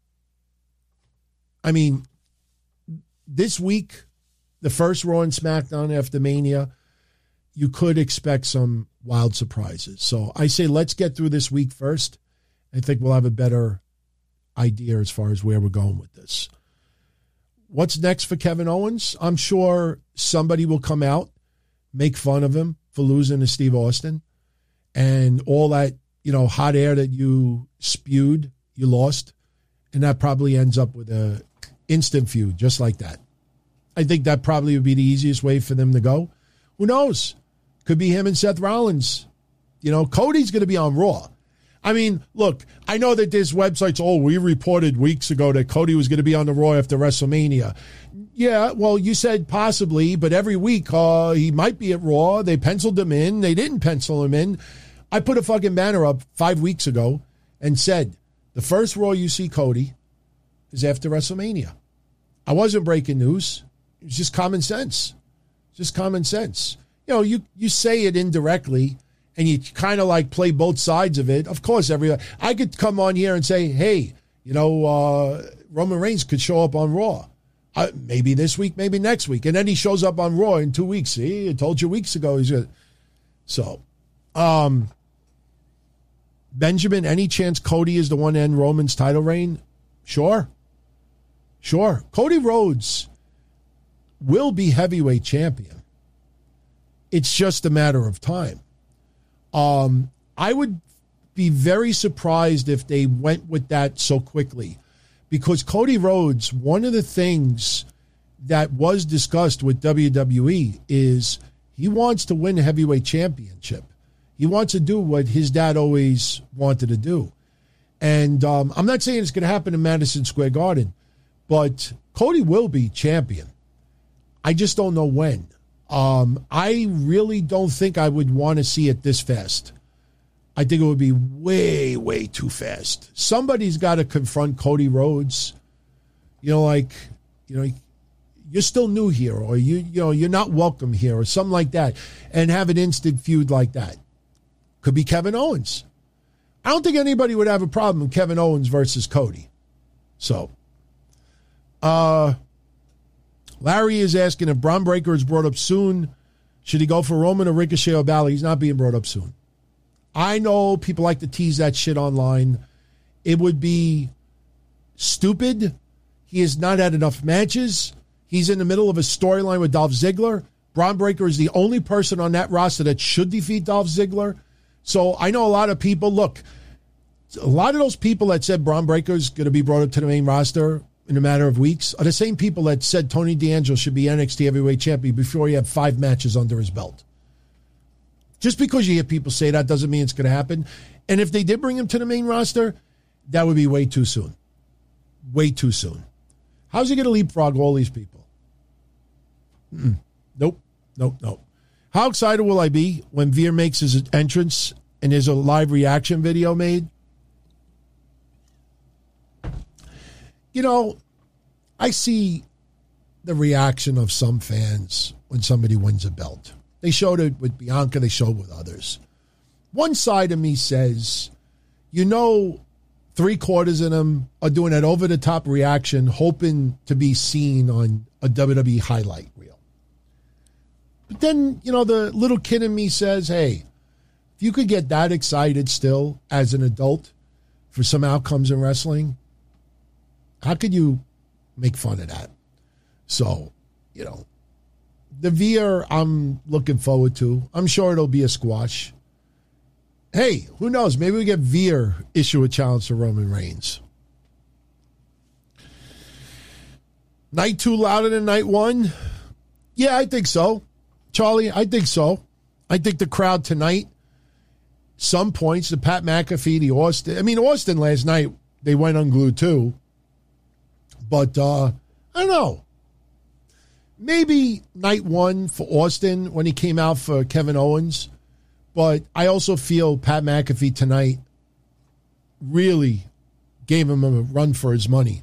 I mean, this week, the first Raw and SmackDown after Mania, you could expect some wild surprises. So I say let's get through this week first. I think we'll have a better idea as far as where we're going with this. What's next for Kevin Owens? I'm sure somebody will come out, make fun of him for losing to Steve Austin, and all that, you know, hot air that you spewed, you lost, and that probably ends up with a instant feud, just like that. I think that probably would be the easiest way for them to go. Who knows? Could be him and Seth Rollins. You know, Cody's going to be on Raw. I mean, look, I know that there's websites, oh, we reported weeks ago that Cody was going to be on the Raw after WrestleMania. Yeah, well, you said possibly, but every week uh, he might be at Raw. They penciled him in. They didn't pencil him in. I put a fucking banner up five weeks ago and said, the first Raw you see Cody is after WrestleMania. I wasn't breaking news. It was just common sense. Just common sense. You know, you, you say it indirectly, and you kind of like play both sides of it. Of course, every I could come on here and say, hey, you know, uh, Roman Reigns could show up on Raw. Uh, maybe this week, maybe next week. And then he shows up on Raw in two weeks. See, I told you weeks ago. He's gonna... So, um, Benjamin, any chance Cody is the one to end Roman's title reign? Sure. Sure. Cody Rhodes will be heavyweight champion. It's just a matter of time. Um, I would be very surprised if they went with that so quickly, because Cody Rhodes, one of the things that was discussed with W W E is he wants to win a heavyweight championship. He wants to do what his dad always wanted to do. And um, I'm not saying it's going to happen in Madison Square Garden, but Cody will be champion. I just don't know when. Um, I really don't think I would want to see it this fast. I think it would be way, way too fast. Somebody's got to confront Cody Rhodes. You know, like, you know, you're still new here, or you, you know, you're not welcome here, or something like that, and have an instant feud like that. Could be Kevin Owens. I don't think anybody would have a problem with Kevin Owens versus Cody. So, uh, Larry is asking if Braun Breaker is brought up soon. Should he go for Roman or Ricochet or Balor? He's not being brought up soon. I know people like to tease that shit online. It would be stupid. He has not had enough matches. He's in the middle of a storyline with Dolph Ziggler. Braun Breaker is the only person on that roster that should defeat Dolph Ziggler. So I know a lot of people, look, a lot of those people that said Braun Breaker is going to be brought up to the main roster in a matter of weeks are the same people that said Tony D'Angelo should be N X T heavyweight champion before he had five matches under his belt. Just because you hear people say that doesn't mean it's going to happen. And if they did bring him to the main roster, that would be way too soon. Way too soon. How's he going to leapfrog all these people? Mm-mm. Nope. Nope. Nope. How excited will I be when Veer makes his entrance and there's a live reaction video made? You know, I see the reaction of some fans when somebody wins a belt. They showed it with Bianca. They showed it with others. One side of me says, you know, three quarters of them are doing that over-the-top reaction, hoping to be seen on a W W E highlight reel. But then, you know, the little kid in me says, hey, if you could get that excited still as an adult for some outcomes in wrestling, how could you make fun of that? So, you know, the Veer I'm looking forward to. I'm sure it'll be a squash. Hey, who knows? Maybe we get Veer issue a challenge to Roman Reigns. Night two louder than night one? Yeah, I think so. Charlie, I think so. I think the crowd tonight some points, the Pat McAfee, the Austin. I mean, Austin last night, they went unglued too. But uh, I don't know. Maybe night one for Austin when he came out for Kevin Owens. But I also feel Pat McAfee tonight really gave him a run for his money.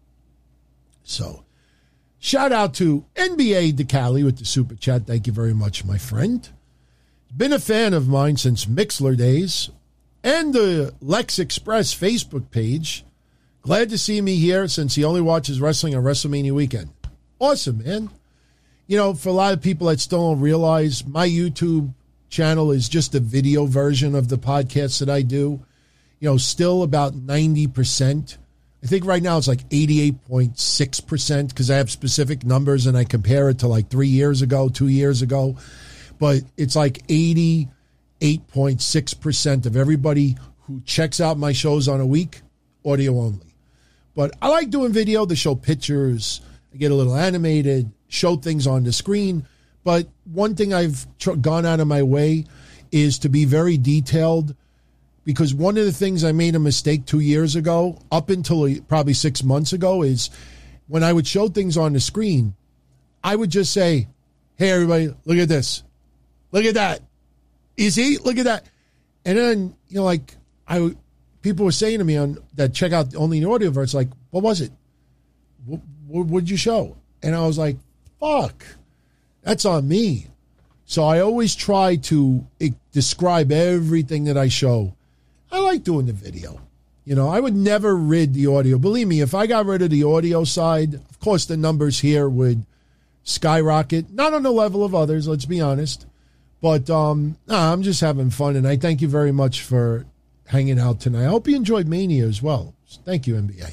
So, shout out to N B A DeCali with the super chat. Thank you very much, my friend. Been a fan of mine since Mixler days and the Lex Express Facebook page. Glad to see me here since he only watches wrestling on WrestleMania weekend. Awesome, man. You know, for a lot of people that still don't realize, my YouTube channel is just a video version of the podcast that I do. You know, still about ninety percent. I think right now it's like eighty-eight point six percent because I have specific numbers and I compare it to like three years ago, two years ago. But it's like eighty-eight point six percent of everybody who checks out my shows on a week, audio only. But I like doing video to show pictures. I get a little animated, show things on the screen. But one thing I've tr- gone out of my way is to be very detailed, because one of the things I made a mistake two years ago, up until probably six months ago, is when I would show things on the screen, I would just say, hey, everybody, look at this. Look at that. You see? Look at that. And then, you know, like, I people were saying to me on that check out only the audio version, like, what was it? What, what would you show? And I was like, fuck, that's on me. So I always try to it, describe everything that I show. I like doing the video. You know, I would never rid the audio. Believe me, if I got rid of the audio side, of course the numbers here would skyrocket. Not on the level of others, let's be honest. But um, nah, I'm just having fun, and I thank you very much for hanging out tonight. I hope you enjoyed Mania as well. Thank you, N B A.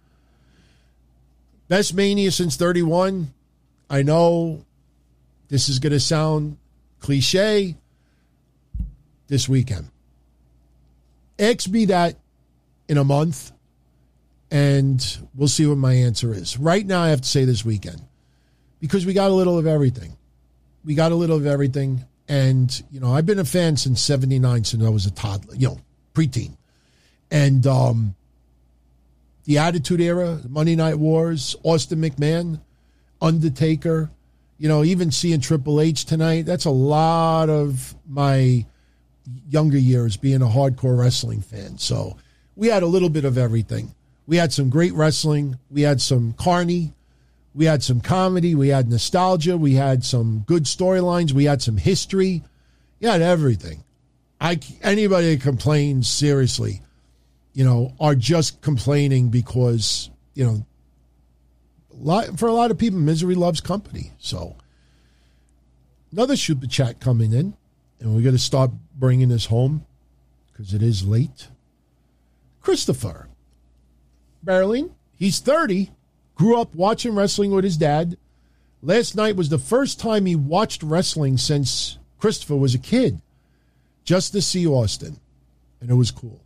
Best Mania since thirty-one. I know this is going to sound cliche. This weekend. Ask me that in a month, and we'll see what my answer is. Right now, I have to say this weekend, because we got a little of everything. We got a little of everything. And, you know, I've been a fan since seventy-nine, since I was a toddler, you know, preteen. And um, the Attitude Era, Monday Night Wars, Austin McMahon, Undertaker, you know, even seeing Triple H tonight, that's a lot of my younger years being a hardcore wrestling fan. So we had a little bit of everything. We had some great wrestling. We had some carny. We had some comedy, we had nostalgia, we had some good storylines, we had some history. You had everything. I, anybody that complains, seriously, you know, are just complaining because, you know, a lot, for a lot of people, misery loves company. So, another super chat coming in, and we're going to start bringing this home because it is late. Christopher Berlin, he's thirty. Grew up watching wrestling with his dad. Last night was the first time he watched wrestling since Christopher was a kid, just to see Austin. And it was cool.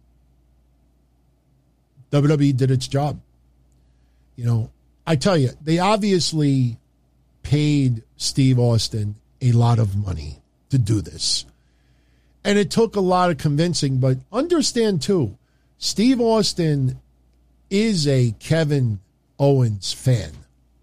W W E did its job. You know, I tell you, they obviously paid Steve Austin a lot of money to do this. And it took a lot of convincing, but understand too, Steve Austin is a Kevin Owens fan.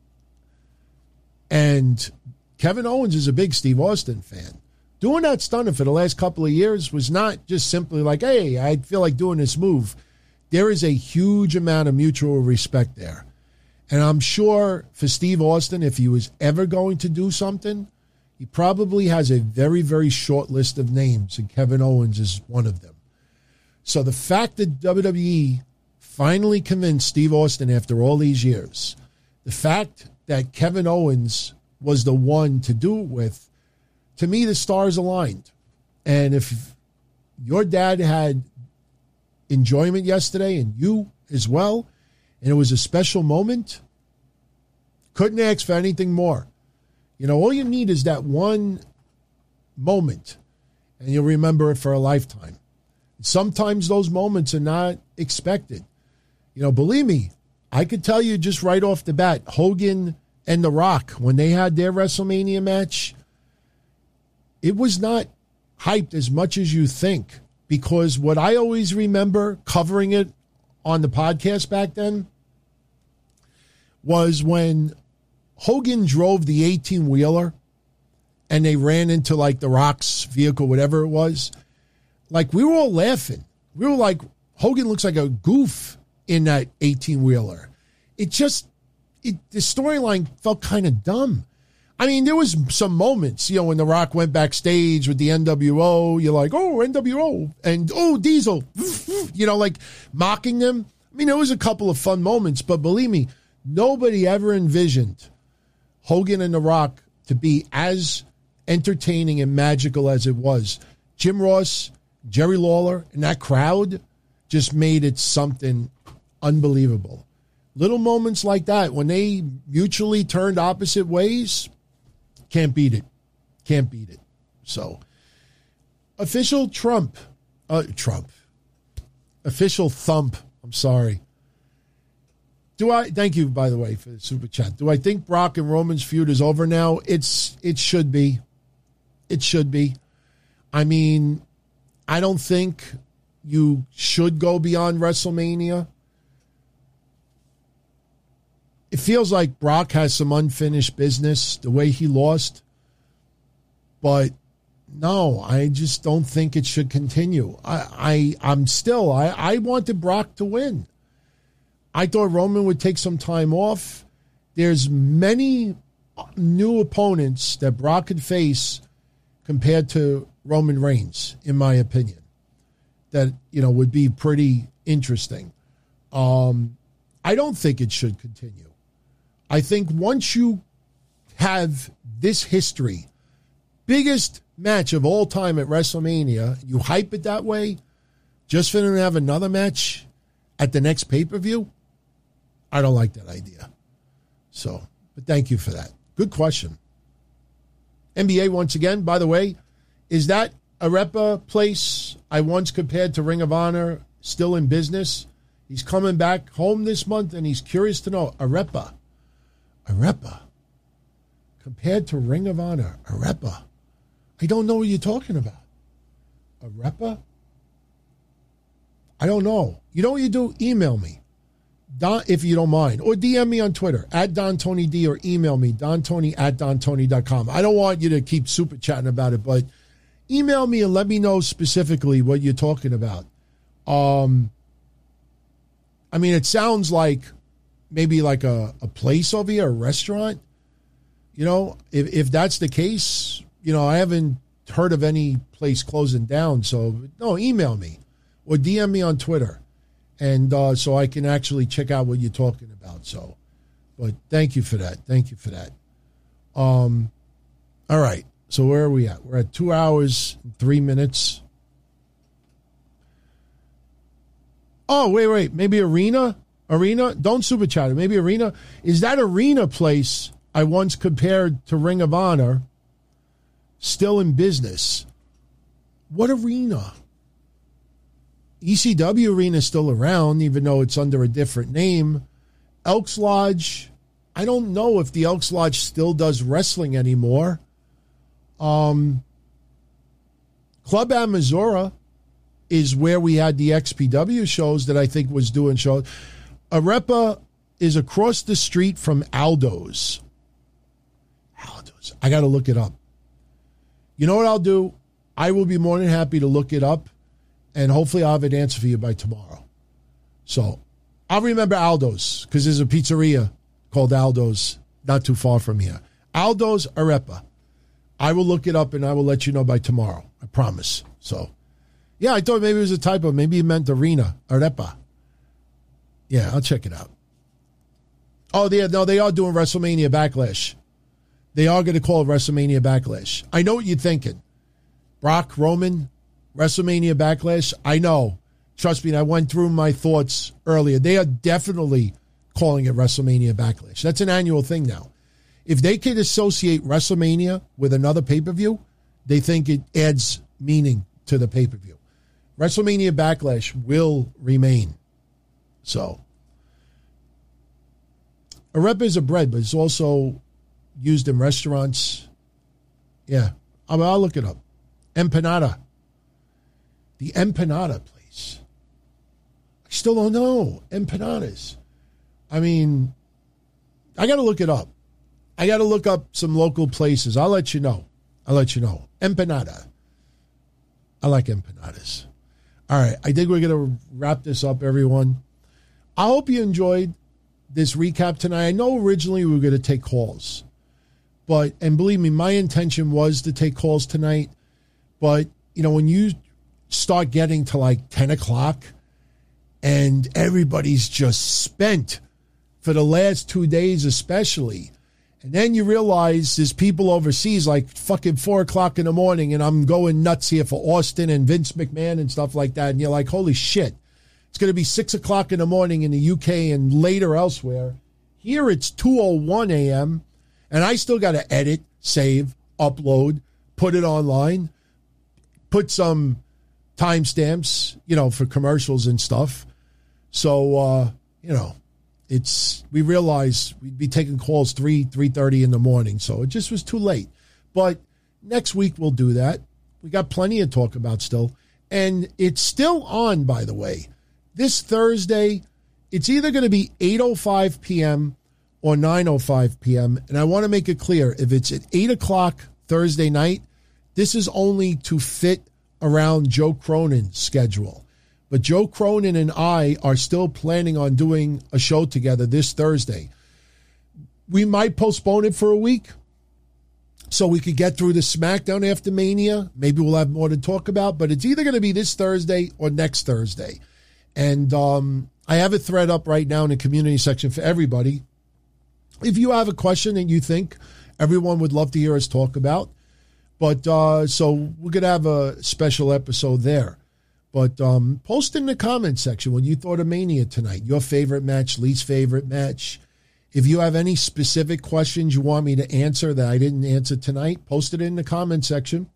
And Kevin Owens is a big Steve Austin fan. Doing that stunner for the last couple of years was not just simply like, hey, I feel like doing this move. There is a huge amount of mutual respect there. And I'm sure for Steve Austin, if he was ever going to do something, he probably has a very, very short list of names, and Kevin Owens is one of them. So the fact that W W E finally convinced Steve Austin after all these years, the fact that Kevin Owens was the one to do it with, to me, the stars aligned. And if your dad had enjoyment yesterday, and you as well, and it was a special moment, couldn't ask for anything more. You know, all you need is that one moment, and you'll remember it for a lifetime. Sometimes those moments are not expected. You know, believe me, I could tell you just right off the bat, Hogan and The Rock, when they had their WrestleMania match, it was not hyped as much as you think because what I always remember covering it on the podcast back then was when Hogan drove the eighteen-wheeler and they ran into like the Rock's vehicle, whatever it was. Like, we were all laughing. We were like, Hogan looks like a goof in that eighteen-wheeler. It just, it, the storyline felt kind of dumb. I mean, there was some moments, you know, when The Rock went backstage with the N W O, you're like, oh, N W O, and oh, Diesel, you know, like mocking them. I mean, there was a couple of fun moments, but believe me, nobody ever envisioned Hogan and The Rock to be as entertaining and magical as it was. Jim Ross, Jerry Lawler, and that crowd just made it something unbelievable. Little moments like that, when they mutually turned opposite ways, can't beat it. Can't beat it. So, official Trump, uh, Trump, official thump, I'm sorry. Do I, thank you, by the way, for the super chat. Do I think Brock and Roman's feud is over now? It's, it should be. It should be. I mean, I don't think you should go beyond WrestleMania. It feels like Brock has some unfinished business, the way he lost. But no, I just don't think it should continue. I, I, I'm still, I, I wanted Brock to win. I thought Roman would take some time off. There's many new opponents that Brock could face compared to Roman Reigns, in my opinion, that, you know, would be pretty interesting. Um, I don't think it should continue. I think once you have this history, biggest match of all time at WrestleMania, you hype it that way, just for them to have another match at the next pay-per-view, I don't like that idea. So, but thank you for that. Good question. N B A once again, by the way, is that Arepa place I once compared to Ring of Honor still in business? He's coming back home this month, and he's curious to know, Arepa. Arepa. Compared to Ring of Honor. Arepa. I don't know what you're talking about. Arepa? I don't know. You know what you do? Email me. Don, if you don't mind. Or D M me on Twitter, at Don Tony D, or email me, dontony at dontony dot com. I don't want you to keep super chatting about it, but email me and let me know specifically what you're talking about. Um, I mean, it sounds like maybe like a, a place over here, a restaurant. You know, if, if that's the case, you know, I haven't heard of any place closing down. So, no, email me or D M me on Twitter. And uh, so I can actually check out what you're talking about. So, but thank you for that. Thank you for that. Um, all right. So where are we at? We're at two hours and three minutes. Oh, wait, wait. Maybe Arena? Arena? Don't super chat it. Maybe Arena. Is that Arena place I once compared to Ring of Honor still in business? What Arena? E C W Arena is still around, even though it's under a different name. Elks Lodge, I don't know if the Elks Lodge still does wrestling anymore. Um, Club Amazura is where we had the X P W shows that I think was doing shows. Arepa is across the street from Aldo's. Aldo's. I got to look it up. You know what I'll do? I will be more than happy to look it up. And hopefully I'll have an answer for you by tomorrow. So I'll remember Aldo's because there's a pizzeria called Aldo's not too far from here. Aldo's Arepa. I will look it up and I will let you know by tomorrow. I promise. So, yeah, I thought maybe it was a typo. Maybe it meant Arena. Arepa. Yeah, I'll check it out. Oh, they, no, they are doing WrestleMania Backlash. They are going to call it WrestleMania Backlash. I know what you're thinking. Brock, Roman, WrestleMania Backlash, I know. Trust me, I went through my thoughts earlier. They are definitely calling it WrestleMania Backlash. That's an annual thing now. If they could associate WrestleMania with another pay-per-view, they think it adds meaning to the pay-per-view. WrestleMania Backlash will remain. So, arepa is a bread, but it's also used in restaurants. Yeah, I'll, I'll look it up. Empanada. The empanada place. I still don't know. Empanadas. I mean, I got to look it up. I got to look up some local places. I'll let you know. I'll let you know. Empanada. I like empanadas. All right. I think we're going to wrap this up, everyone. I hope you enjoyed this recap tonight. I know originally we were going to take calls. But, and believe me, my intention was to take calls tonight. But, you know, when you start getting to like ten o'clock and everybody's just spent for the last two days especially, and then you realize there's people overseas like fucking four o'clock in the morning and I'm going nuts here for Austin and Vince McMahon and stuff like that. And you're like, holy shit, it's going to be six o'clock in the morning in the U K and later elsewhere. Here it's two oh one a.m. and I still got to edit, save, upload, put it online, put some timestamps, you know, for commercials and stuff. So, uh, you know, it's, we realized we'd be taking calls three, three thirty in the morning. So it just was too late. But next week we'll do that. We got plenty to talk about still. And it's still on, by the way. This Thursday, it's either going to be eight oh five p.m. or nine oh five p.m. And I want to make it clear, if it's at eight o'clock Thursday night, this is only to fit around Joe Cronin's schedule. But Joe Cronin and I are still planning on doing a show together this Thursday. We might postpone it for a week so we could get through the SmackDown after Mania. Maybe we'll have more to talk about, but it's either going to be this Thursday or next Thursday. And um, I have a thread up right now in the community section for everybody. If you have a question that you think everyone would love to hear us talk about, But uh, so we're going to have a special episode there. But um, post in the comment section what you thought of Mania tonight. Your favorite match, least favorite match. If you have any specific questions you want me to answer that I didn't answer tonight, post it in the comment section.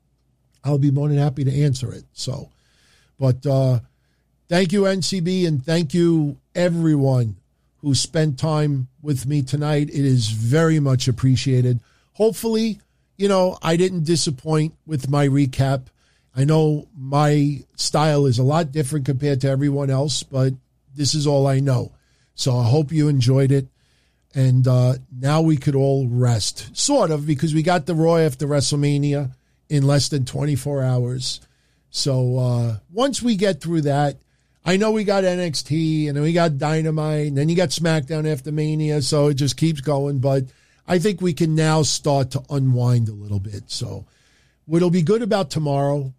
I'll be more than happy to answer it. So, but uh, thank you, N C B, and thank you, everyone who spent time with me tonight. It is very much appreciated. Hopefully, you know, I didn't disappoint with my recap. I know my style is a lot different compared to everyone else, but this is all I know. So I hope you enjoyed it. And uh, now we could all rest, sort of, because we got the Raw after WrestleMania in less than twenty-four hours. So uh, once we get through that, I know we got N X T, and then we got Dynamite, and then you got SmackDown after Mania, so it just keeps going. But I think we can now start to unwind a little bit. So what'll be good about tomorrow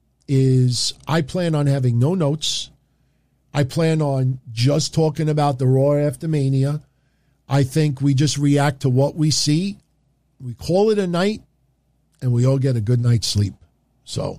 is I plan on having no notes. I plan on just talking about the Raw after Mania. I think we just react to what we see. We call it a night, and we all get a good night's sleep. So,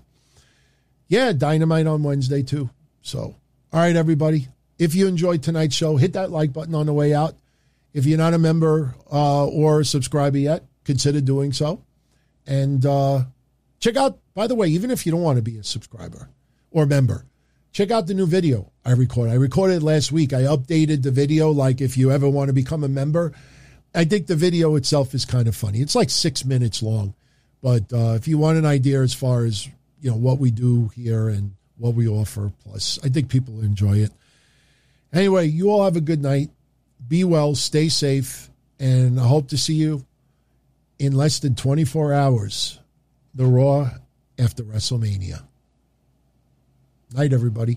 yeah, Dynamite on Wednesday, too. So, all right, everybody. If you enjoyed tonight's show, hit that like button on the way out. If you're not a member uh, or a subscriber yet, consider doing so. And uh, check out, by the way, even if you don't want to be a subscriber or member, check out the new video I recorded. I recorded it last week. I updated the video, like if you ever want to become a member. I think the video itself is kind of funny. It's like six minutes long. But uh, if you want an idea as far as, you know, what we do here and what we offer, plus I think people enjoy it. Anyway, you all have a good night. Be well, stay safe, and I hope to see you in less than twenty-four hours. The Raw after WrestleMania. Night, everybody.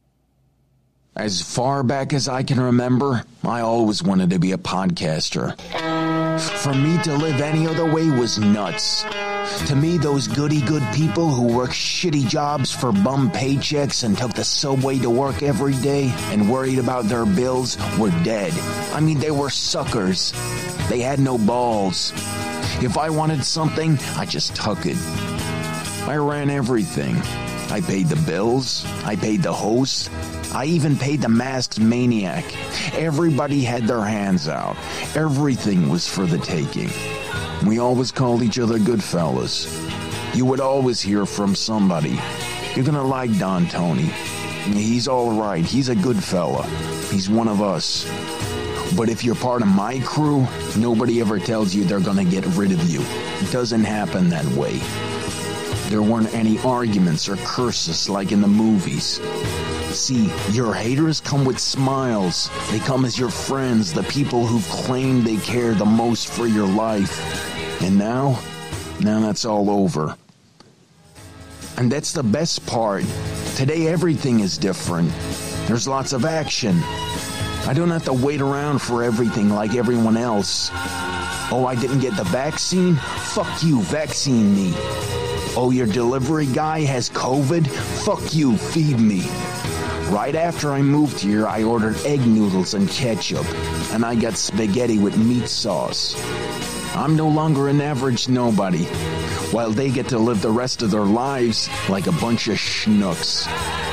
As far back as I can remember, I always wanted to be a podcaster. For me to live any other way was nuts. To me, those goody-good people who work shitty jobs for bum paychecks and took the subway to work every day and worried about their bills were dead. I mean, they were suckers. They had no balls. If I wanted something, I just took it. I ran everything. I paid the bills. I paid the host. I even paid the masked maniac. Everybody had their hands out. Everything was for the taking. We always called each other good fellas. You would always hear from somebody. You're gonna like Don Tony. He's all right. He's a good fella. He's one of us. But if you're part of my crew, nobody ever tells you they're gonna get rid of you. It doesn't happen that way. There weren't any arguments or curses like in the movies. See, your haters come with smiles. They come as your friends, the people who've claimed they care the most for your life. And now, now that's all over. And that's the best part. Today everything is different. There's lots of action. I don't have to wait around for everything like everyone else. Oh, I didn't get the vaccine? Fuck you, vaccine me. Oh, your delivery guy has COVID? Fuck you, feed me. Right after I moved here, I ordered egg noodles and ketchup, and I got spaghetti with meat sauce. I'm no longer an average nobody, while they get to live the rest of their lives like a bunch of schnooks.